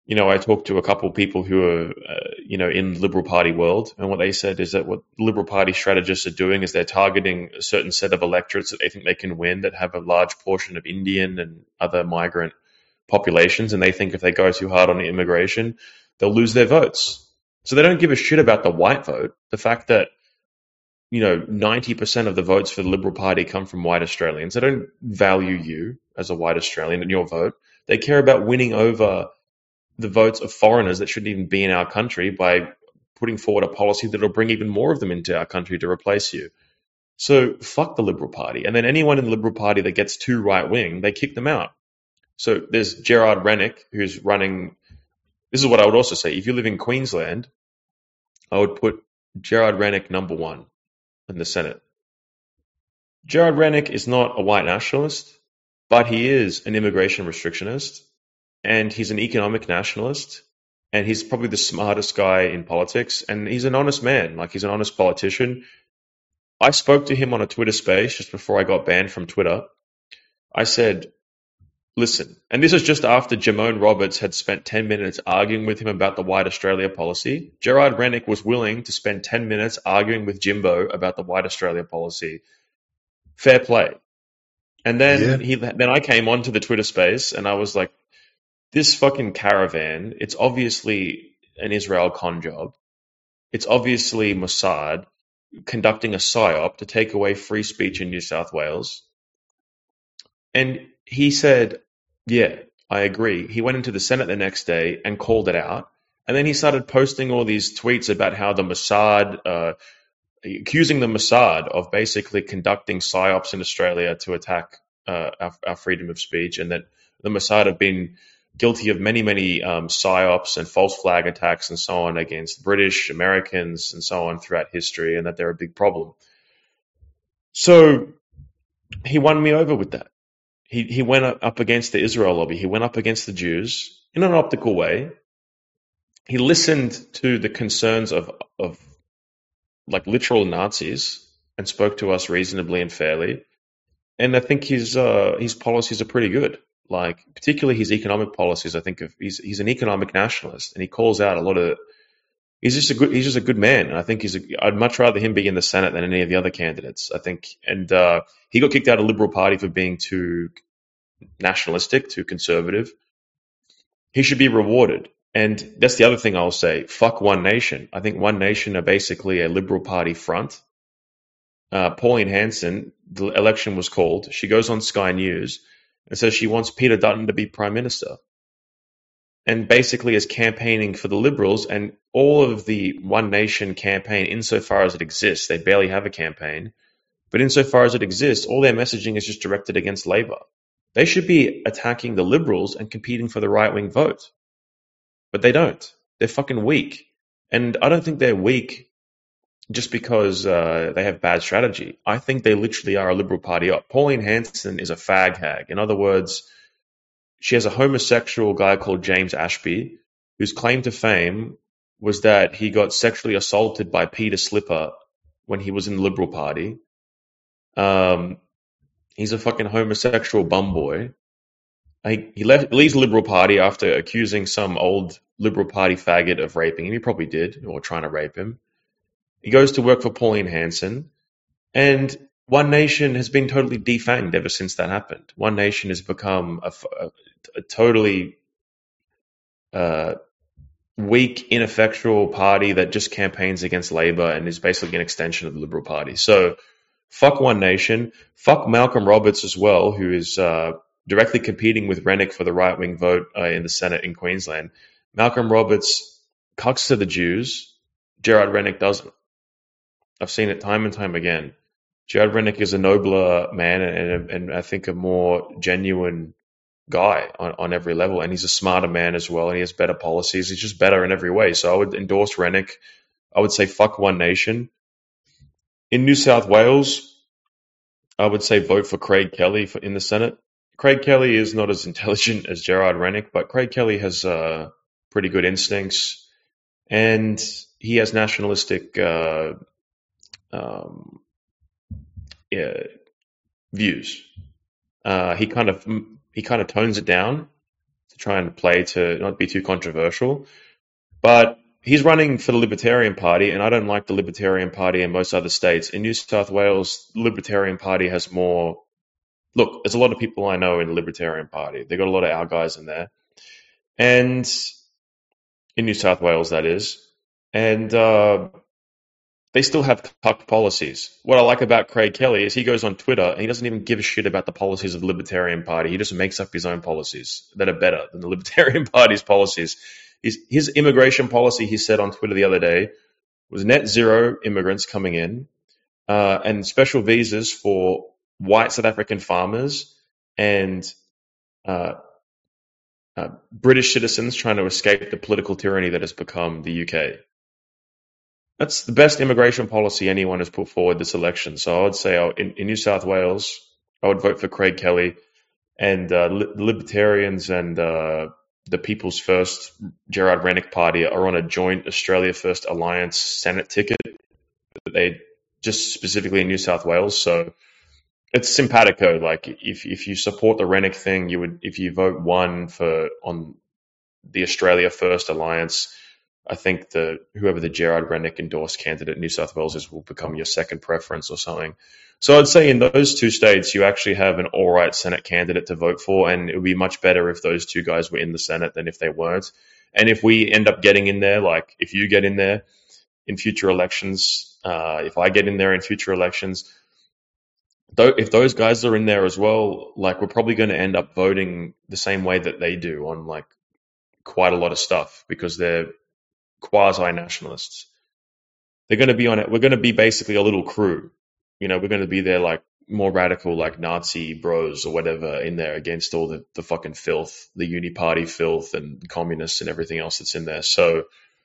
you know, I talked to a couple of people who are, uh, you know, in the Liberal Party world, and what they said is that what Liberal Party strategists are doing is they're targeting a certain set of electorates that they think they can win that have a large portion of Indian and other migrant populations, and they think if they go too hard on immigration, they'll lose their votes. So they don't give a shit about the white vote. The fact that, you know, ninety percent of the votes for the Liberal Party come from white Australians. They don't value you as a white Australian and your vote. They care about winning over the votes of foreigners that shouldn't even be in our country by putting forward a policy that will bring even more of them into our country to replace you. So fuck the Liberal Party. And then anyone in the Liberal Party that gets too right-wing, they kick them out. So there's Gerard Rennick, who's running... This is what I would also say. If you live in Queensland, I would put Gerard Rennick number one in the Senate. Gerard Rennick is not a white nationalist, but he is an immigration restrictionist. And he's an economic nationalist, and he's probably the smartest guy in politics, and he's an honest man. Like, he's an honest politician. I spoke to him on a Twitter space just before I got banned from Twitter. I said, listen, and this is just after Jamone Roberts had spent ten minutes arguing with him about the White Australia policy. Gerard Rennick was willing to spend ten minutes arguing with Jimbo about the White Australia policy. Fair play. And then yeah. he, then I came onto the Twitter space, and I was like, this fucking caravan, it's obviously an Israel con job. It's obviously Mossad conducting a psyop to take away free speech in New South Wales. And he said, yeah, I agree. He went into the Senate the next day and called it out. And then he started posting all these tweets about how the Mossad, uh, accusing the Mossad of basically conducting psyops in Australia to attack uh, our, our freedom of speech, and that the Mossad have been guilty of many, many um, psyops and false flag attacks and so on against British, Americans, and so on throughout history, and that they're a big problem. So he won me over with that. He he went up against the Israel lobby. He went up against the Jews in an optical way. He listened to the concerns of of like literal Nazis and spoke to us reasonably and fairly. And I think his uh, his policies are pretty good. Like, particularly his economic policies, I think of, he's he's an economic nationalist, and he calls out a lot of. He's just a good he's just a good man, and I think he's. A, I'd much rather him be in the Senate than any of the other candidates. I think, and uh, he got kicked out of the Liberal Party for being too nationalistic, too conservative. He should be rewarded, and that's the other thing I'll say. Fuck One Nation. I think One Nation are basically a Liberal Party front. Uh, Pauline Hanson, the election was called. She goes on Sky News and says she wants Peter Dutton to be Prime Minister, and basically is campaigning for the Liberals, and all of the One Nation campaign, insofar as it exists, they barely have a campaign, but insofar as it exists, all their messaging is just directed against Labor. They should be attacking the Liberals and competing for the right-wing vote, but they don't. They're fucking weak, and I don't think they're weak just because uh, they have bad strategy. I think they literally are a Liberal Party up. Pauline Hanson is a fag hag. In other words, she has a homosexual guy called James Ashby, whose claim to fame was that he got sexually assaulted by Peter Slipper when he was in the Liberal Party. Um, he's a fucking homosexual bum boy. He, he left, leaves the Liberal Party after accusing some old Liberal Party faggot of raping him. He probably did, or trying to rape him. He goes to work for Pauline Hanson, and One Nation has been totally defanged ever since that happened. One Nation has become a, a, a totally uh, weak, ineffectual party that just campaigns against Labor and is basically an extension of the Liberal Party. So fuck One Nation. Fuck Malcolm Roberts as well, who is uh, directly competing with Rennick for the right-wing vote uh, in the Senate in Queensland. Malcolm Roberts cucks to the Jews. Gerard Rennick doesn't. I've seen it time and time again. Gerard Rennick is a nobler man and, and I think a more genuine guy on, on every level. And he's a smarter man as well, and he has better policies. He's just better in every way. So I would endorse Rennick. I would say fuck One Nation. In New South Wales, I would say vote for Craig Kelly for, in the Senate. Craig Kelly is not as intelligent as Gerard Rennick, but Craig Kelly has uh, pretty good instincts, and he has nationalistic uh, um, yeah, views. Uh, he kind of he kind of tones it down to try and play to not be too controversial. But he's running for the Libertarian Party, and I don't like the Libertarian Party in most other states. In New South Wales, the Libertarian Party has more... Look, there's a lot of people I know in the Libertarian Party. They've got a lot of our guys in there. And in New South Wales, that is. And uh, they still have cuck policies. What I like about Craig Kelly is he goes on Twitter and he doesn't even give a shit about the policies of the Libertarian Party. He just makes up his own policies that are better than the Libertarian Party's policies. His, his immigration policy, he said on Twitter the other day, was net zero immigrants coming in uh, and special visas for white South African farmers and uh, uh, British citizens trying to escape the political tyranny that has become the U K. That's the best immigration policy anyone has put forward this election. So I would say in, in New South Wales, I would vote for Craig Kelly, and uh, the Libertarians and uh, the People's First Gerard Rennick Party are on a joint Australia First Alliance Senate ticket. They just specifically in New South Wales. So it's simpatico. Like if if you support the Rennick thing, you would if you vote one for on the Australia First Alliance. I think the whoever the Gerard Rennick endorsed candidate in New South Wales is will become your second preference or something. So I'd say in those two states, you actually have an all right Senate candidate to vote for, and it would be much better if those two guys were in the Senate than if they weren't. And if we end up getting in there, like if you get in there in future elections, uh, if I get in there in future elections, though, if those guys are in there as well, like we're probably going to end up voting the same way that they do on like quite a lot of stuff because they're quasi-nationalists. They're going to be on it. We're going to be basically a little crew. You know, we're going to be there like more radical, like Nazi bros or whatever in there against all the, the fucking filth, the uni party filth and communists and everything else that's in there. So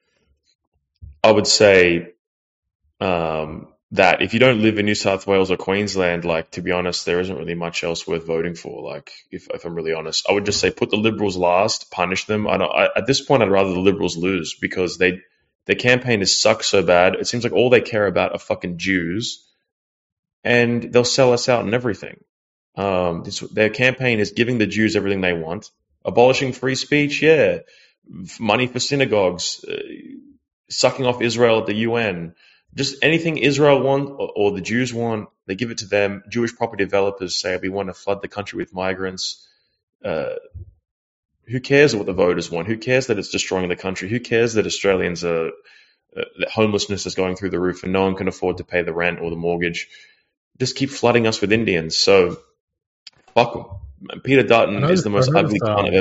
I would say um, that if you don't live in New South Wales or Queensland, like, to be honest, there isn't really much else worth voting for. Like, if, if I'm really honest, I would just say put the Liberals last, punish them. I don't, I, at this point, I'd rather the Liberals lose because they, their campaign has sucked so bad. It seems like all they care about are fucking Jews, and they'll sell us out and everything. Um, this, their campaign is giving the Jews everything they want, abolishing free speech, yeah, money for synagogues, uh, sucking off Israel at the U N. Just anything Israel want or, or the Jews want, they give it to them. Jewish property developers say we want to flood the country with migrants. Uh, who cares what the voters want? Who cares that it's destroying the country? Who cares that Australians are uh, that homelessness is going through the roof and no one can afford to pay the rent or the mortgage? Just keep flooding us with Indians. So fuck them. Peter Dutton is the most ugly cunt um, I've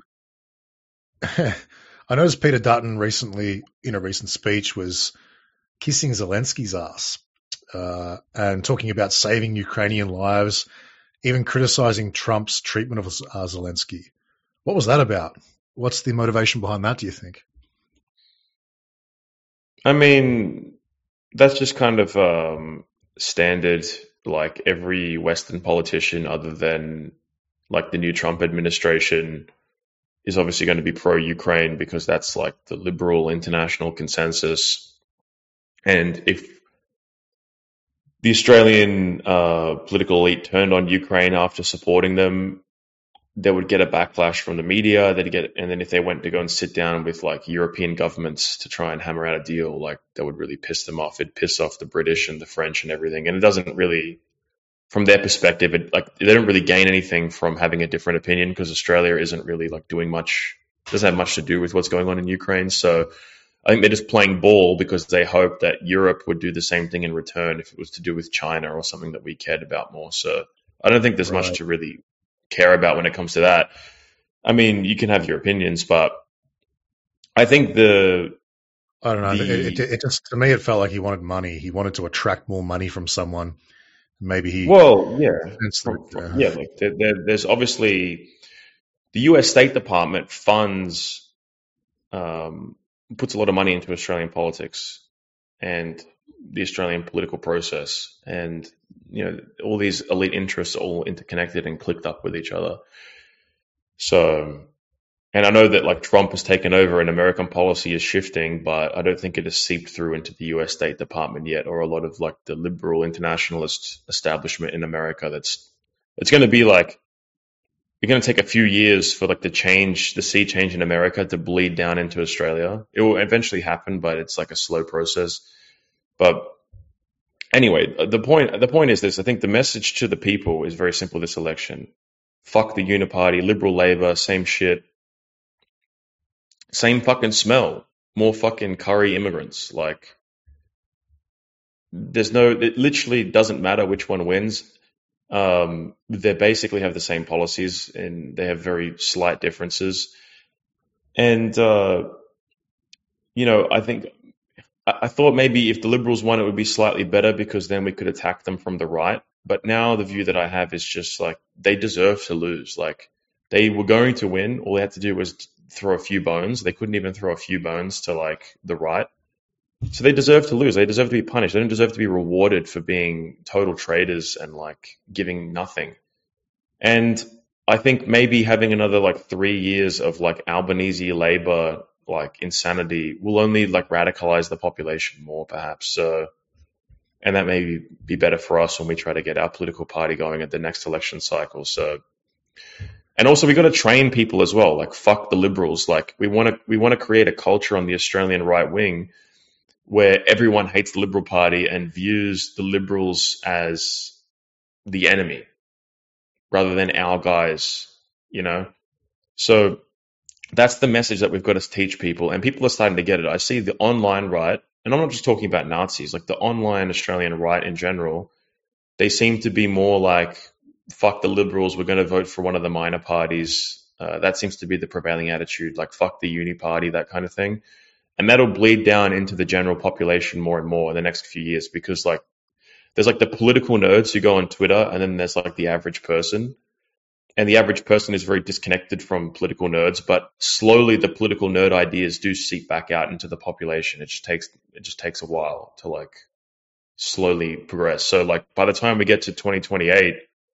ever seen. I noticed Peter Dutton recently, in a recent speech, was kissing Zelensky's ass uh, and talking about saving Ukrainian lives, even criticizing Trump's treatment of uh, Zelensky. What was that about? What's the motivation behind that, do you think? I mean, that's just kind of um, standard, like every Western politician other than like the new Trump administration is obviously going to be pro-Ukraine because that's like the liberal international consensus. And if the Australian uh, political elite turned on Ukraine after supporting them, they would get a backlash from the media. They'd get, and then if they went to go and sit down with like European governments to try and hammer out a deal, like that would really piss them off. It'd piss off the British and the French and everything. And it doesn't really, from their perspective, it, like they don't really gain anything from having a different opinion because Australia isn't really like doing much, doesn't have much to do with what's going on in Ukraine. So I think they're just playing ball because they hope that Europe would do the same thing in return if it was to do with China or something that we cared about more. So I don't think there's right. much to really care about when it comes to that. I mean, you can have your opinions, but I think the... I don't know. The, it, it, it just, to me, it felt like he wanted money. He wanted to attract more money from someone. Maybe he... Well, yeah. From, from, uh, yeah, like there, there, there's obviously... The U S State Department funds... Um, puts a lot of money into Australian politics and the Australian political process. And, you know, all these elite interests are all interconnected and clicked up with each other. So, and I know that like Trump has taken over and American policy is shifting, but I don't think it has seeped through into the U S State Department yet, or a lot of like the liberal internationalist establishment in America. That's, it's going to be like, it's going to take a few years for like the change, the sea change in America to bleed down into Australia. It will eventually happen, but it's like a slow process. But anyway, the point the point is this. I think the message to the people is very simple this election. Fuck the Uniparty, Liberal Labor, same shit. Same fucking smell. More fucking curry immigrants. Like, there's no, it literally doesn't matter which one wins. Um, they basically have the same policies and they have very slight differences. And, uh, you know, I think, I, I thought maybe if the Liberals won, it would be slightly better because then we could attack them from the right. But now the view that I have is just like, they deserve to lose. Like, they were going to win. All they had to do was throw a few bones. They couldn't even throw a few bones to like the right. So they deserve to lose. They deserve to be punished. They don't deserve to be rewarded for being total traitors and like giving nothing. And I think maybe having another like three years of like Albanese Labor like insanity will only like radicalize the population more, perhaps. So, and that may be better for us when we try to get our political party going at the next election cycle. So, and also we got to train people as well. Like, fuck the Liberals. Like, we want to we want to create a culture on the Australian right wing where everyone hates the Liberal Party and views the Liberals as the enemy rather than our guys, you know? So that's the message that we've got to teach people, and people are starting to get it. I see the online right, and I'm not just talking about Nazis, like the online Australian right in general, they seem to be more like, fuck the Liberals, we're going to vote for one of the minor parties. Uh, that seems to be the prevailing attitude, like fuck the uni party, that kind of thing. And that'll bleed down into the general population more and more in the next few years because, like, there's like the political nerds who go on Twitter, and then there's like the average person. And the average person is very disconnected from political nerds, but slowly the political nerd ideas do seep back out into the population. It just takes it just takes a while to like slowly progress. So like by the time we get to twenty twenty-eight,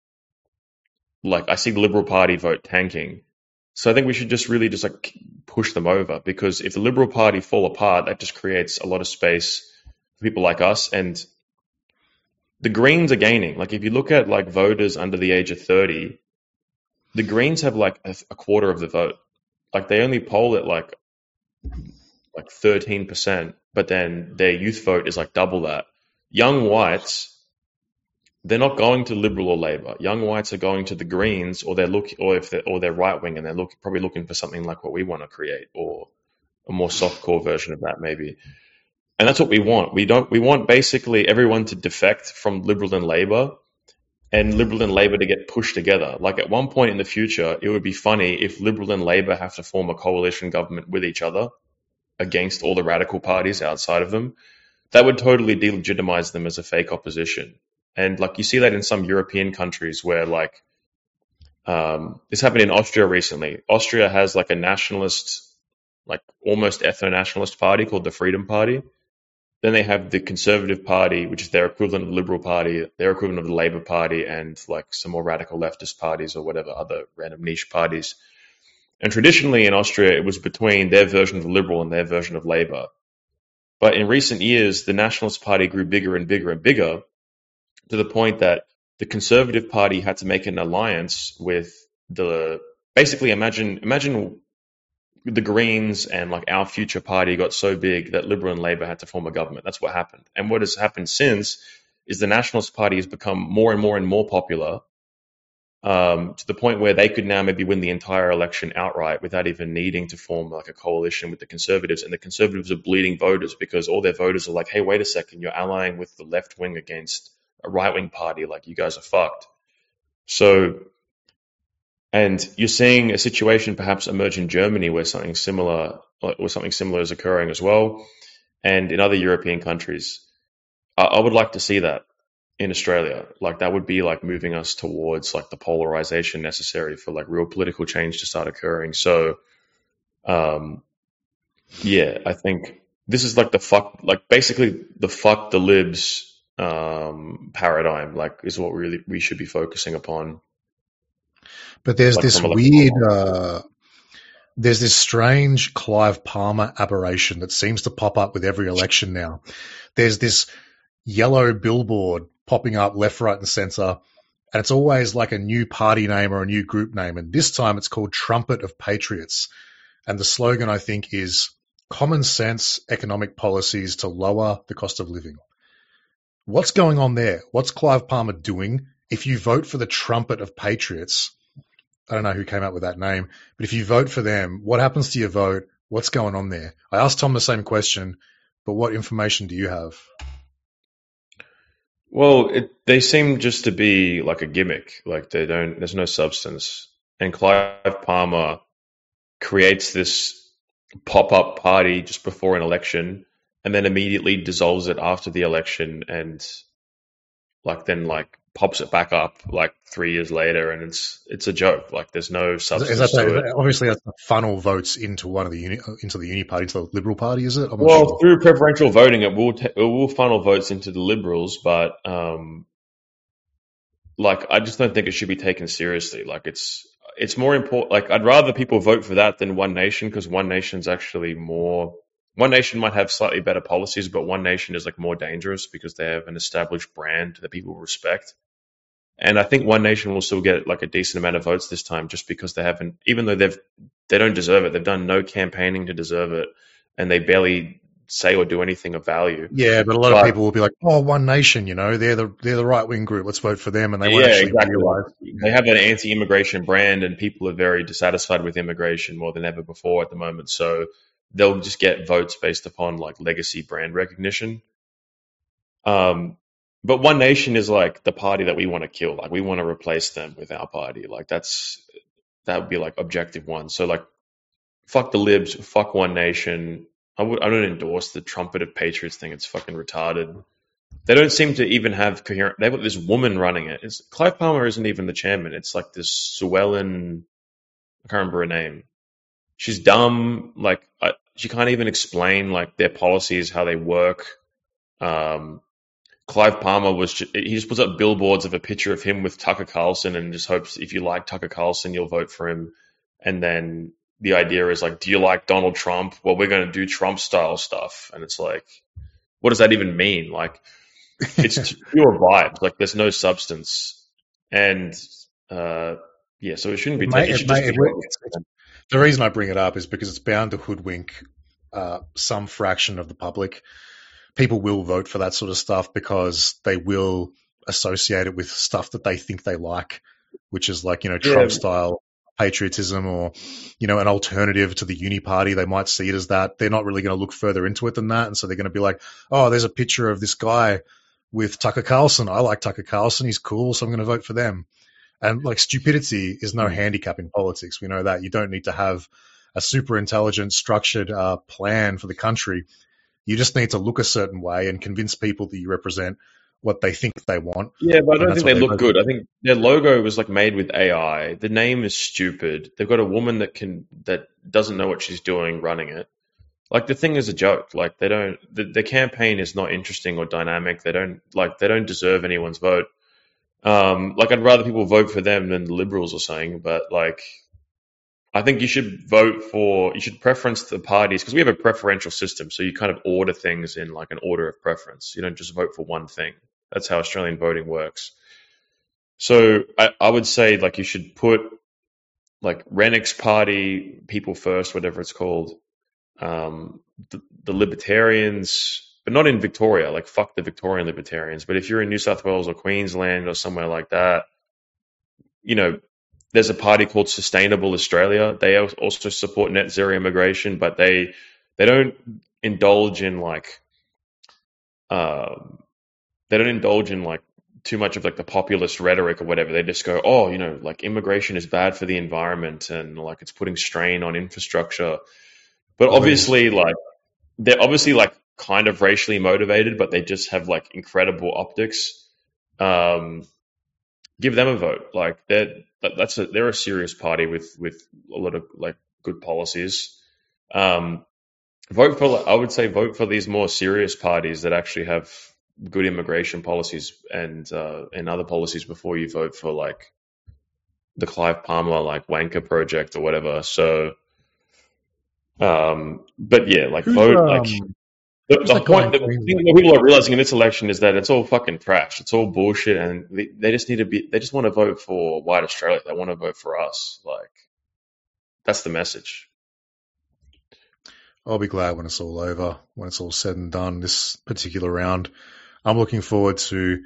like I see the Liberal Party vote tanking. So I think we should just really just like push them over, because if the Liberal Party fall apart, that just creates a lot of space for people like us. And the Greens are gaining. Like if you look at like voters under the age of thirty, the Greens have like a, a quarter of the vote. Like they only poll at like like thirteen percent, but then their youth vote is like double that. Young whites, they're not going to Liberal or Labor. Young whites are going to the Greens, or they're looking, or if they're, or they're right wing, and they're look, probably looking for something like what we want to create, or a more softcore version of that, maybe. And that's what we want. We don't. We want basically everyone to defect from Liberal and Labor, and Liberal and Labor to get pushed together. Like at one point in the future, it would be funny if Liberal and Labor have to form a coalition government with each other against all the radical parties outside of them. That would totally delegitimize them as a fake opposition. And like you see that in some European countries where like um, this happened in Austria recently. Austria has like a nationalist, like almost ethno-nationalist party called the Freedom Party. Then they have the Conservative Party, which is their equivalent of the Liberal Party, their equivalent of the Labour Party, and like some more radical leftist parties or whatever other random niche parties. And traditionally in Austria, it was between their version of the Liberal and their version of Labour. But in recent years, the Nationalist Party grew bigger and bigger and bigger, to the point that the Conservative Party had to make an alliance with the, basically imagine, imagine the Greens and like our future party got so big that Liberal and Labor had to form a government. That's what happened. And what has happened since is the Nationalist Party has become more and more and more popular, um, to the point where they could now maybe win the entire election outright without even needing to form like a coalition with the Conservatives. And the Conservatives are bleeding voters because all their voters are like, hey, wait a second, you're allying with the left wing against a right-wing party, like you guys are fucked. So, and you're seeing a situation perhaps emerge in Germany where something similar, where something similar is occurring as well, and in other European countries. I, I would like to see that in Australia. Like that would be like moving us towards like the polarization necessary for like real political change to start occurring. So, um, yeah, I think this is like the fuck, like basically the fuck the libs um paradigm, like is what really we should be focusing upon. But there's like this weird uh there's this strange Clive Palmer aberration that seems to pop up with every election now. There's this yellow billboard popping up left, right and center And it's always like a new party name or a new group name. And this time it's called Trumpet of Patriots. And the slogan, I think, is common sense economic policies to lower the cost of living. What's going on there? What's Clive Palmer doing? If you vote for the Trumpet of Patriots, I don't know who came up with that name, but if you vote for them, what happens to your vote? What's going on there? I asked Tom the same question, but what information do you have? Well, it, they seem just to be like a gimmick. Like they don't, there's no substance. And Clive Palmer creates this pop-up party just before an election and then immediately dissolves it after the election and like then like pops it back up like three years later, and it's it's a joke. Like there's no substance. Is that, to is that, obviously that's the funnel votes into one of the uni, into the uni party, into the Liberal Party, is it? I'm well, sure. Through preferential voting, it will t- it will funnel votes into the Liberals, but um, like I just don't think it should be taken seriously. Like it's it's more important. Like I'd rather people vote for that than One Nation, because One Nation's actually more. One Nation might have slightly better policies, but One Nation is like more dangerous because they have an established brand that people respect. And I think One Nation will still get like a decent amount of votes this time, just because they haven't, even though they've, they don't deserve it. They've done no campaigning to deserve it, and they barely say or do anything of value. Yeah, but a lot but, of people will be like, "Oh, One Nation, you know, they're the they're the right wing group. Let's vote for them." And they won't yeah, actually exactly. realize They have an anti-immigration brand, and people are very dissatisfied with immigration more than ever before at the moment. So they'll just get votes based upon like legacy brand recognition. Um. But One Nation is like the party that we want to kill. Like we want to replace them with our party. Like that's that would be like objective one. So like, fuck the Libs, fuck One Nation. I would I don't endorse the Trumpet of Patriots thing. It's fucking retarded. They don't seem to even have coherent. They've got this woman running it. It's, Clive Palmer isn't even the chairman. It's like this Suellen. I can't remember her name. She's dumb. Like I, she can't even explain like their policies, how they work. Um. Clive Palmer was just, he just puts up billboards of a picture of him with Tucker Carlson and just hopes if you like Tucker Carlson, you'll vote for him. And then the idea is like, do you like Donald Trump? Well, we're going to do Trump style stuff. And it's like, what does that even mean? Like, it's pure vibes. Like, there's no substance. And uh, yeah, so it shouldn't be It may- taken. It it should may- just be it will- the reason I bring it up is because it's bound to hoodwink uh, some fraction of the public. People will vote for that sort of stuff because they will associate it with stuff that they think they like, which is like, you know, Yeah. Trump style patriotism, or, you know, an alternative to the uni party. They might see it as that. They're not really going to look further into it than that. And so they're going to be like, oh, there's a picture of this guy with Tucker Carlson. I like Tucker Carlson. He's cool. So I'm going to vote for them. And like, stupidity is no handicap in politics. We know that. You don't need to have a super intelligent, structured uh, plan for the country. You just need to look a certain way and convince people that you represent what they think they want. Yeah, but I And don't that's think they what look good. I think their logo was like made with A I. The name is stupid. They've got a woman that can that doesn't know what she's doing running it. Like the thing is a joke. Like they don't. The, the campaign is not interesting or dynamic. They don't like. They don't deserve anyone's vote. Um, like I'd rather people vote for them than the Liberals are saying. But like, I think you should vote for. You should preference the parties, because we have a preferential system. So you kind of order things in like an order of preference. You don't just vote for one thing. That's how Australian voting works. So I, I would say like you should put like Rennick's party, People First, whatever it's called, um, the, the Libertarians, but not in Victoria. Like fuck the Victorian Libertarians. But if you're in New South Wales or Queensland or somewhere like that, you know, there's a party called Sustainable Australia. They also support net zero immigration, but they they don't indulge in like. Um, They don't indulge in like too much of like the populist rhetoric or whatever. They just go, oh, you know, like immigration is bad for the environment and like it's putting strain on infrastructure. But obviously, like they're obviously like kind of racially motivated, but they just have like incredible optics. Um, give them a vote. Like they're that, that's a, they're a serious party with with a lot of like good policies. Um, vote for I would say vote for these more serious parties that actually have good immigration policies and uh, and other policies before you vote for like the Clive Palmer like wanker project or whatever. So, um, but yeah, like Who's, vote um, like The, Just the like guy point, in the Queensland. thing that people are realizing in this election is that it's all fucking trash. It's all bullshit, and they, they just need to be. They just want to vote for White Australia. They want to vote for us. Like that's the message. I'll be glad when it's all over, when it's all said and done. This particular round, I'm looking forward to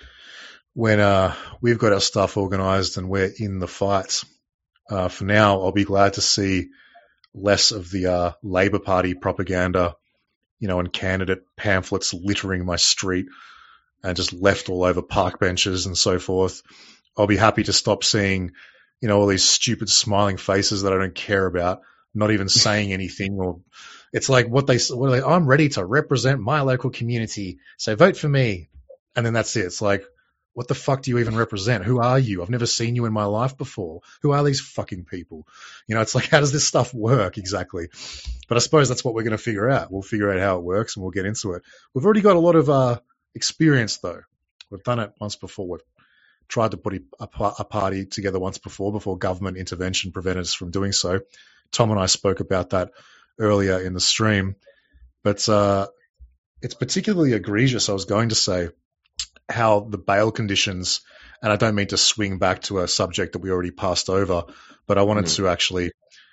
when uh, we've got our stuff organised and we're in the fight. Uh, for now, I'll be glad to see less of the uh, Labor Party propaganda, you know, and candidate pamphlets littering my street and just left all over park benches and so forth. I'll be happy to stop seeing, you know, all these stupid smiling faces that I don't care about, not even saying anything. Or it's like what they, what are they, I'm ready to represent my local community, so vote for me. And then that's it. It's like, what the fuck do you even represent? Who are you? I've never seen you in my life before. Who are these fucking people? You know, it's like, how does this stuff work exactly? But I suppose that's what we're going to figure out. We'll figure out how it works and we'll get into it. We've already got a lot of uh, experience, though. We've done it once before. We've tried to put a, a party together once before, before government intervention prevented us from doing so. Tom and I spoke about that earlier in the stream. But uh, it's particularly egregious, I was going to say, how the bail conditions, and I don't mean to swing back to a subject that we already passed over, but I wanted mm. to actually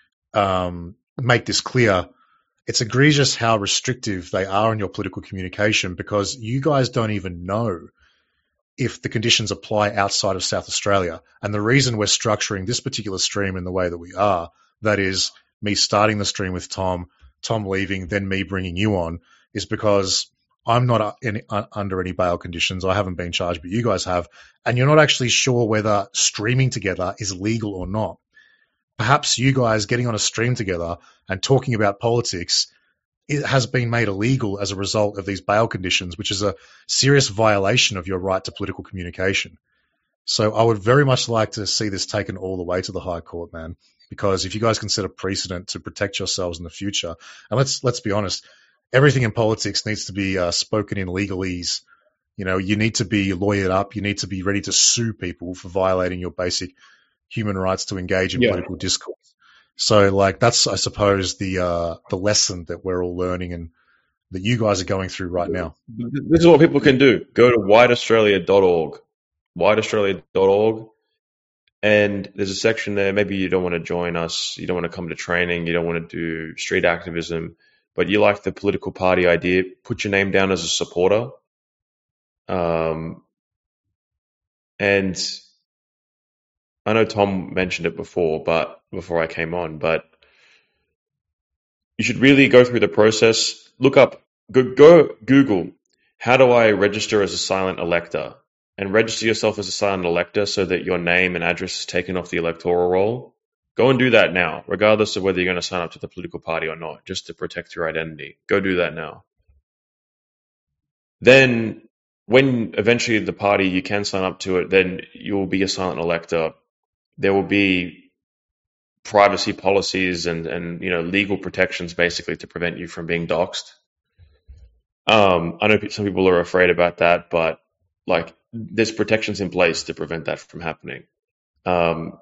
um, make this clear. It's egregious how restrictive they are in your political communication, because you guys don't even know if the conditions apply outside of South Australia. And the reason we're structuring this particular stream in the way that we are, that is me starting the stream with Tom, Tom leaving, then me bringing you on, is because I'm not in, uh, under any bail conditions. I haven't been charged, but you guys have. And you're not actually sure whether streaming together is legal or not. Perhaps you guys getting on a stream together and talking about politics, it has been made illegal as a result of these bail conditions, which is a serious violation of your right to political communication. So I would very much like to see this taken all the way to the High Court, man, because if you guys can set a precedent to protect yourselves in the future, and let's let's be honest, everything in politics needs to be uh, spoken in legalese. You know, you need to be lawyered up. You need to be ready to sue people for violating your basic human rights to engage in yeah. political discourse. So, like, that's, I suppose, the uh, the lesson that we're all learning and that you guys are going through right now. This is what people can do. Go to white australia dot org, white australia dot org, and there's a section there. Maybe you don't want to join us. You don't want to come to training. You don't want to do street activism. But you like the political party idea, put your name down as a supporter. Um, and I know Tom mentioned it before, but before I came on, but you should really go through the process. Look up, go, go Google, how do I register as a silent elector? And register yourself as a silent elector so that your name and address is taken off the electoral roll. Go and do that now, regardless of whether you're going to sign up to the political party or not, just to protect your identity. Go do that now. Then, when eventually the party, you can sign up to it, then you will be a silent elector. There will be privacy policies and, and you know, legal protections, basically, to prevent you from being doxxed. Um, I know some people are afraid about that, but, like, there's protections in place to prevent that from happening. Um,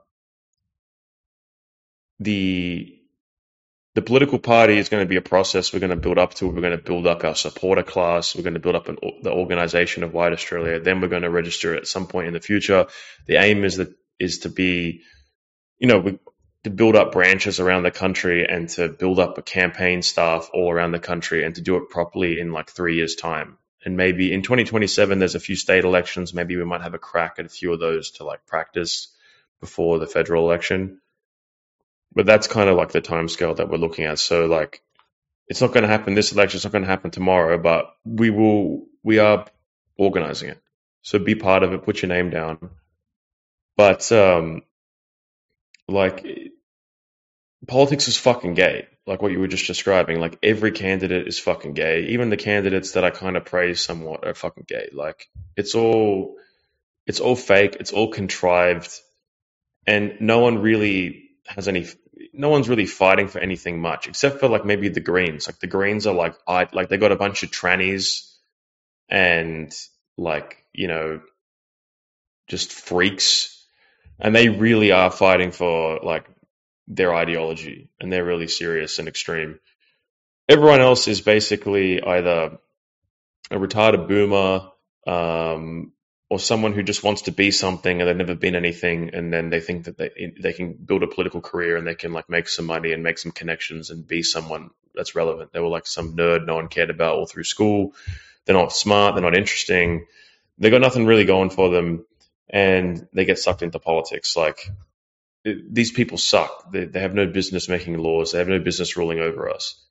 The the political party is going to be a process we're going to build up to. We're going to build up our supporter class. We're going to build up an, the organisation of White Australia. Then we're going to register at some point in the future. The aim is that is to be, you know, we, to build up branches around the country and to build up a campaign staff all around the country and to do it properly in like three years' time. And maybe in twenty twenty-seven, there's a few state elections. Maybe we might have a crack at a few of those to like practice before the federal election. But that's kind of like the timescale that we're looking at. So like, it's not going to happen this election. It's not going to happen tomorrow, but we will, we are organizing it. So be part of it, put your name down. But, um, like, politics is fucking gay. Like what you were just describing, like every candidate is fucking gay. Even the candidates that I kind of praise somewhat are fucking gay. Like it's all, it's all fake. It's all contrived. And no one really has any, no one's really fighting for anything much, except for like maybe the Greens. Like the Greens are like, I like they got a bunch of trannies and like, you know, just freaks. And they really are fighting for like their ideology and they're really serious and extreme. everyone else is basically either a retarded boomer, um, or someone who just wants to be something and they've never been anything, and then they think that they they can build a political career and they can like make some money and make some connections and be someone that's relevant. They were like some nerd no one cared about all through school. They're not smart. They're not interesting. They got nothing really going for them, and they get sucked into politics. Like it, these people suck. They, they have no business making laws. They have no business ruling over us.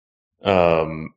Um,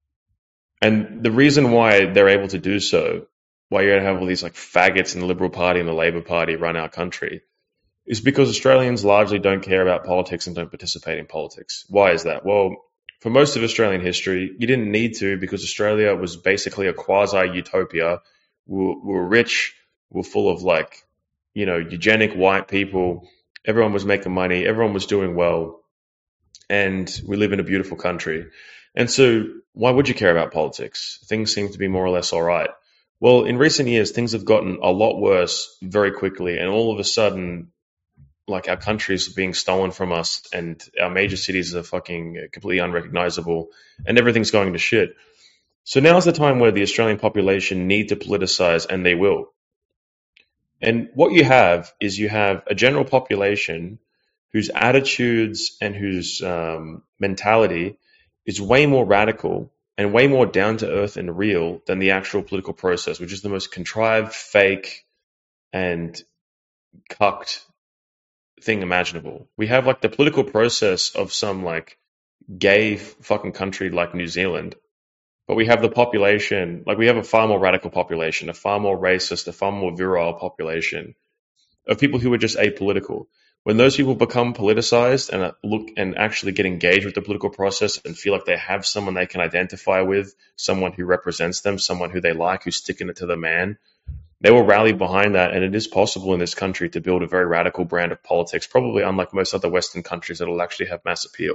and the reason why they're able to do so, why you're going to have all these like faggots in the Liberal Party and the Labor Party run our country, is because Australians largely don't care about politics and don't participate in politics. Why is that? Well, for most of Australian history, you didn't need to, because Australia was basically a quasi-utopia. We were, we were rich, we were full of like, you know, eugenic white people. Everyone was making money, everyone was doing well, and we live in a beautiful country. And so why would you care about politics? Things seem to be more or less all right. Well, in recent years, things have gotten a lot worse very quickly, and all of a sudden, like our countries are being stolen from us, and our major cities are fucking completely unrecognizable, and everything's going to shit. So now's the time where the Australian population need to politicize, and they will. And what you have is you have a general population whose attitudes and whose um, mentality is way more radical and way more down to earth and real than the actual political process, which is the most contrived, fake, and cucked thing imaginable. We have like the political process of some like gay fucking country like New Zealand, but we have the population, like we have a far more radical population, a far more racist, a far more virile population of people who are just apolitical. When those people become politicized and look and actually get engaged with the political process and feel like they have someone they can identify with, someone who represents them, someone who they like, who's sticking it to the man, they will rally behind that. And it is possible in this country to build a very radical brand of politics, probably unlike most other Western countries that will actually have mass appeal.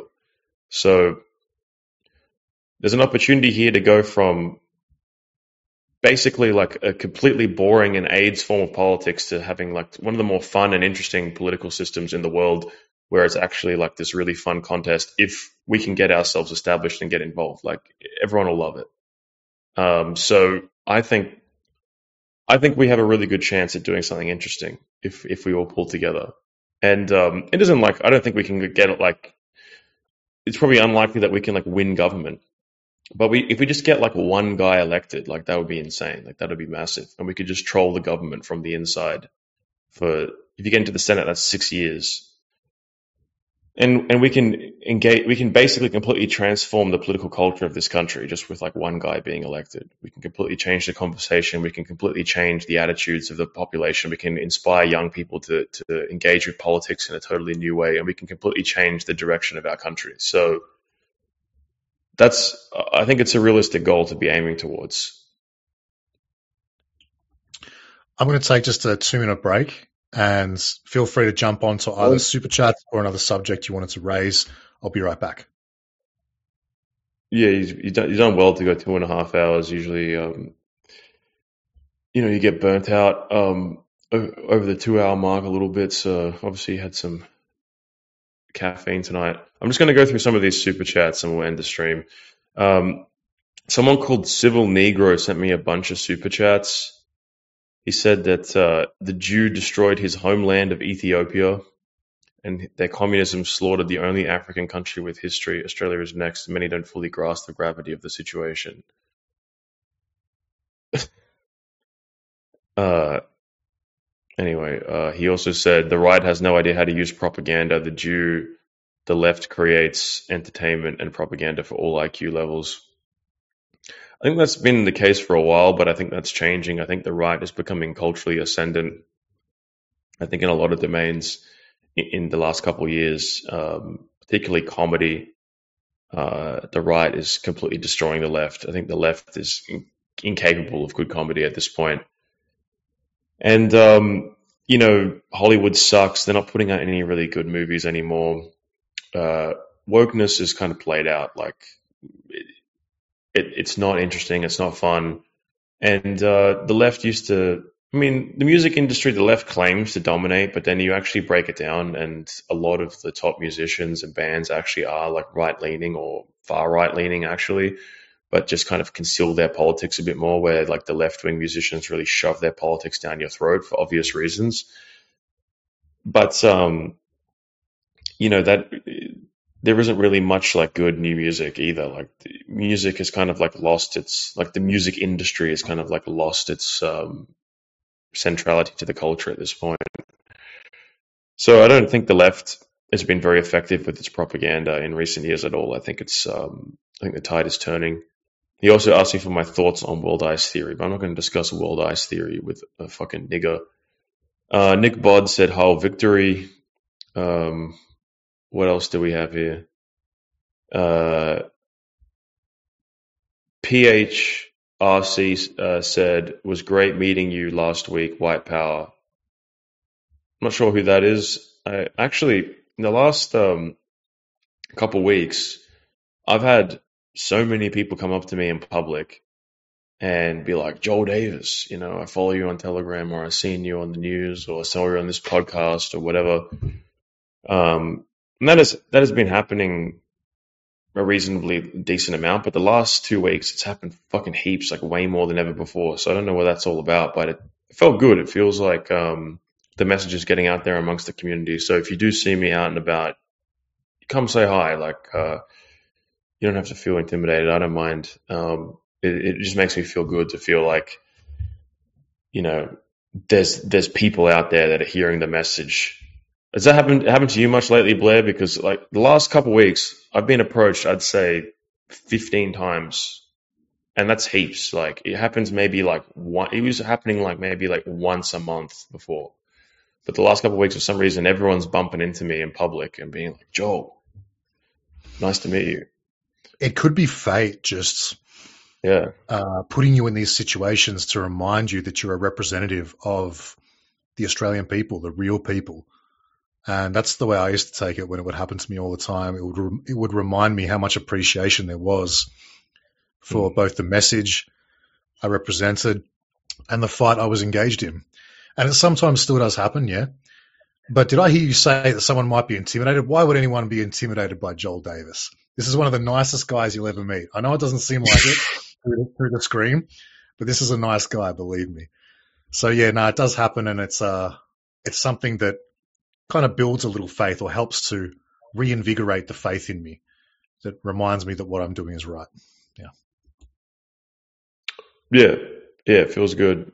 So there's an opportunity here to go from basically like a completely boring and AIDS form of politics to having like one of the more fun and interesting political systems in the world, where it's actually like this really fun contest if we can get ourselves established and get involved. Like everyone will love it. Um, so I think I think we have a really good chance at doing something interesting if if we all pull together. And um, it isn't like I don't think we can get it like it's probably unlikely that we can like win government. But we, if we just get like one guy elected, like that would be insane. Like that would be massive, and we could just troll the government from the inside. For if you get into the Senate, that's six years, and and we can engage. We can basically completely transform the political culture of this country just with like one guy being elected. We can completely change the conversation. We can completely change the attitudes of the population. We can inspire young people to to engage with politics in a totally new way, and we can completely change the direction of our country. So. That's, I think it's a realistic goal to be aiming towards. I'm going to take just a two minute break, and feel free to jump onto either super chat or another subject you wanted to raise. I'll be right back. Yeah, you've done, you've done well to go two and a half hours. Usually, um, you know, you get burnt out um, over the two hour mark a little bit. So obviously you had some caffeine tonight. I'm just going to go through some of these super chats and we'll end the stream. Um, someone called Civil Negro sent me a bunch of super chats. He said that uh, the Jew destroyed his homeland of Ethiopia, and their communism slaughtered the only African country with history. Australia is next. Many don't fully grasp the gravity of the situation. uh, anyway, uh, he also said the right has no idea how to use propaganda. The Jew The left creates entertainment and propaganda for all I Q levels. I think that's been the case for a while, but I think that's changing. I think the right is becoming culturally ascendant. I think in a lot of domains in the last couple of years, um, particularly comedy, uh, the right is completely destroying the left. I think the left is in- incapable of good comedy at this point. And, um, you know, Hollywood sucks. They're not putting out any really good movies anymore. Uh, wokeness is kind of played out. Like it, it, it's not interesting. It's not fun. And uh, the left used to I mean, the music industry, the left claims to dominate, but then you actually break it down, and a lot of the top musicians and bands actually are like right-leaning or far right-leaning, actually, but just kind of conceal their politics a bit more, where like the left-wing musicians really shove their politics down your throat for obvious reasons. But, um, you know, that there isn't really much like good new music either. Like the music has kind of like lost its, like the music industry has kind of like lost its, um, centrality to the culture at this point. So I don't think the left has been very effective with its propaganda in recent years at all. I think it's, um, I think the tide is turning. He also asked me for my thoughts on world ice theory, but I'm not going to discuss world ice theory with a fucking nigger. Uh, Nick Bod said Heil Victory. Um, what else do we have here? Uh, P H R C uh, said, was great meeting you last week, White Power. I'm not sure who that is. I, actually, in the last um, couple weeks, I've had so many people come up to me in public and be like, Joel Davis, you know, I follow you on Telegram, or I've seen you on the news, or I saw you on this podcast, or whatever. Um, and that, is, that has been happening a reasonably decent amount, but the last two weeks it's happened fucking heaps, like way more than ever before. So I don't know what that's all about, but it, it felt good. It feels like um, the message is getting out there amongst the community. So if you do see me out and about, come say hi. Like uh, you don't have to feel intimidated. I don't mind. Um, it, it just makes me feel good to feel like, you know, there's there's people out there that are hearing the message. Has that happened happened to you much lately, Blair? Because like the last couple of weeks, I've been approached, I'd say, fifteen times, and that's heaps. Like it happens maybe like one. It was happening like maybe like once a month before, but the last couple of weeks, for some reason, everyone's bumping into me in public and being like, "Joel, nice to meet you." It could be fate, just yeah, uh, putting you in these situations to remind you that you're a representative of the Australian people, the real people. And that's the way I used to take it when it would happen to me all the time. It would re- it would remind me how much appreciation there was for mm. both the message I represented and the fight I was engaged in. And it sometimes still does happen, yeah. But did I hear you say that someone might be intimidated? Why would anyone be intimidated by Joel Davis? This is one of the nicest guys you'll ever meet. I know it doesn't seem like it through, the, through the screen, but this is a nice guy, believe me. So yeah, no, it does happen, and it's uh, it's something that kind of builds a little faith, or helps to reinvigorate the faith in me, that reminds me that what I'm doing is right. Yeah. Yeah. Yeah. It feels good.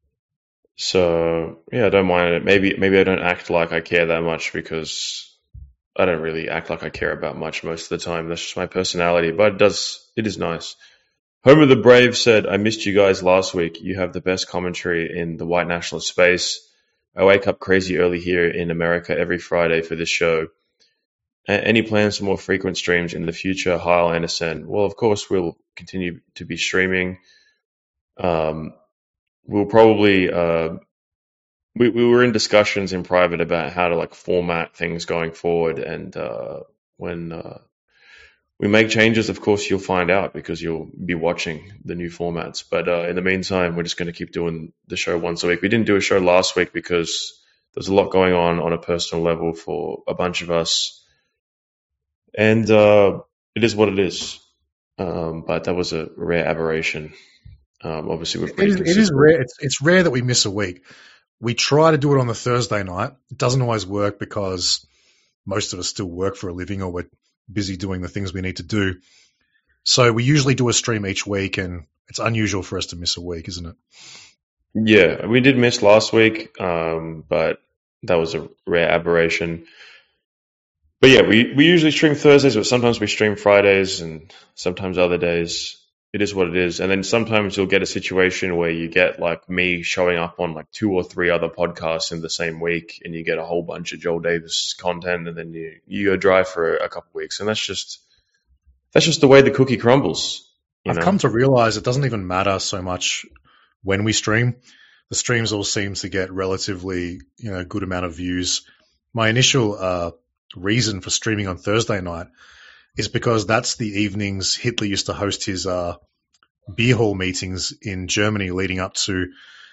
So yeah, I don't mind it. Maybe, maybe I don't act like I care that much, because I don't really act like I care about much most of the time. That's just my personality, but it does, it is nice. Homer the Brave said, I missed you guys last week. You have the best commentary in the white nationalist space. I wake up crazy early here in America every Friday for this show. A- any plans for more frequent streams in the future? Heil Anderson. Well, of course, we'll continue to be streaming. Um, we'll probably, uh, we, we were in discussions in private about how to like format things going forward. And uh, when uh, we make changes, of course, you'll find out, because you'll be watching the new formats. But uh, in the meantime, we're just going to keep doing the show once a week. We didn't do a show last week because there's a lot going on on a personal level for a bunch of us. And uh, it is what it is. Um, but that was a rare aberration. Um, obviously, we're pretty it is, it is rare. It's, it's rare that we miss a week. We try to do it on the Thursday night. It doesn't always work, because most of us still work for a living, or we're busy doing the things we need to do. So we usually do a stream each week, and it's unusual for us to miss a week, isn't it? Yeah, we did miss last week, um, but that was a rare aberration. But yeah, we, we usually stream Thursdays, but sometimes we stream Fridays and sometimes other days. It is what it is. And then sometimes you'll get a situation where you get like me showing up on like two or three other podcasts in the same week, and you get a whole bunch of Joel Davis content, and then you, you go dry for a couple of weeks. And that's just, that's just the way the cookie crumbles. I've know? come to realize it doesn't even matter so much when we stream. The streams all seem to get relatively, you know, good amount of views. My initial uh, reason for streaming on Thursday night is because that's the evenings Hitler used to host his uh, beer hall meetings in Germany leading up to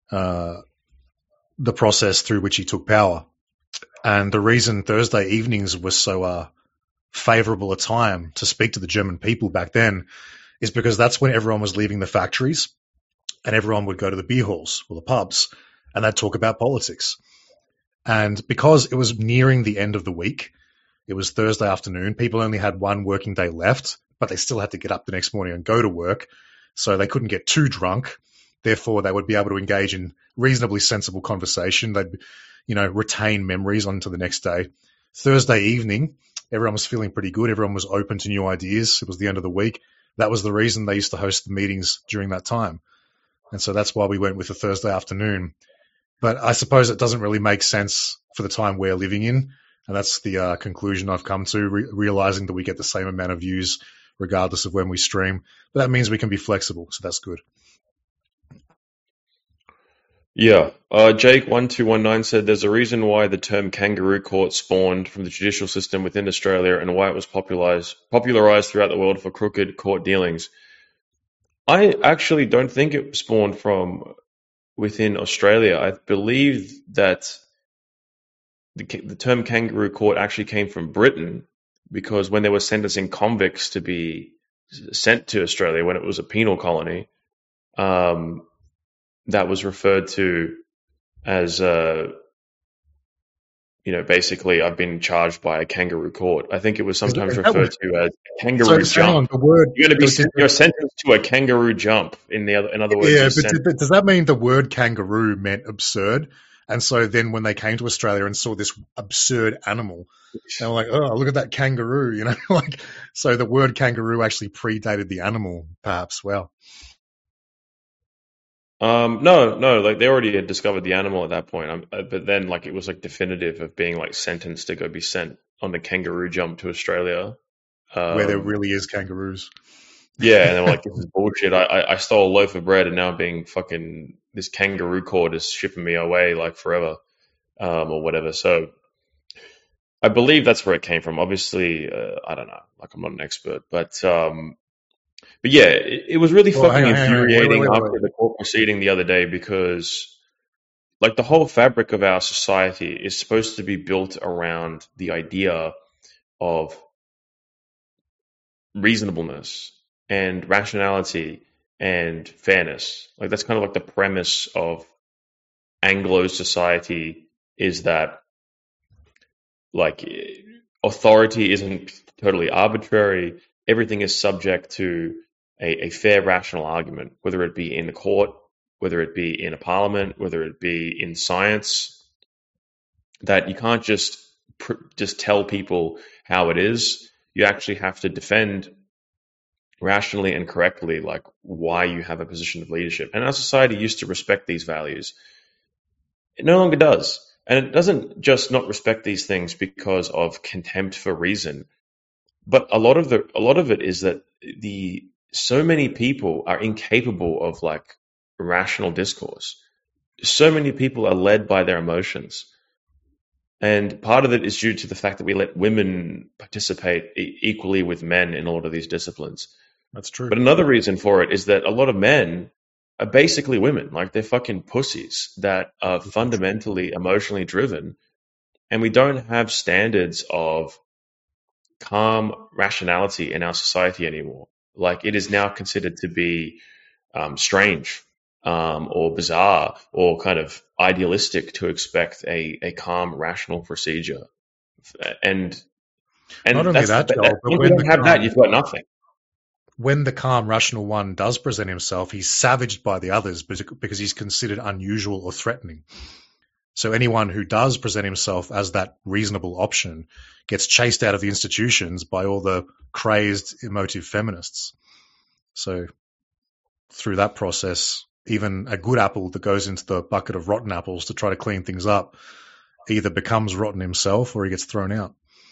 uh, the process through which he took power. And the reason Thursday evenings was so uh, favourable a time to speak to the German people back then is because that's when everyone was leaving the factories and everyone would go to the beer halls or the pubs and they'd talk about politics. And because it was nearing the end of the week, it was Thursday afternoon, people only had one working day left, but they still had to get up the next morning and go to work, so they couldn't get too drunk. Therefore, they would be able to engage in reasonably sensible conversation. They'd, you know, retain memories onto the next day. Thursday evening, everyone was feeling pretty good. Everyone was open to new ideas. It was the end of the week. That was the reason they used to host the meetings during that time. And so that's why we went with the Thursday afternoon. But I suppose it doesn't really make sense for the time we're living in. And that's the uh, conclusion I've come to, re- realizing that we get the same amount of views regardless of when we stream. But that means we can be flexible, so that's good. Yeah. Uh, Jake one two one nine said there's a reason why the term kangaroo court spawned from the judicial system within Australia and why it was popularized, popularized throughout the world for crooked court dealings. I actually don't think it spawned from within Australia. I believe that the, the term kangaroo court actually came from Britain, because when they were sentencing convicts to be sent to Australia when it was a penal colony, um, that was referred to as, uh, you know, basically I've been charged by a kangaroo court. I think it was sometimes referred was, to as a kangaroo so jump. The word, you're going to be sent, you're sentenced to a kangaroo jump. In the other, in other words, yeah. But, but does that mean the word kangaroo meant absurd? And so then when they came to Australia and saw this absurd animal, they were like, oh, look at that kangaroo, you know, like, so the word kangaroo actually predated the animal, perhaps. Well, um, no, no, like they already had discovered the animal at that point. Um, but then like, it was like definitive of being like sentenced to go be sent on the kangaroo jump to Australia. Um, where there really is kangaroos. Yeah. And they were like, this is bullshit. I, I, I stole a loaf of bread and now I'm being fucking, this kangaroo court is shipping me away like forever, um, or whatever. So I believe that's where it came from. Obviously, uh, I don't know, like I'm not an expert, but, um, but yeah, it, it was really well, fucking hang on, infuriating hang on. Wait, wait, wait, after the court proceeding the other day, because like the whole fabric of our society is supposed to be built around the idea of reasonableness and rationality and fairness. Like that's kind of like the premise of Anglo society, is that like authority isn't totally arbitrary. Everything is subject to a, a fair, rational argument, whether it be in the court, whether it be in a parliament, whether it be in science. That you can't just pr- just tell people how it is. You actually have to defend rationally and correctly, like why you have a position of leadership. And our society used to respect these values. It no longer does. And it doesn't just not respect these things because of contempt for reason, but a lot of the a lot of it is that the so many people are incapable of like rational discourse. So many people are led by their emotions. And part of it is due to the fact that we let women participate e- equally with men in a lot of these disciplines. That's true. But another reason for it is that a lot of men are basically women. Like they're fucking pussies that are fundamentally emotionally driven. And we don't have standards of calm rationality in our society anymore. Like it is now considered to be um, strange um, or bizarre or kind of idealistic to expect a, a calm, rational procedure. And and not only that's, that, Joel, that, but if when you don't the have calm, that, you've got nothing. When the calm, rational one does present himself, he's savaged by the others because he's considered unusual or threatening. So anyone who does present himself as that reasonable option gets chased out of the institutions by all the crazed, emotive feminists. So through that process, even a good apple that goes into the bucket of rotten apples to try to clean things up either becomes rotten himself or he gets thrown out.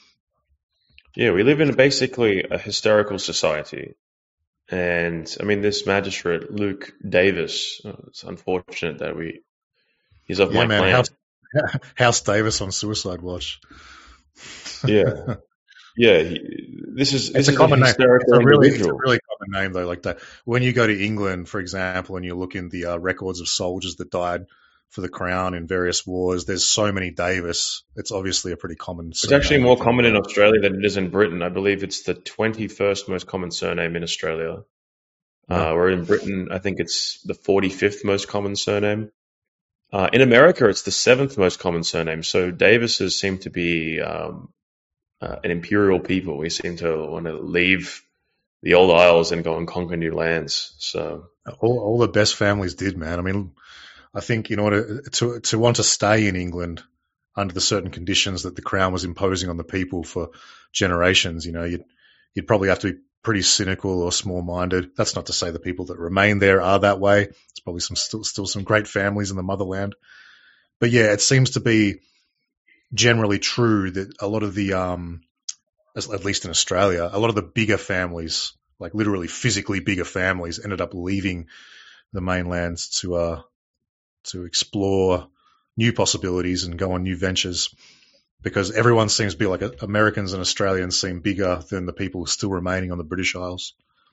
Yeah, we live in basically a hysterical society. And I mean, this magistrate, Luke Davis, oh, it's unfortunate that we, he's off yeah, my man, plan. House, House Davis on Suicide Watch. Yeah. Yeah. He, this is, it's this a is common a name. hysterical it's a really, individual. It's a really common a name though. Like that, when you go to England, for example, and you look in the uh, records of soldiers that died for the crown in various wars, there's so many Davis. It's obviously a pretty common. It's actually more common in Australia than it is in Britain. I believe it's the twenty-first most common surname in Australia. Uh, where in Britain, I think it's the forty-fifth most common surname. Uh, in America, it's the seventh most common surname. So Davises seem to be um, uh, an imperial people. We seem to want to leave the old isles and go and conquer new lands. So all, all the best families did, man. I mean, I think in order to to want to stay in England under the certain conditions that the crown was imposing on the people for generations, you know, you'd you'd probably have to be pretty cynical or small-minded. That's not to say the people that remain there are that way. There's probably some still, still some great families in the motherland. But yeah, it seems to be generally true that a lot of the, um, at least in Australia, a lot of the bigger families, like literally physically bigger families, ended up leaving the mainlands to uh, to explore new possibilities and go on new ventures. Because everyone seems to be like Americans and Australians seem bigger than the people still remaining on the British Isles.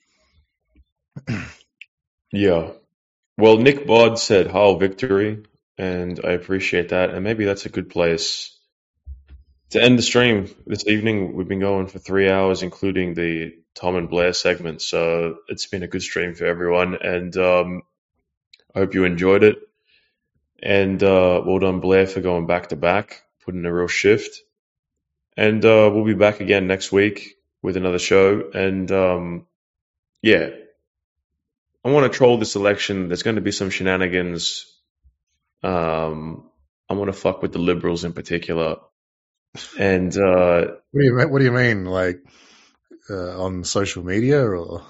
Yeah. Well, Nick Bod said Hail Victory, and I appreciate that. And maybe that's a good place to end the stream this evening. We've been going for three hours, including the Tom and Blair segment. So it's been a good stream for everyone. And um, I hope you enjoyed it. And uh, well done, Blair, for going back to back. Put in a real shift. And uh, we'll be back again next week with another show. And um, yeah, I want to troll this election. There's going to be some shenanigans. Um, I want to fuck with the Liberals in particular. And uh, what do you what do you mean, like uh, on social media, or?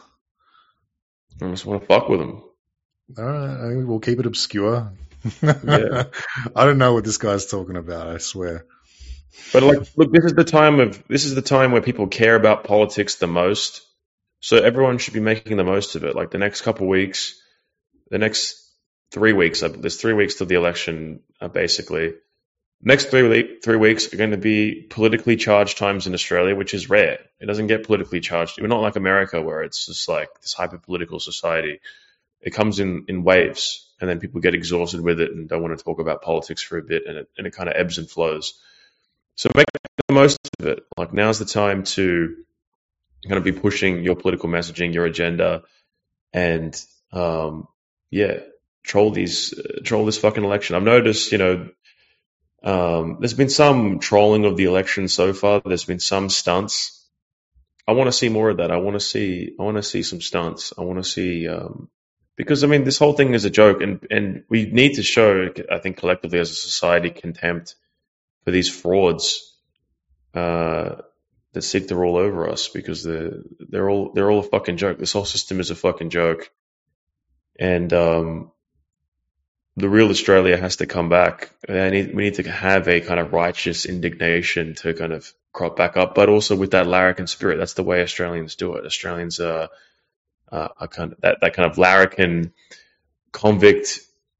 I just want to fuck with them. All right, we'll keep it obscure. Yeah. I don't know what this guy's talking about, I swear. But like, look, this is the time of this is the time where people care about politics the most. So everyone should be making the most of it. Like the next couple of weeks, the next three weeks, there's three weeks till the election, uh, basically. Next three three weeks are going to be politically charged times in Australia, which is rare. It doesn't get politically charged. We're not like America, where it's just like this hyper political society. It comes in, in waves, and then people get exhausted with it and don't want to talk about politics for a bit, and it, and it kind of ebbs and flows. So make the most of it. Like now's the time to kind of be pushing your political messaging, your agenda, and um, yeah, troll these, uh, troll this fucking election. I've noticed, you know, um, there's been some trolling of the election so far. There's been some stunts. I want to see more of that. I want to see, I want to see some stunts. I want to see. Um, Because, I mean, this whole thing is a joke, and, and we need to show, I think, collectively as a society, contempt for these frauds uh, that seek to roll over us, because they're, they're all they're all a fucking joke. This whole system is a fucking joke. And um, the real Australia has to come back. I need, we need to have a kind of righteous indignation to kind of crop back up, but also with that larrikin spirit. That's the way Australians do it. Australians are... Uh, a kind of, that, that kind of larrikin convict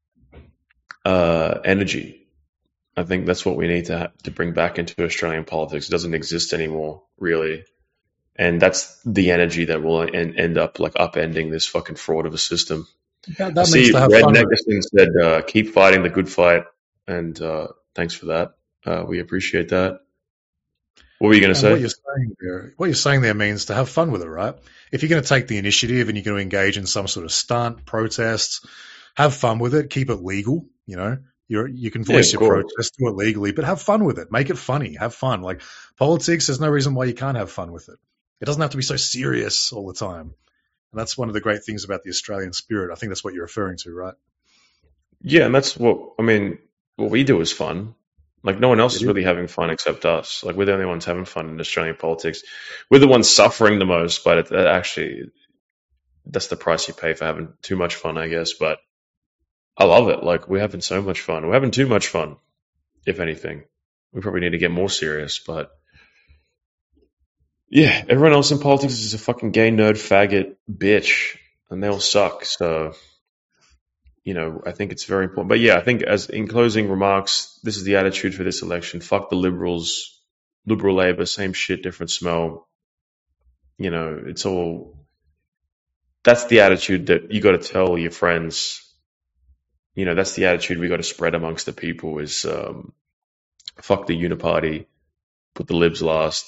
uh, energy. I think that's what we need to have, to bring back into Australian politics. It doesn't exist anymore, really. And that's the energy that will en- end up like upending this fucking fraud of a system. That, that I see to have Red fun Neckerson said, uh, keep fighting the good fight. And uh, thanks for that. Uh, we appreciate that. What were you going to say? What you're saying there, what you're saying there means to have fun with it, right? If you're going to take the initiative and you're going to engage in some sort of stunt, protests, have fun with it. Keep it legal. You know, you're, you can voice Yeah, your cool. protest, do it legally, but have fun with it. Make it funny. Have fun. Like politics, there's no reason why you can't have fun with it. It doesn't have to be so serious all the time. And that's one of the great things about the Australian spirit. I think that's what you're referring to, right? Yeah, and that's what, I mean, what we do is fun. Like, no one else It is is. really having fun except us. Like, we're the only ones having fun in Australian politics. We're the ones suffering the most, but it, it actually, that's the price you pay for having too much fun, I guess. But I love it. Like, we're having so much fun. We're having too much fun, if anything. We probably need to get more serious, but yeah, everyone else in politics is a fucking gay nerd faggot bitch, and they all suck. So, you know, I think it's very important. But yeah, I think as in closing remarks, this is the attitude for this election. Fuck the Liberals, Liberal Labour, same shit, different smell. You know, it's all that's the attitude that you got to tell your friends. You know, that's the attitude we got to spread amongst the people is um, fuck the uniparty, put the libs last.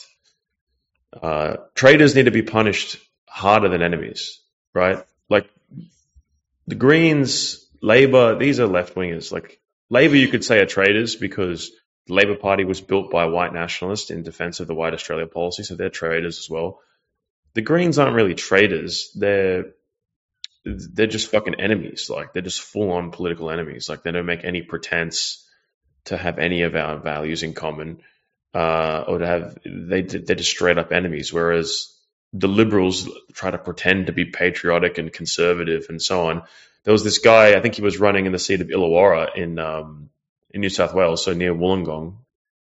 Uh, traitors need to be punished harder than enemies, right? Like the Greens, Labour, these are left-wingers. Like Labour, you could say are traitors because the Labour Party was built by white nationalists in defence of the White Australia policy, so they're traitors as well. The Greens aren't really traitors. They're they're just fucking enemies. Like they're just full-on political enemies. Like they don't make any pretense to have any of our values in common, uh, or to have they they're just straight-up enemies. Whereas the Liberals try to pretend to be patriotic and conservative and so on. There was this guy, I think he was running in the seat of Illawarra in um, in New South Wales, so near Wollongong,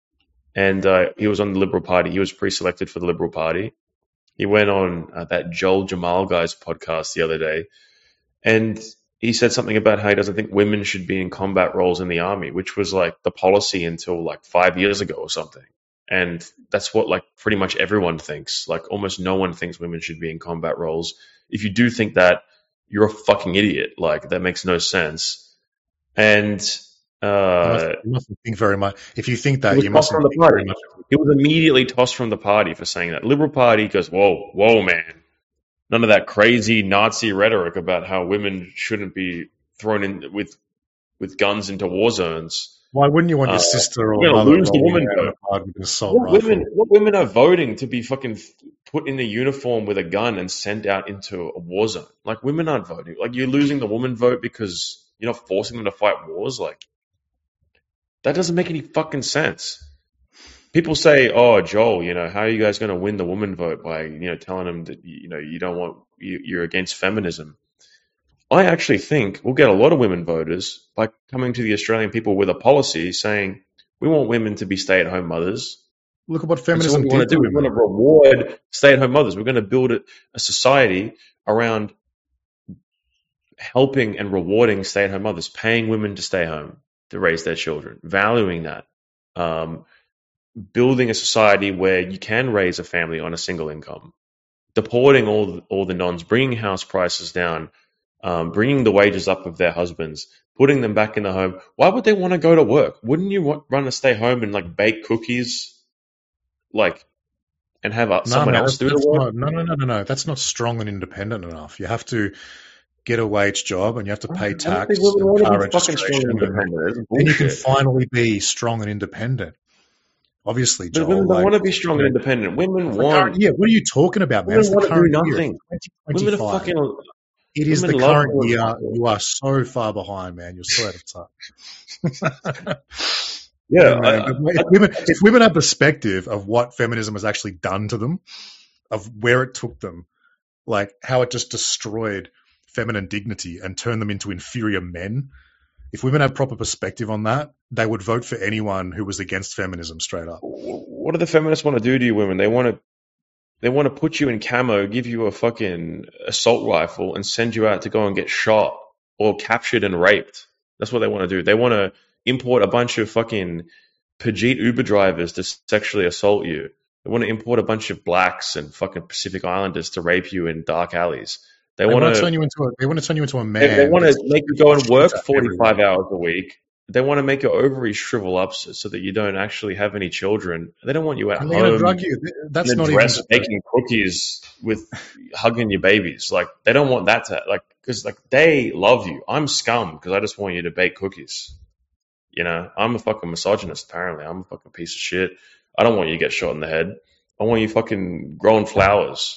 and uh, he was on the Liberal Party. He was pre-selected for the Liberal Party. He went on uh, that Joel Jamal guy's podcast the other day, and he said something about how he doesn't think women should be in combat roles in the army, which was like the policy until like five years ago or something. And that's what like pretty much everyone thinks. Like almost no one thinks women should be in combat roles. If you do think that, you're a fucking idiot. Like that makes no sense. And uh, you, must, you mustn't think very much. If you think that, you mustn't think the very much. He was immediately tossed from the party for saying that. Liberal Party goes, whoa, whoa, man. None of that crazy Nazi rhetoric about how women shouldn't be thrown in with with guns into war zones. Why wouldn't you want your uh, sister or you know, mother lose the woman vote? With an assault What rifle? women, what women are voting to be fucking put in a uniform with a gun and sent out into a war zone? Like women aren't voting. Like you're losing the woman vote because you're not forcing them to fight wars. Like that doesn't make any fucking sense. People say, "Oh, Joel, you know, how are you guys going to win the woman vote by, you know, telling them that you know you don't want you, you're against feminism?" I actually think we'll get a lot of women voters by coming to the Australian people with a policy saying we want women to be stay-at-home mothers. Look at what feminism what we want to do. We want to reward stay-at-home mothers. We're going to build a, a society around helping and rewarding stay-at-home mothers, paying women to stay home to raise their children, valuing that. Um, building a society where you can raise a family on a single income, deporting all the, all the nons, bringing house prices down, um, bringing the wages up of their husbands, putting them back in the home. Why would they want to go to work? Wouldn't you want, run to stay home and like bake cookies, like, and have uh, No, someone no, else do that's the work? not- no, no, no, no, no. That's not strong and independent enough. You have to get a wage job and you have to pay I don't tax think women and want to car be fucking strong registration. and And independent. It's then you can bullshit. finally be strong and independent. Obviously, But Joel. women don't like, want to be strong and independent. Women the want. current- yeah, what are you talking about, man? Women It's the want to do current year. nothing. It's Women are twenty twenty-five. fucking. It is the women love current doing year. nothing. You are so far behind, man. You're so out of touch. Yeah, man, I- but if, women, if women have perspective of what feminism has actually done to them, of where it took them, like how it just destroyed feminine dignity and turned them into inferior men. If women had proper perspective on that, they would vote for anyone who was against feminism straight up. What do the feminists want to do to you women? They want to they want to put you in camo, give you a fucking assault rifle, and send you out to go and get shot or captured and raped. That's what they want to do. They want to import a bunch of fucking Pajit Uber drivers to sexually assault you. They want to import a bunch of blacks and fucking Pacific Islanders to rape you in dark alleys. They, They want want to to turn you into a. They want to turn you into a man. They, they want to make you go and work Shit forty-five everywhere. hours a week. They want to make your ovaries shrivel up so, so that you don't actually have any children. They don't want you at And they're going to home drug you. That's in a not even. dress baking cookies with hugging your babies. Like they don't want that to like because like they love you. I'm scum because I just want you to bake cookies. You know, I'm a fucking misogynist. Apparently, I'm a fucking piece of shit. I don't want you to get shot in the head. I want you fucking growing flowers.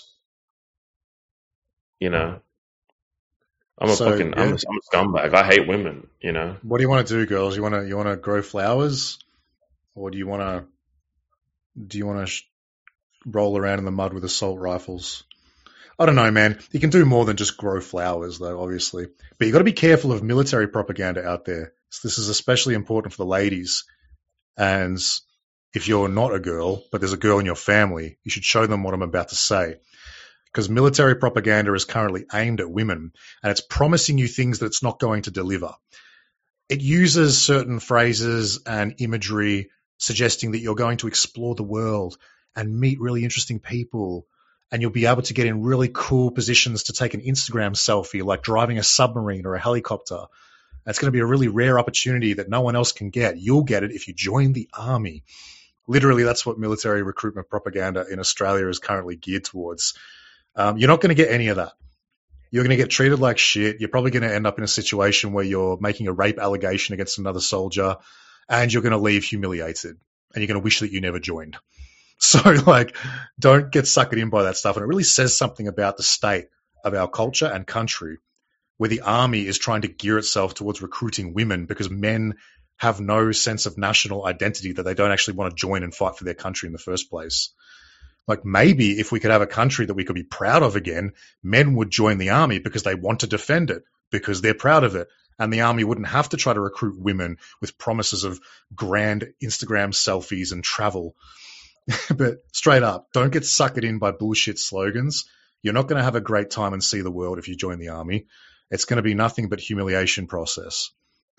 You know. I'm a So, fucking, I'm, a, yeah. I'm a scumbag. I hate women, you know. What do you want to do, girls? You want to you want to grow flowers, or do you want to do you want to sh- roll around in the mud with assault rifles? I don't know, man. You can do more than just grow flowers, though, obviously. But you got to be careful of military propaganda out there. So this is especially important for the ladies. And if you're not a girl, but there's a girl in your family, you should show them what I'm about to say. Because military propaganda is currently aimed at women, and it's promising you things that it's not going to deliver. It uses certain phrases and imagery suggesting that you're going to explore the world and meet really interesting people and you'll be able to get in really cool positions to take an Instagram selfie, like driving a submarine or a helicopter. That's going to be a really rare opportunity that no one else can get. You'll get it if you join the army. Literally, that's what military recruitment propaganda in Australia is currently geared towards. Um, you're not going to get any of that. You're going to get treated like shit. You're probably going to end up in a situation where you're making a rape allegation against another soldier, and you're going to leave humiliated, and you're going to wish that you never joined. So, like, don't get suckered in by that stuff. And it really says something about the state of our culture and country, where the army is trying to gear itself towards recruiting women because men have no sense of national identity, that they don't actually want to join and fight for their country in the first place. Like, maybe if we could have a country that we could be proud of again, men would join the army because they want to defend it, because they're proud of it. And the army wouldn't have to try to recruit women with promises of grand Instagram selfies and travel. But straight up, don't get suckered in by bullshit slogans. You're not going to have a great time and see the world if you join the army. It's going to be nothing but humiliation process.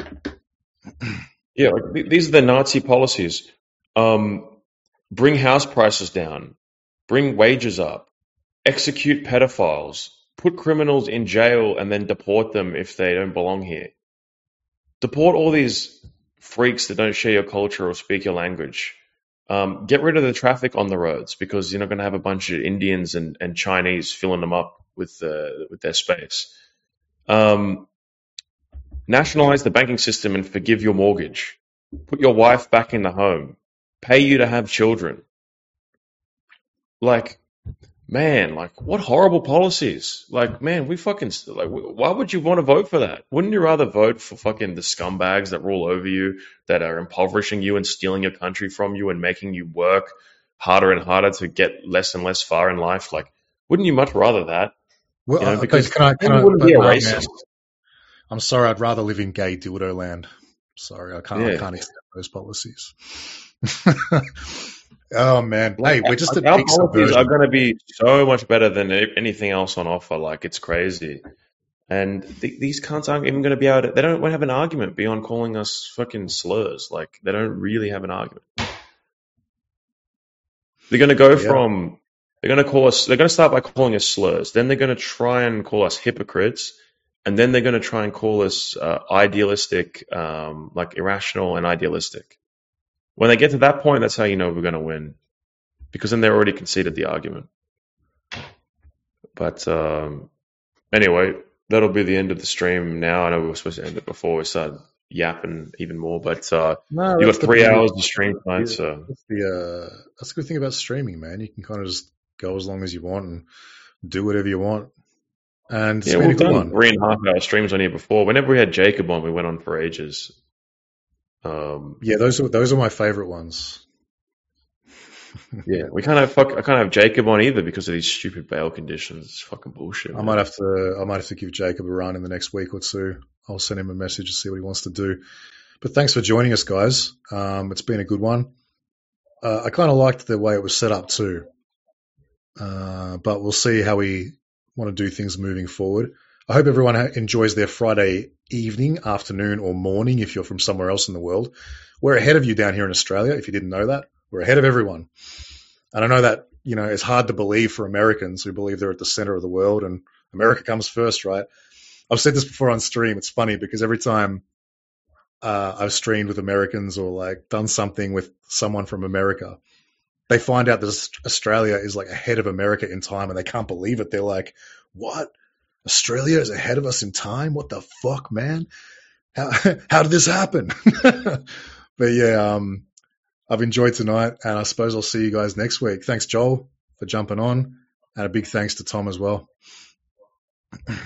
Yeah, like th- these are the Nazi policies. Um, bring house prices down, bring wages up, execute pedophiles, put criminals in jail and then deport them if they don't belong here. Deport all these freaks that don't share your culture or speak your language. Um, get rid of the traffic on the roads, because you're not going to have a bunch of Indians and, and Chinese filling them up with uh, with their space. Um, nationalize the banking system and forgive your mortgage. Put your wife back in the home. Pay you to have children. Like, man, like, what horrible policies. Like, man, we fucking, like, why would you want to vote for that? Wouldn't you rather vote for fucking the scumbags that rule over you, that are impoverishing you and stealing your country from you and making you work harder and harder to get less and less far in life? Like, wouldn't you much rather that? Well, You know, uh, because can I, can then I, you wouldn't be a but, no, racist. man, I'm sorry, I'd rather live in gay dildo land. Sorry, I can't, I Yeah. can't accept those policies. Oh, man. Hey, we're just Like, at our peak policies are subversion. going to be so much better than a- anything else on offer. Like, it's crazy. And th- these cunts aren't even going to be able to, they don't have an argument beyond calling us fucking slurs. Like, they don't really have an argument. They're going to go Yeah. from, they're going to call us, they're going to start by calling us slurs. Then they're going to try and call us hypocrites. And then they're going to try and call us uh, idealistic, um, like irrational and idealistic. When they get to that point, that's how you know we're going to win. Because then they already conceded the argument. But um, anyway, that'll be the end of the stream now. I know we were supposed to end it before we started yapping even more. But uh, No, you that's got the three beauty. hours to stream tonight, Yeah, so that's the uh, that's the good thing about streaming, man. You can kind of just go as long as you want and do whatever you want. And it's yeah, been a we've good done one. three and a half hour streams on here before. Whenever we had Jacob on, we went on for ages. Um, Yeah, those are those are my favorite ones. yeah, we can't have fuck. I can't have Jacob on either because of these stupid bail conditions. It's fucking bullshit. I Man. might have to I might have to give Jacob a run in the next week or two. I'll send him a message to see what he wants to do. But thanks for joining us, guys. Um, it's been a good one. Uh, I kind of liked the way it was set up too. Uh, but we'll see how we want to do things moving forward. I hope everyone ha- enjoys their Friday evening, afternoon, or morning if you're from somewhere else in the world. We're ahead of you down here in Australia, if you didn't know that. We're ahead of everyone. And I know that, you know, it's hard to believe for Americans who believe they're at the center of the world and America comes first, right? I've said this before on stream. It's funny because every time uh, I've streamed with Americans or like done something with someone from America, they find out that Australia is like ahead of America in time and they can't believe it. They're like, what? Australia is ahead of us in time? What the fuck, man? How, how did this happen? But yeah, um, I've enjoyed tonight and I suppose I'll see you guys next week. Thanks, Joel, for jumping on, and a big thanks to Tom as well.